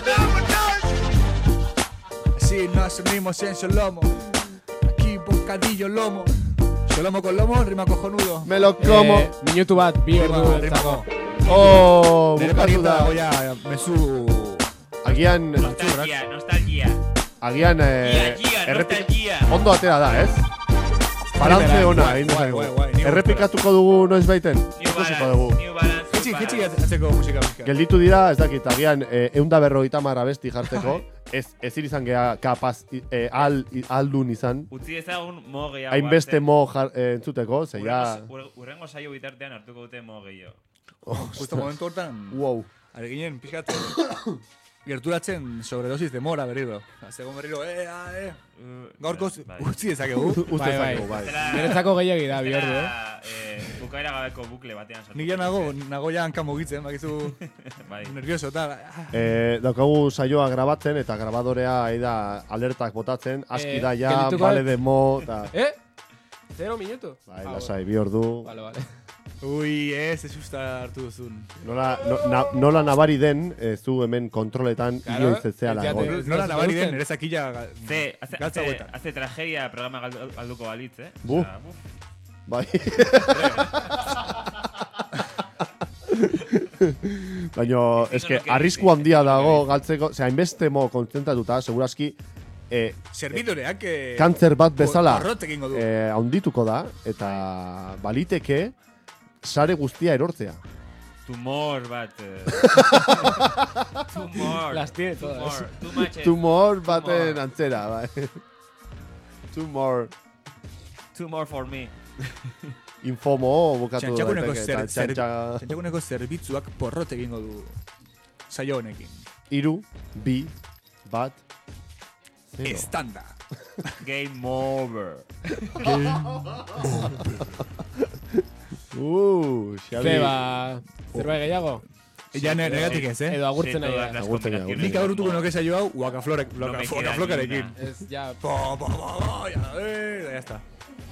Sí, nos asumimos en Solomo. Aquí bocadillo lomo. Solomo con lomo, rima cojonudo. Me lo como. Eh, minutu bat, bi ordu Rima, dago. Oh, Nere bukatu da. parita, oia, mezu. Agian, Nostalgia, nostalgia. agian, eh, Gia, gia, errepi- nostalgia. ondo atera da, ez? Balantze ona, egin Guai, dezakegu. guai, guai, ni Errepikatuko dugu noiz baiten? New Ikusiko Balance, dugu. New Balance. Jetxi, jetxi atzeko musika musika. Gelditu dira, ez dakit, agian, eh, eunda berrogeita hamar abesti jartzeko, ez, ezin izan gea kapaz, eh, al, aldun izan, Utzi ezagun mo gehiago. hainbeste arte. mo jar, eh, entzuteko, ze ja... Urrengo- Urrengo saio bitartean hartuko dute mo gehiago. Justo momentu hortan. Wow. Are ginen, pixkat, gerturatzen sobredosis de mora berriro. Zegoen berriro, eh, ah, eh. Gaurkoz, bai. utzi dezakegu. Uste ezakegu, bai. Niretzako gehiagi da, bi ordu, eh? eh? Bukaera gabeko bukle batean sartu. Ni ja nago, nago ja hanka mugitzen, bakizu Bai. nervioso, tal. Eh, daukagu saioa grabatzen eta grabadorea ahi da alertak botatzen, aski Eh, da ja, geldituko bale dut. de mo, eta... Eh? Zero minutu? Bai, Ah, lasai, bi ordu. Vale, vale. Ui, ez, ez usta hartu duzun. Nola, no, na, nola nabari den, eh, zu hemen kontroletan Claro, inoiz etzeala ya te- egon. Nola nabari den, ere zakila ga- Ze, hace, galtza hace, huetan. hace tragedia programa galdu- galduko balitz, eh? Bu. Osea, buf. Bai. Baina, eske, arrisku handia dago galtzeko, ze hainbeste mo kontzentratuta, seguraski, eh, Servidoreak eh, kantzer bat bezala porrot egingo du. eh, handituko da, eta baliteke sare guztia erortzea. Tumor bat. eh. Tumor. Las tiene todas. Tumor. Too much, eh. Tumor baten Tumor. antzera, bai. Tumor. Tumor for me. Infomo bukatu Txantxakuneko daiteke, zer, eta zer, txantxa- txantxakuneko zerbitzuak porrot egingo du saio honekin. Hiru, bi, bat, zero. Estanda. Game over. Uh, Xabi. Zeba, zerbait gehiago? Ja ne- negatik ez, eh? Edo agurtzen nahi todas da. las Agurtzen nahi, combinaciones Nik del aurrutuko mundo. nuke saio hau, Wakaflorek, No me queda Wakaflorekin. ni una. Ez, ja, Po, po, po, po, ya, eh, ya está.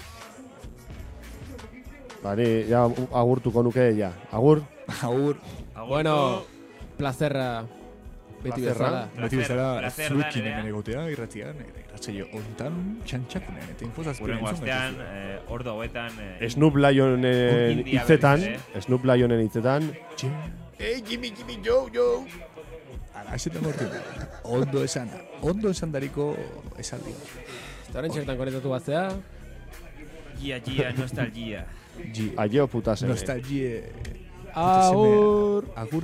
Bari, ja agurtuko nuke, ja. Agur. Agur. bueno, plazerra. Beti Plazerra. bezala. Beti bezala, placer zuekin da, hemen egotea, irratian, irratzaio ontan, txantxakunen, eta infozazpien Urrengo entzun astean, gaituzu. eh, ordu hauetan... eh, Snoop Lionen India hitzetan, berriz ere. Snoop Lionen hitzetan. Hey, Jimmy, Jimmy, yo, yo. Ara, esetan gortu. Ondo esan, ondo esan dariko esaldi. Eta horren txertan konektatu batzea. Gia, gia, nostalgia. G. Aio puta seme. Nostalgie. Agur. Agur